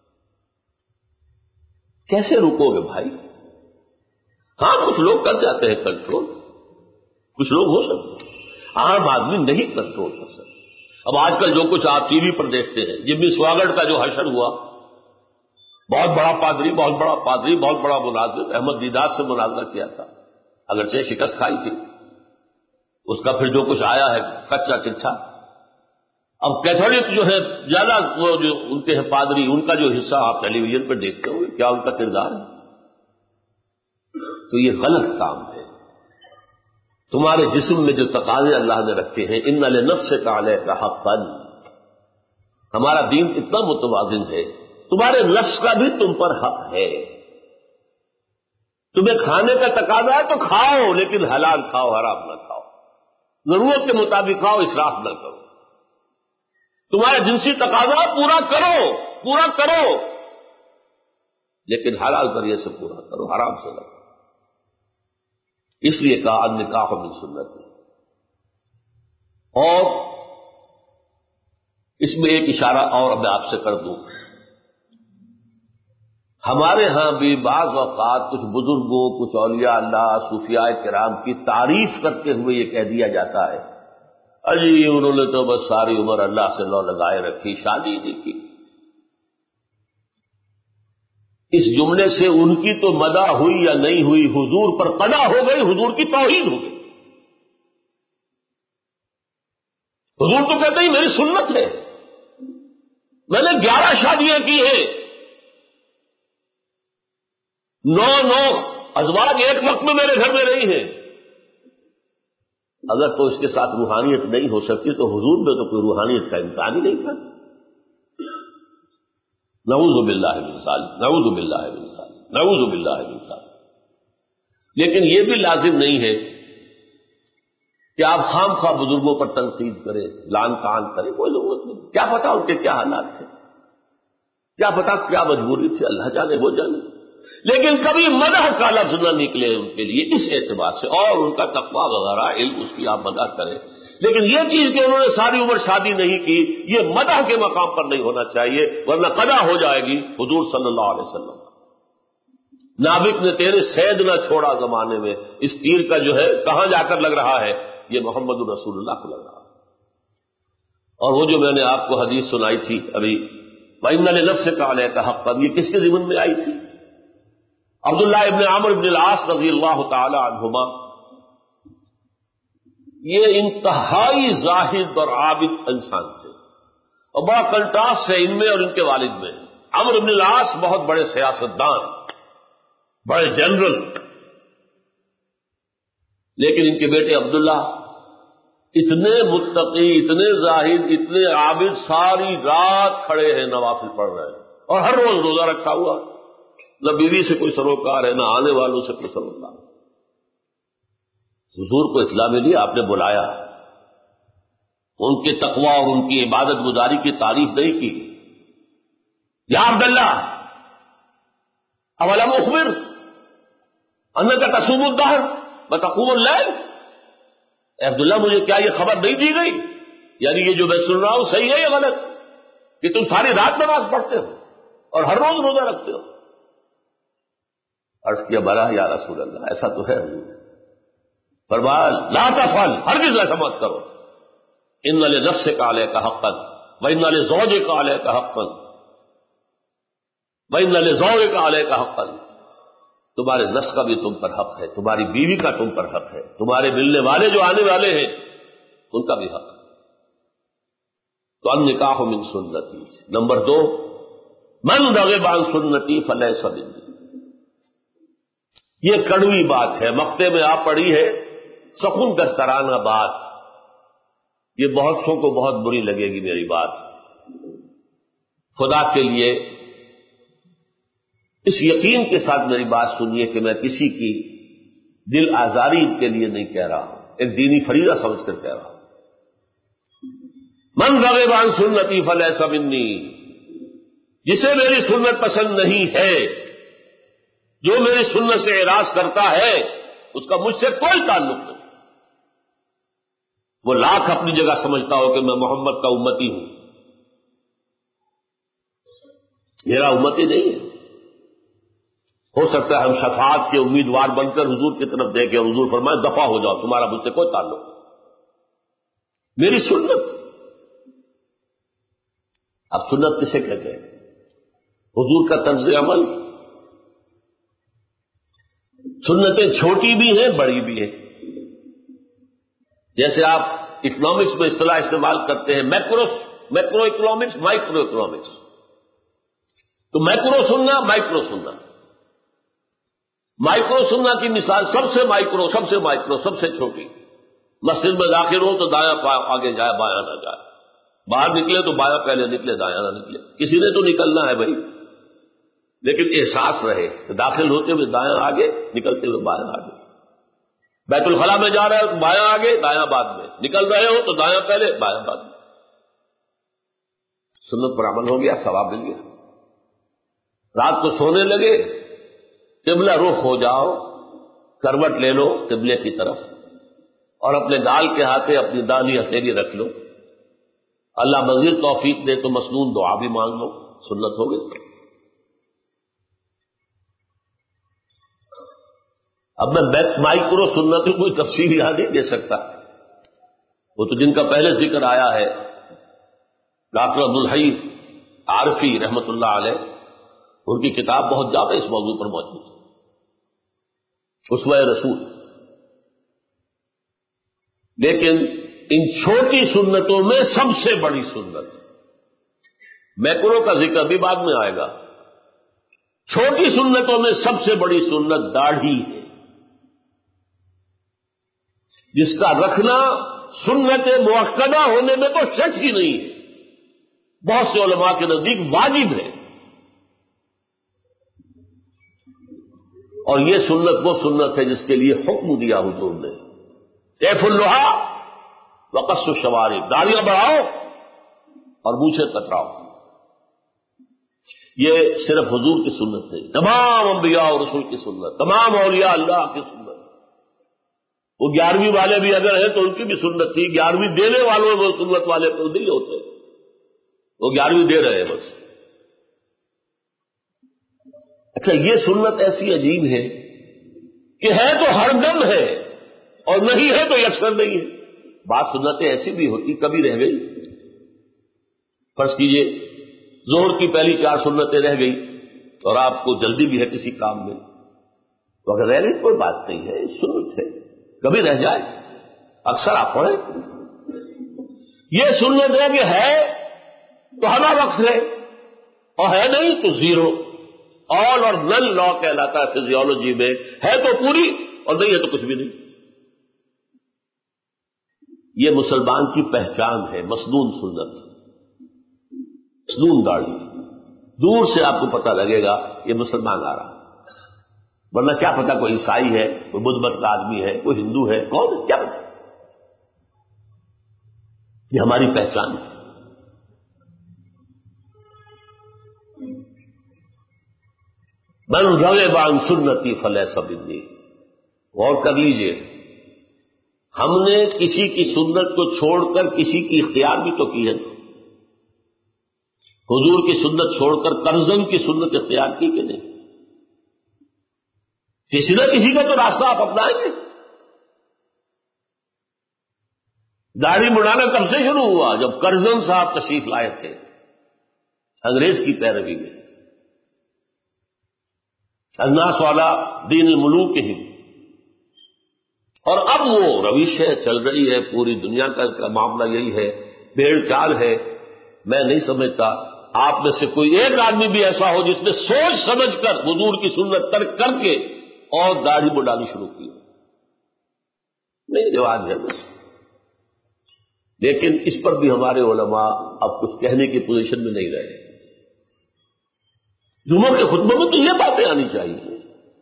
کیسے رکو گے بھائی؟ ہاں کچھ لوگ کر جاتے ہیں کنٹرول، کچھ لوگ ہو سکتے ہیں، عام آدمی نہیں کنٹرول کر سکتے. اب آج کل جو کچھ آپ ٹی وی پر دیکھتے ہیں، جمی سواگڑ کا جو حشر ہوا، بہت بڑا پادری بہت بڑا پادری بہت بڑا مناظر، احمد دیدار سے مناظرہ کیا تھا، اگرچہ شکست کھائی تھی، اس کا پھر جو کچھ آیا ہے کچا چٹھا. اب کیتھولک جو ہے زیادہ وہ جو ان کے ہیں پادری، ان کا جو حصہ آپ ٹیلی ویژن پر دیکھتے ہوں گے، کیا ان کا کردار ہے؟ تو یہ غلط کام ہے. تمہارے جسم میں جو تقاضے اللہ نے رکھے ہیں، ان لنفسک علیک حقا، ہمارا دین اتنا متوازن ہے، تمہارے نفس کا بھی تم پر حق ہے. تمہیں کھانے کا تقاضا ہے تو کھاؤ، لیکن حلال کھاؤ، حرام نہ کھاؤ، ضرورت کے مطابق کھاؤ، اسراف نہ کرو. تمہارا جنسی تقاضا پورا کرو پورا کرو لیکن حلال ذریعے سے پورا کرو، حرام سے نہ کرو. اس لیے کہا النکاح من سنتی. اور اس میں ایک اشارہ اور میں آپ سے کر دوں، ہمارے ہاں بھی بعض اوقات کچھ بزرگوں، کچھ اولیاء اللہ، صوفیاء کرام کی تعریف کرتے ہوئے یہ کہہ دیا جاتا ہے اجی انہوں نے تو بس ساری عمر اللہ سے لو لگائے رکھی، شادی نہیں کی۔ اس جملے سے ان کی تو مدح ہوئی یا نہیں ہوئی، حضور پر قضا ہو گئی، حضور کی توہین ہو گئی۔ حضور تو کہتے ہیں میری سنت ہے، میں نے گیارہ شادیاں کی ہیں، نو نو ازواج ایک وقت میں میرے گھر میں نہیں ہیں۔ اگر تو اس کے ساتھ روحانیت نہیں ہو سکتی تو حضور میں تو کوئی روحانیت کا امکان ہی نہیں تھا۔ نعوذ باللہ من ذالک، نعوذ باللہ من ذالک، نعوذ باللہ من ذالک۔ لیکن یہ بھی لازم نہیں ہے کہ آپ خام خواہ بزرگوں پر تنقید کریں، لعن طعن کریں، کوئی ضرورت نہیں۔ کیا پتا ان کے کیا حالات تھے، کیا پتا کیا مجبوری تھی، اللہ جانے وہ جانے۔ لیکن کبھی مدح کا لفظ نہ نکلے ان کے لیے اس اعتبار سے، اور ان کا تقویٰ وغیرہ علم اس کی آپ مدح کریں، لیکن یہ چیز کہ انہوں نے ساری عمر شادی نہیں کی، یہ مدح کے مقام پر نہیں ہونا چاہیے، ورنہ قضا ہو جائے گی حضور صلی اللہ علیہ وسلم۔ نابک نے تیرے سید نہ چھوڑا زمانے میں، اس تیر کا جو ہے کہاں جا کر لگ رہا ہے، یہ محمد رسول اللہ کو لگ رہا ہے۔ اور وہ جو میں نے آپ کو حدیث سنائی تھی ابھی، وَإِنَّ لِنَفْسِكَ عَلَيْكَ حَقًّا، یہ کس کے ضمن میں آئی تھی؟ عبداللہ ابن عمرو ابن العاص رضی اللہ تعالی عنہما، یہ انتہائی زاہد اور عابد انسان تھے، اور بڑا کنٹراسٹ ہے ان میں اور ان کے والد میں۔ عمرو ابن العاص بہت بڑے سیاستدان، بڑے جنرل، لیکن ان کے بیٹے عبداللہ اتنے متقی، اتنے زاہد، اتنے عابد، ساری رات کھڑے ہیں نوافل پڑھ رہے ہیں، اور ہر روز روزہ رکھا ہوا، نہ بیوی سے کوئی سروکار ہے، نہ آنے والوں سے کوئی سروکار۔ حضور کو اطلاع ملی، آپ نے بلایا، ان کے تقوی اور ان کی عبادت گزاری کی تعریف نہیں کی۔ یا عبداللہ اولم اخبر انک تصوم الدہر وتقوم اللیل، اے عبداللہ مجھے کیا یہ خبر نہیں دی گئی، یعنی یہ جو میں سن رہا ہوں صحیح ہے یا غلط، کہ تم ساری رات نماز پڑھتے ہو اور ہر روز روزہ رکھتے ہو؟ عرض کیا بلا یا رسول اللہ، ایسا تو ہے حضور۔ فرمایا لا تفعل، ہرگز ایسا مت کرو، ان لنفسک علیک حقا وان لزوجک علیک حقا وان لزوجک علیک حقا، تمہارے نفس کا بھی تم پر حق ہے، تمہاری بیوی کا تم پر حق ہے، تمہارے ملنے والے جو آنے والے ہیں ان کا بھی حق ہے۔ تو النکاح من سنتی، نمبر دو، من رغب عن سنتی فلیس منی، یہ کڑوی بات ہے، مقطع میں آپ پڑھی ہے، سخن دسترانہ بات، یہ بہت سو کو بہت بری لگے گی میری بات۔ خدا کے لیے اس یقین کے ساتھ میری بات سنیے کہ میں کسی کی دل آزاری کے لیے نہیں کہہ رہا ہوں، ایک دینی فریضہ سمجھ کر کہہ رہا ہوں۔ من رغب عن سنتی فلیس منی، جسے میری سنت پسند نہیں ہے، جو میری سنت سے اعراض کرتا ہے، اس کا مجھ سے کوئی تعلق نہیں۔ وہ لاکھ اپنی جگہ سمجھتا ہو کہ میں محمد کا امتی ہوں، میرا امتی نہیں ہے۔ ہو سکتا ہے ہم شفاعت کے امیدوار بن کر حضور کی طرف دیکھیں اور حضور فرمائے دفع ہو جاؤ، تمہارا مجھ سے کوئی تعلق نہیں، میری سنت۔ اب سنت کسے کہتے ہیں؟ حضور کا طرز عمل۔ سنتیں چھوٹی بھی ہیں، بڑی بھی ہیں۔ جیسے آپ اکنامکس میں اصطلاح استعمال کرتے ہیں، macro macro economics, micro economics, تو میکرو سننا، مائکرو سننا۔ مائکرو سننا کی مثال سب سے مائکرو، سب سے مائکرو، سب سے چھوٹی، مسجد میں داخل ہو تو دایاں آگے جائے، بایاں نہ جائے، باہر نکلے تو بایاں پہلے نکلے، دایاں نہ نکلے، کسی نے تو نکلنا ہے بھائی، لیکن احساس رہے کہ داخل ہوتے ہوئے دایاں آگے، نکلتے ہوئے بایاں آگے۔ بیت الخلاء میں جا رہے ہو تو بایاں آگے، دایاں بعد میں، نکل رہے ہو تو دایاں پہلے، بایاں بعد میں۔ سنت پر عمل ہو گیا، ثواب مل گیا۔ رات کو سونے لگے، قبلہ رخ ہو جاؤ، کروٹ لے لو قبلے کی طرف، اور اپنے گال کے ہاتھے اپنی داہنی ہتھیلی رکھ لو، اللہ مزید توفیق دے تو مسنون دعا بھی مانگ لو، سنت ہو گئی۔ اب میں مائکرو سنت کی کوئی تفصیل یہاں نہیں دے سکتا، وہ تو جن کا پہلے ذکر آیا ہے ڈاکٹر عبدالحی عارفی رحمت اللہ علیہ، ان کی کتاب بہت زیادہ اس موضوع پر موجود ہے، اسوہ رسول۔ لیکن ان چھوٹی سنتوں میں سب سے بڑی سنت، میکرو کا ذکر بھی بعد میں آئے گا، چھوٹی سنتوں میں سب سے بڑی سنت داڑھی ہے، جس کا رکھنا سنت مؤکدہ ہونے میں تو شک ہی نہیں ہے، بہت سے علماء کے نزدیک واجب ہے۔ اور یہ سنت وہ سنت ہے جس کے لیے حکم دیا حضور نے، کیف اللحا وقص الشوارب، داڑیاں بڑھاؤ اور مونچھیں کتراؤ۔ یہ صرف حضور کی سنت ہے، تمام انبیاء اور رسول کی سنت، تمام اولیاء اللہ کی سنت۔ وہ گیارہویں والے بھی اگر ہیں تو ان کی بھی سنت تھی، گیارہویں دینے والوں وہ سنت والے تو نہیں ہوتے، وہ گیارہویں دے رہے ہیں بس۔ اچھا، یہ سنت ایسی عجیب ہے کہ ہے تو ہر دم ہے اور نہیں ہے تو یکسر نہیں ہے۔ بعض سنتیں ایسی بھی ہوتی کبھی رہ گئی، فرض کیجئے ظہر کی پہلی چار سنتیں رہ گئی اور آپ کو جلدی بھی ہے کسی کام میں، تو اگر رہ گئی کوئی بات نہیں ہے، سنت ہے، کبھی رہ جائے، اکثر آپ پڑھیں۔ یہ سنت ہے کہ ہے تو ہمارا وقت ہے اور ہے نہیں تو زیرو، آل اور نل لا کہلاتا ہے فزیولوجی میں، ہے تو پوری اور نہیں ہے تو کچھ بھی نہیں۔ یہ مسلمان کی پہچان ہے، مسنون سنت، مسنون داڑھی، دور سے آپ کو پتہ لگے گا یہ مسلمان آ رہا، ورنہ کیا پتا کوئی عیسائی ہے، کوئی بدھ مت کا آدمی ہے، کوئی ہندو ہے، کون ہے کیا پتا۔ یہ ہماری پہچان ہے۔ من رغب عن سنتی فلیس منی، غور کر لیجئے، ہم نے کسی کی سنت کو چھوڑ کر کسی کی اختیار بھی تو کی ہے، حضور کی سنت چھوڑ کر کرزن کی سنت اختیار کی کہ نہیں؟ کسی نہ کسی کا تو راستہ آپ اپنائیں گے۔ داڑھی مڑانا کب سے شروع ہوا؟ جب کرزن صاحب تشریف لائے تھے انگریز کی پیروی میں، الناس والا دین الملوک ہی، اور اب وہ روش ہے چل رہی ہے، پوری دنیا کا معاملہ یہی ہے، بھیڑ چال ہے۔ میں نہیں سمجھتا آپ میں سے کوئی ایک آدمی بھی ایسا ہو جس نے سوچ سمجھ کر حضور کی سنت ترک کر کے اور داڑھی مڈانی شروع کی، نہیں، جواب ہے بس۔ لیکن اس پر بھی ہمارے علماء اب کچھ کہنے کی پوزیشن میں نہیں رہے۔ جمعہ کے خطبوں میں تو یہ باتیں آنی چاہیے،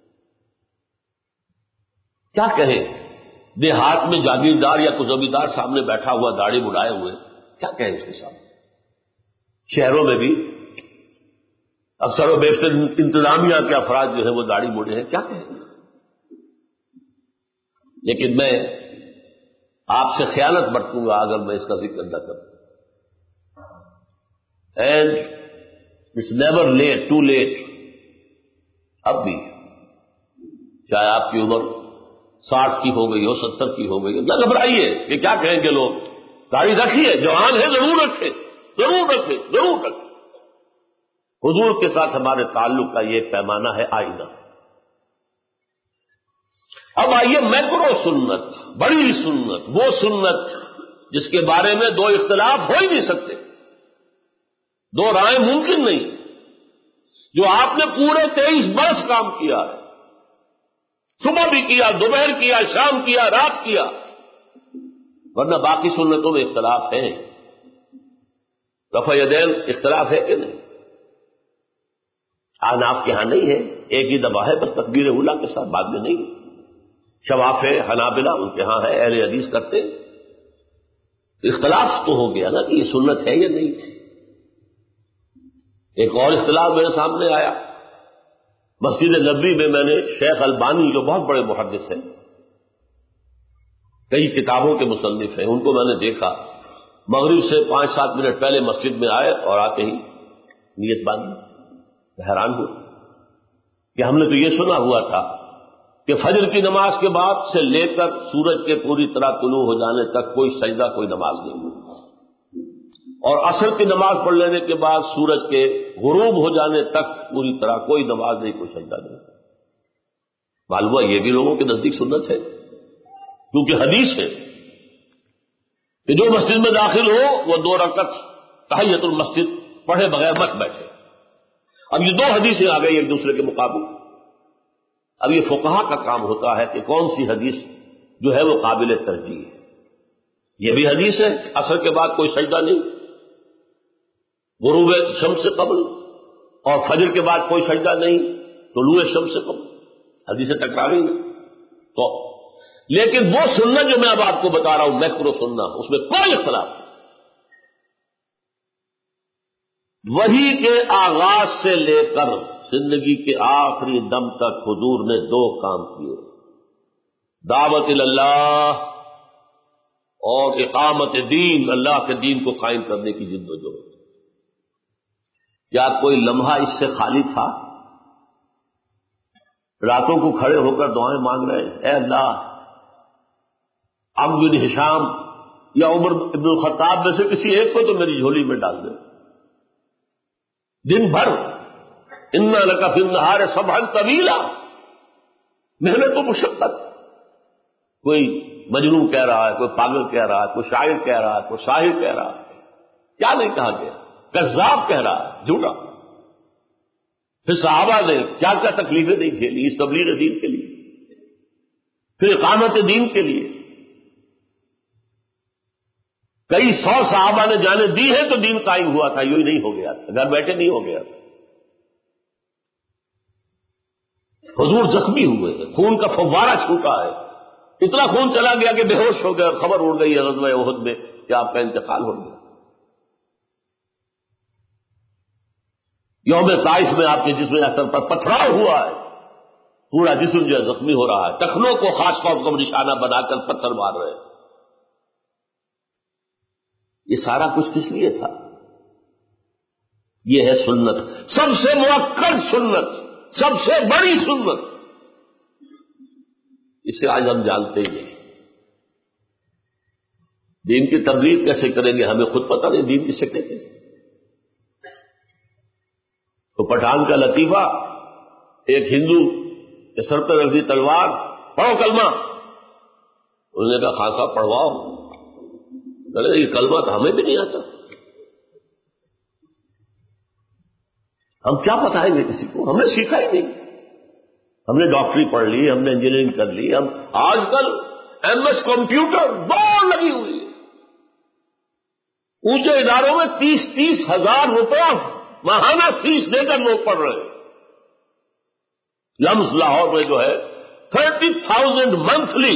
کیا کہیں؟ دیہات میں جاگیردار یا کوئی زمیندار سامنے بیٹھا ہوا داڑھی مڈائے ہوئے، کیا کہیں اس کے سامنے؟ شہروں میں بھی اکثر و بیشتر انتظامیہ کے افراد جو ہے وہ داڑھی موڑے ہیں، کیا کہیں؟ لیکن میں آپ سے خیانت برتوں گا اگر میں اس کا ذکر نہ کروں۔ And it's never late, too late. اب بھی چاہے آپ کی عمر ساٹھ کی ہو گئی ہو، ستر کی ہو گئی ہو، نہ گھبرائیے کہ کیا کہیں گے لوگ، داڑھی رکھیے، جوان ہے ضرور رکھے، ضرور رکھے، ضرور رکھے۔ حضور کے ساتھ ہمارے تعلق کا یہ پیمانہ ہے آئینہ۔ اب آئیے میکرو سنت، بڑی سنت، وہ سنت جس کے بارے میں دو اختلاف ہو ہی نہیں سکتے، دو رائے ممکن نہیں، جو آپ نے پورے تیئیس برس کام کیا ہے، صبح بھی کیا، دوپہر کیا، شام کیا، رات کیا، ورنہ باقی سنتوں میں اختلاف ہے، رفع یدین اختلاف ہے کہ نہیں؟ احناف کے ہاں نہیں ہے، ایک ہی دفعہ ہے بس تکبیر اولیٰ کے ساتھ، بعد میں نہیں۔ شوافع حنابلہ ان کے ہاں ہے، اہل حدیث کرتے، اختلاف تو ہو گیا نا کہ یہ سنت ہے یا نہیں تھی۔ ایک اور اختلاف میرے سامنے آیا، مسجد نبوی میں میں نے شیخ البانی جو بہت بڑے محدث ہیں، کئی کتابوں کے مصنف ہیں، ان کو میں نے دیکھا، مغرب سے پانچ سات منٹ پہلے مسجد میں آئے اور آتے ہی نیت باندھی. حیران ہو کہ ہم نے تو یہ سنا ہوا تھا کہ فجر کی نماز کے بعد سے لے کر سورج کے پوری طرح طلوع ہو جانے تک کوئی سجدہ کوئی نماز نہیں ہوئی، اور عصر کی نماز پڑھ لینے کے بعد سورج کے غروب ہو جانے تک پوری طرح کوئی نماز نہیں، کوئی سجدہ نہیں. معلوم ہوا یہ بھی لوگوں کے نزدیک سنت ہے، کیونکہ حدیث ہے کہ جو مسجد میں داخل ہو وہ دو رکعت تحیۃ المسجد پڑھے بغیر مت بیٹھے. اب یہ دو حدیثیں آ گئی ایک دوسرے کے مقابل. اب یہ فقہا کا کام ہوتا ہے کہ کون سی حدیث جو ہے وہ قابل ترجیح ہے. یہ بھی حدیث ہے عصر کے بعد کوئی سجدہ نہیں، غروب شمس سے قبل، اور فجر کے بعد کوئی سجدہ نہیں طلوع شمس سے قبل. حدیثیں ٹکرا گئی تو لیکن وہ سننا جو میں اب آپ کو بتا رہا ہوں میکرو سننا، اس میں کوئی اختلاف نہیں. وحی کے آغاز سے لے کر زندگی کے آخری دم تک حضور نے دو کام کیے: دعوت اللہ اور اقامت دین، اللہ کے دین کو قائم کرنے کی جد و جہد. کیا کوئی لمحہ اس سے خالی تھا؟ راتوں کو کھڑے ہو کر دعائیں مانگ رہے ہیں، اے اللہ عمرو بن ہشام یا عمر بن الخطاب میں سے کسی ایک کو تو میری جھولی میں ڈال دے. دن بھر انا لک فی النہار سبحا طویلا، محنت و مشقت. کوئی مجنون کہہ رہا ہے، کوئی پاگل کہہ رہا ہے، کوئی شاعر کہہ رہا ہے، کوئی شاعر کہہ رہا ہے، کیا نہیں کہا گیا، کذاب کہہ رہا ہے، جھوٹا. پھر صحابہ نے کیا کیا تکلیفیں نہیں جھیلی اس تبلیغ دین کے لیے، پھر اقامت دین کے لیے. کئی سو صحابہ نے جانیں دی ہیں تو دین قائم ہوا تھا، یوں ہی نہیں ہو گیا تھا، گھر بیٹھے نہیں ہو گیا تھا. حضور زخمی ہوئے ہیں، خون کا فوارہ چھوٹا ہے، اتنا خون چلا گیا کہ بے ہوش ہو گیا اور خبر اڑ گئی ہے غزوہ احد میں کہ آپ کا انتقال ہو گیا. یوم طائف میں آپ کے جسم اثر پر پتھراؤ ہوا ہے، پورا جسم جو ہے زخمی ہو رہا ہے، ٹخنوں کو خاص طور پر نشانہ بنا کر پتھر مار رہے ہیں. یہ سارا کچھ کس لیے تھا؟ یہ ہے سنت، سب سے مؤکد سنت، سب سے بڑی سنت. اسے آج ہم جانتے ہی نہیں. دین کی تبلیغ کیسے کریں گے ہمیں خود پتہ نہیں دین کسے کہتے ہیں. تو پٹھان کا لطیفہ، ایک ہندو کے سر پہ رکھ دی تلوار، پڑھو کلمہ. انہوں نے کہا خان صاحب پڑھواؤ. یہ کلمہ تو ہمیں بھی نہیں آتا، ہم کیا بتائیں گے کسی کو، ہم نے سیکھا ہی نہیں. ہم نے ڈاکٹری پڑھ لی، ہم نے انجینئرنگ کر لی، ہم آج کل ایم ایس کمپیوٹر دوڑ لگی ہوئی ہے. اونچے اداروں میں تیس تیس ہزار روپیہ ماہانہ فیس دے کر لوگ پڑھ رہے ہیں. لمس لاہور میں جو ہے تھرٹی تھاؤزینڈ منتھلی.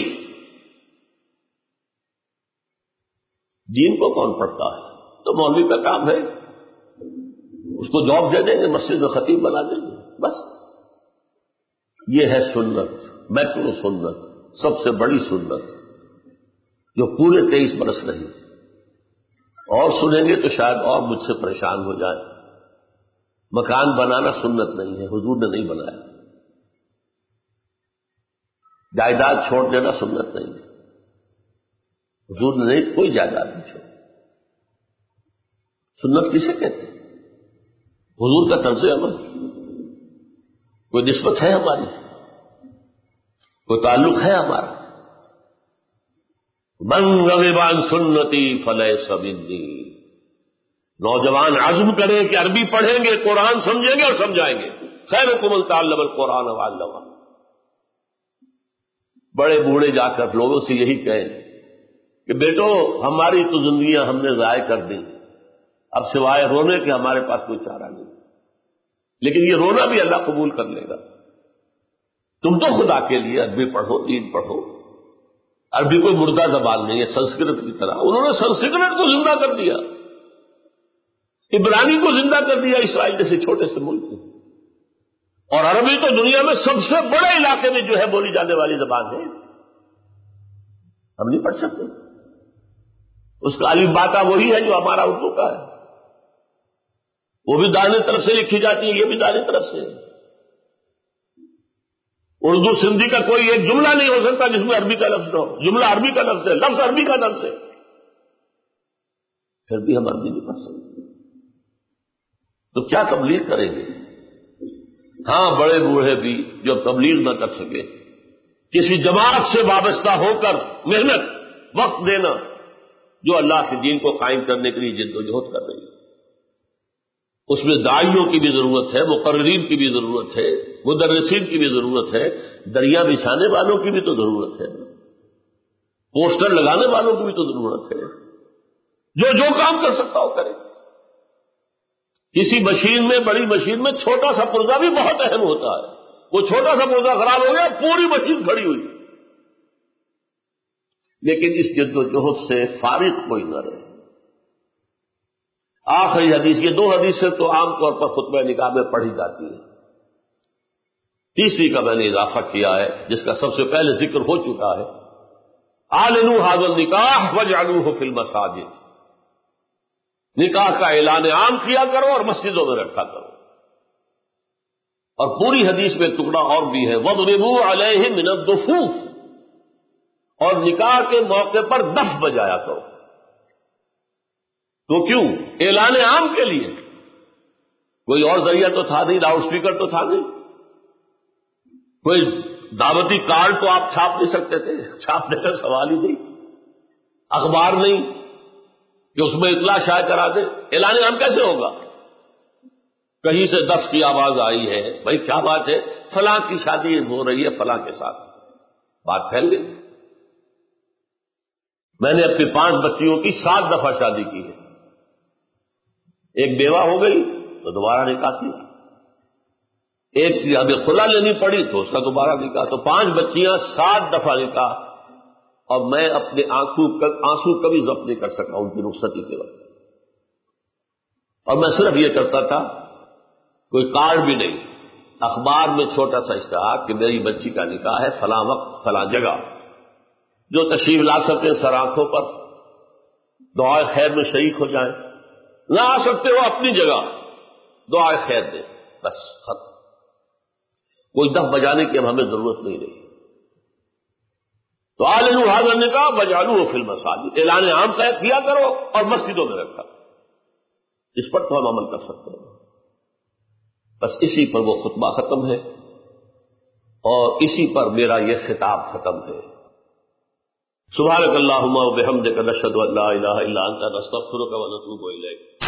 دین کو کون پڑھتا ہے؟ تو مولوی کا کام ہے، اس کو جاب دے دیں گے، مسجد میں خطیب بنا دیں گے، بس. یہ ہے سنت، میکرو سنت، سب سے بڑی سنت، جو پورے تیئیس برس رہی. اور سنیں گے تو شاید اور مجھ سے پریشان ہو جائے. مکان بنانا سنت نہیں ہے، حضور نے نہیں بنایا. جائیداد چھوڑ دینا سنت نہیں ہے، حضور نے نہیں کوئی جائیداد نہیں چھوڑ. سنت کسے کہتے ہیں؟ حضور کا طرز عمل. کوئی نسبت ہے ہماری، کوئی تعلق ہے ہمارا. من رغب عن سنتی فلیس منی. نوجوان عزم کریں کہ عربی پڑھیں گے، قرآن سمجھیں گے اور سمجھائیں گے. خیرکم من تعلم القرآن وعلمہ. بڑے بوڑھے جا کر لوگوں سے یہی کہیں کہ بیٹو ہماری تو زندگیاں ہم نے ضائع کر دی، اب سوائے رونے کے ہمارے پاس کوئی چارہ نہیں. لیکن یہ رونا بھی اللہ قبول کر لے گا. تم تو خدا کے لیے عربی پڑھو، دین پڑھو. عربی کوئی مردہ زبان نہیں ہے، سنسکرت کی طرح. انہوں نے سنسکرت کو زندہ کر دیا، عبرانی کو زندہ کر دیا اسرائیل جیسے چھوٹے سے ملک میں. اور عربی تو دنیا میں سب سے بڑے علاقے میں جو ہے بولی جانے والی زبان ہے. ہم نہیں پڑھ سکتے. اس کا الف باتا وہی ہے جو ہمارا اردو کا ہے، وہ بھی دائیں طرف سے لکھی جاتی ہے، یہ بھی دائیں طرف سے ہے۔ اردو سندھی کا کوئی ایک جملہ نہیں ہو سکتا جس میں عربی کا لفظ نہ ہو، جملہ عربی کا لفظ ہے، لفظ عربی کا لفظ ہے، پھر بھی ہم عربی نہیں پڑھ سکتے، تو کیا تبلیغ کریں گے؟ ہاں بڑے بوڑھے بھی جو تبلیغ نہ کر سکے، کسی جماعت سے وابستہ ہو کر محنت وقت دینا جو اللہ کے دین کو قائم کرنے کے لیے جد و جہد کر رہی ہے، اس میں داعیوں کی بھی ضرورت ہے، مقررین کی بھی ضرورت ہے، مدرسین کی بھی ضرورت ہے، دریا بچھانے والوں کی بھی تو ضرورت ہے، پوسٹر لگانے والوں کی بھی تو ضرورت ہے، جو جو کام کر سکتا ہو کرے۔ کسی مشین میں، بڑی مشین میں چھوٹا سا پرزہ بھی بہت اہم ہوتا ہے، وہ چھوٹا سا پرزہ خراب ہو گیا پوری مشین کھڑی ہوئی، لیکن اس جد و جہد سے فارغ کوئی نہ رہے۔ آخری حدیث، یہ دو حدیثیں تو عام طور پر خطبہ نکاح میں پڑھی جاتی ہے، تیسری کا میں نے اضافہ کیا ہے جس کا سب سے پہلے ذکر ہو چکا ہے، اعلنوا ھذا النکاح واجعلوہ فی المساجد، نکاح کا اعلان عام کیا کرو اور مسجدوں میں رکھا کرو۔ اور پوری حدیث میں ایک ٹکڑا اور بھی ہے، وَاضْرِبُوا عَلَيْهِم مِّنَ الضُّفُوفِ، اور نکاح کے موقع پر دف بجایا کرو۔ تو کیوں؟ اعلان عام کے لیے، کوئی اور ذریعہ تو تھا نہیں، لاؤڈ اسپیکر تو تھا نہیں، کوئی دعوتی کارڈ تو آپ چھاپ نہیں سکتے تھے، چھاپنے کا سوال ہی نہیں، اخبار نہیں کہ اس میں اطلاع شائع کرا دے، اعلان عام کیسے ہوگا؟ کہیں سے دف کی آواز آئی ہے، بھائی کیا بات ہے، فلاں کی شادی ہو رہی ہے فلاں کے ساتھ، بات پھیل گئی۔ میں نے اپنی پانچ بچیوں کی سات دفعہ شادی کی ہے، ایک بیوہ ہو گئی تو دوبارہ نکاح کیا، ایک ابھی خلا لینی پڑی تو اس کا دوبارہ نکاح، تو پانچ بچیاں، سات دفعہ نکاح، اور میں اپنے آنکھوں آنسو کبھی ضبط نہیں کر سکا ان کی رخصتی کے وقت، اور میں صرف یہ کرتا تھا، کوئی کارڈ بھی نہیں، اخبار میں چھوٹا سا اشتہار کہ میری بچی کا نکاح ہے فلاں وقت فلاں جگہ، جو تشریف لا سکتے سر آنکھوں پر دعائے خیر میں شریک ہو جائیں، نہ آ سکتے ہو اپنی جگہ دعائے خیر دیں، بس ختم، کوئی دف بجانے کی اب ہمیں ضرورت نہیں رہی۔ تو اعلنوا ھذا النکاح واجعلوہ فی المساجد، اعلان عام طے کیا کرو اور مسجدوں میں رکھا، اس پر تو ہم عمل کر سکتے ہیں، بس اسی پر وہ خطبہ ختم ہے اور اسی پر میرا یہ خطاب ختم ہے۔ سبحانک اللہم و بحمدک، نشہد ان لا الہ الا انت، نستغفرک و نتوب الیک۔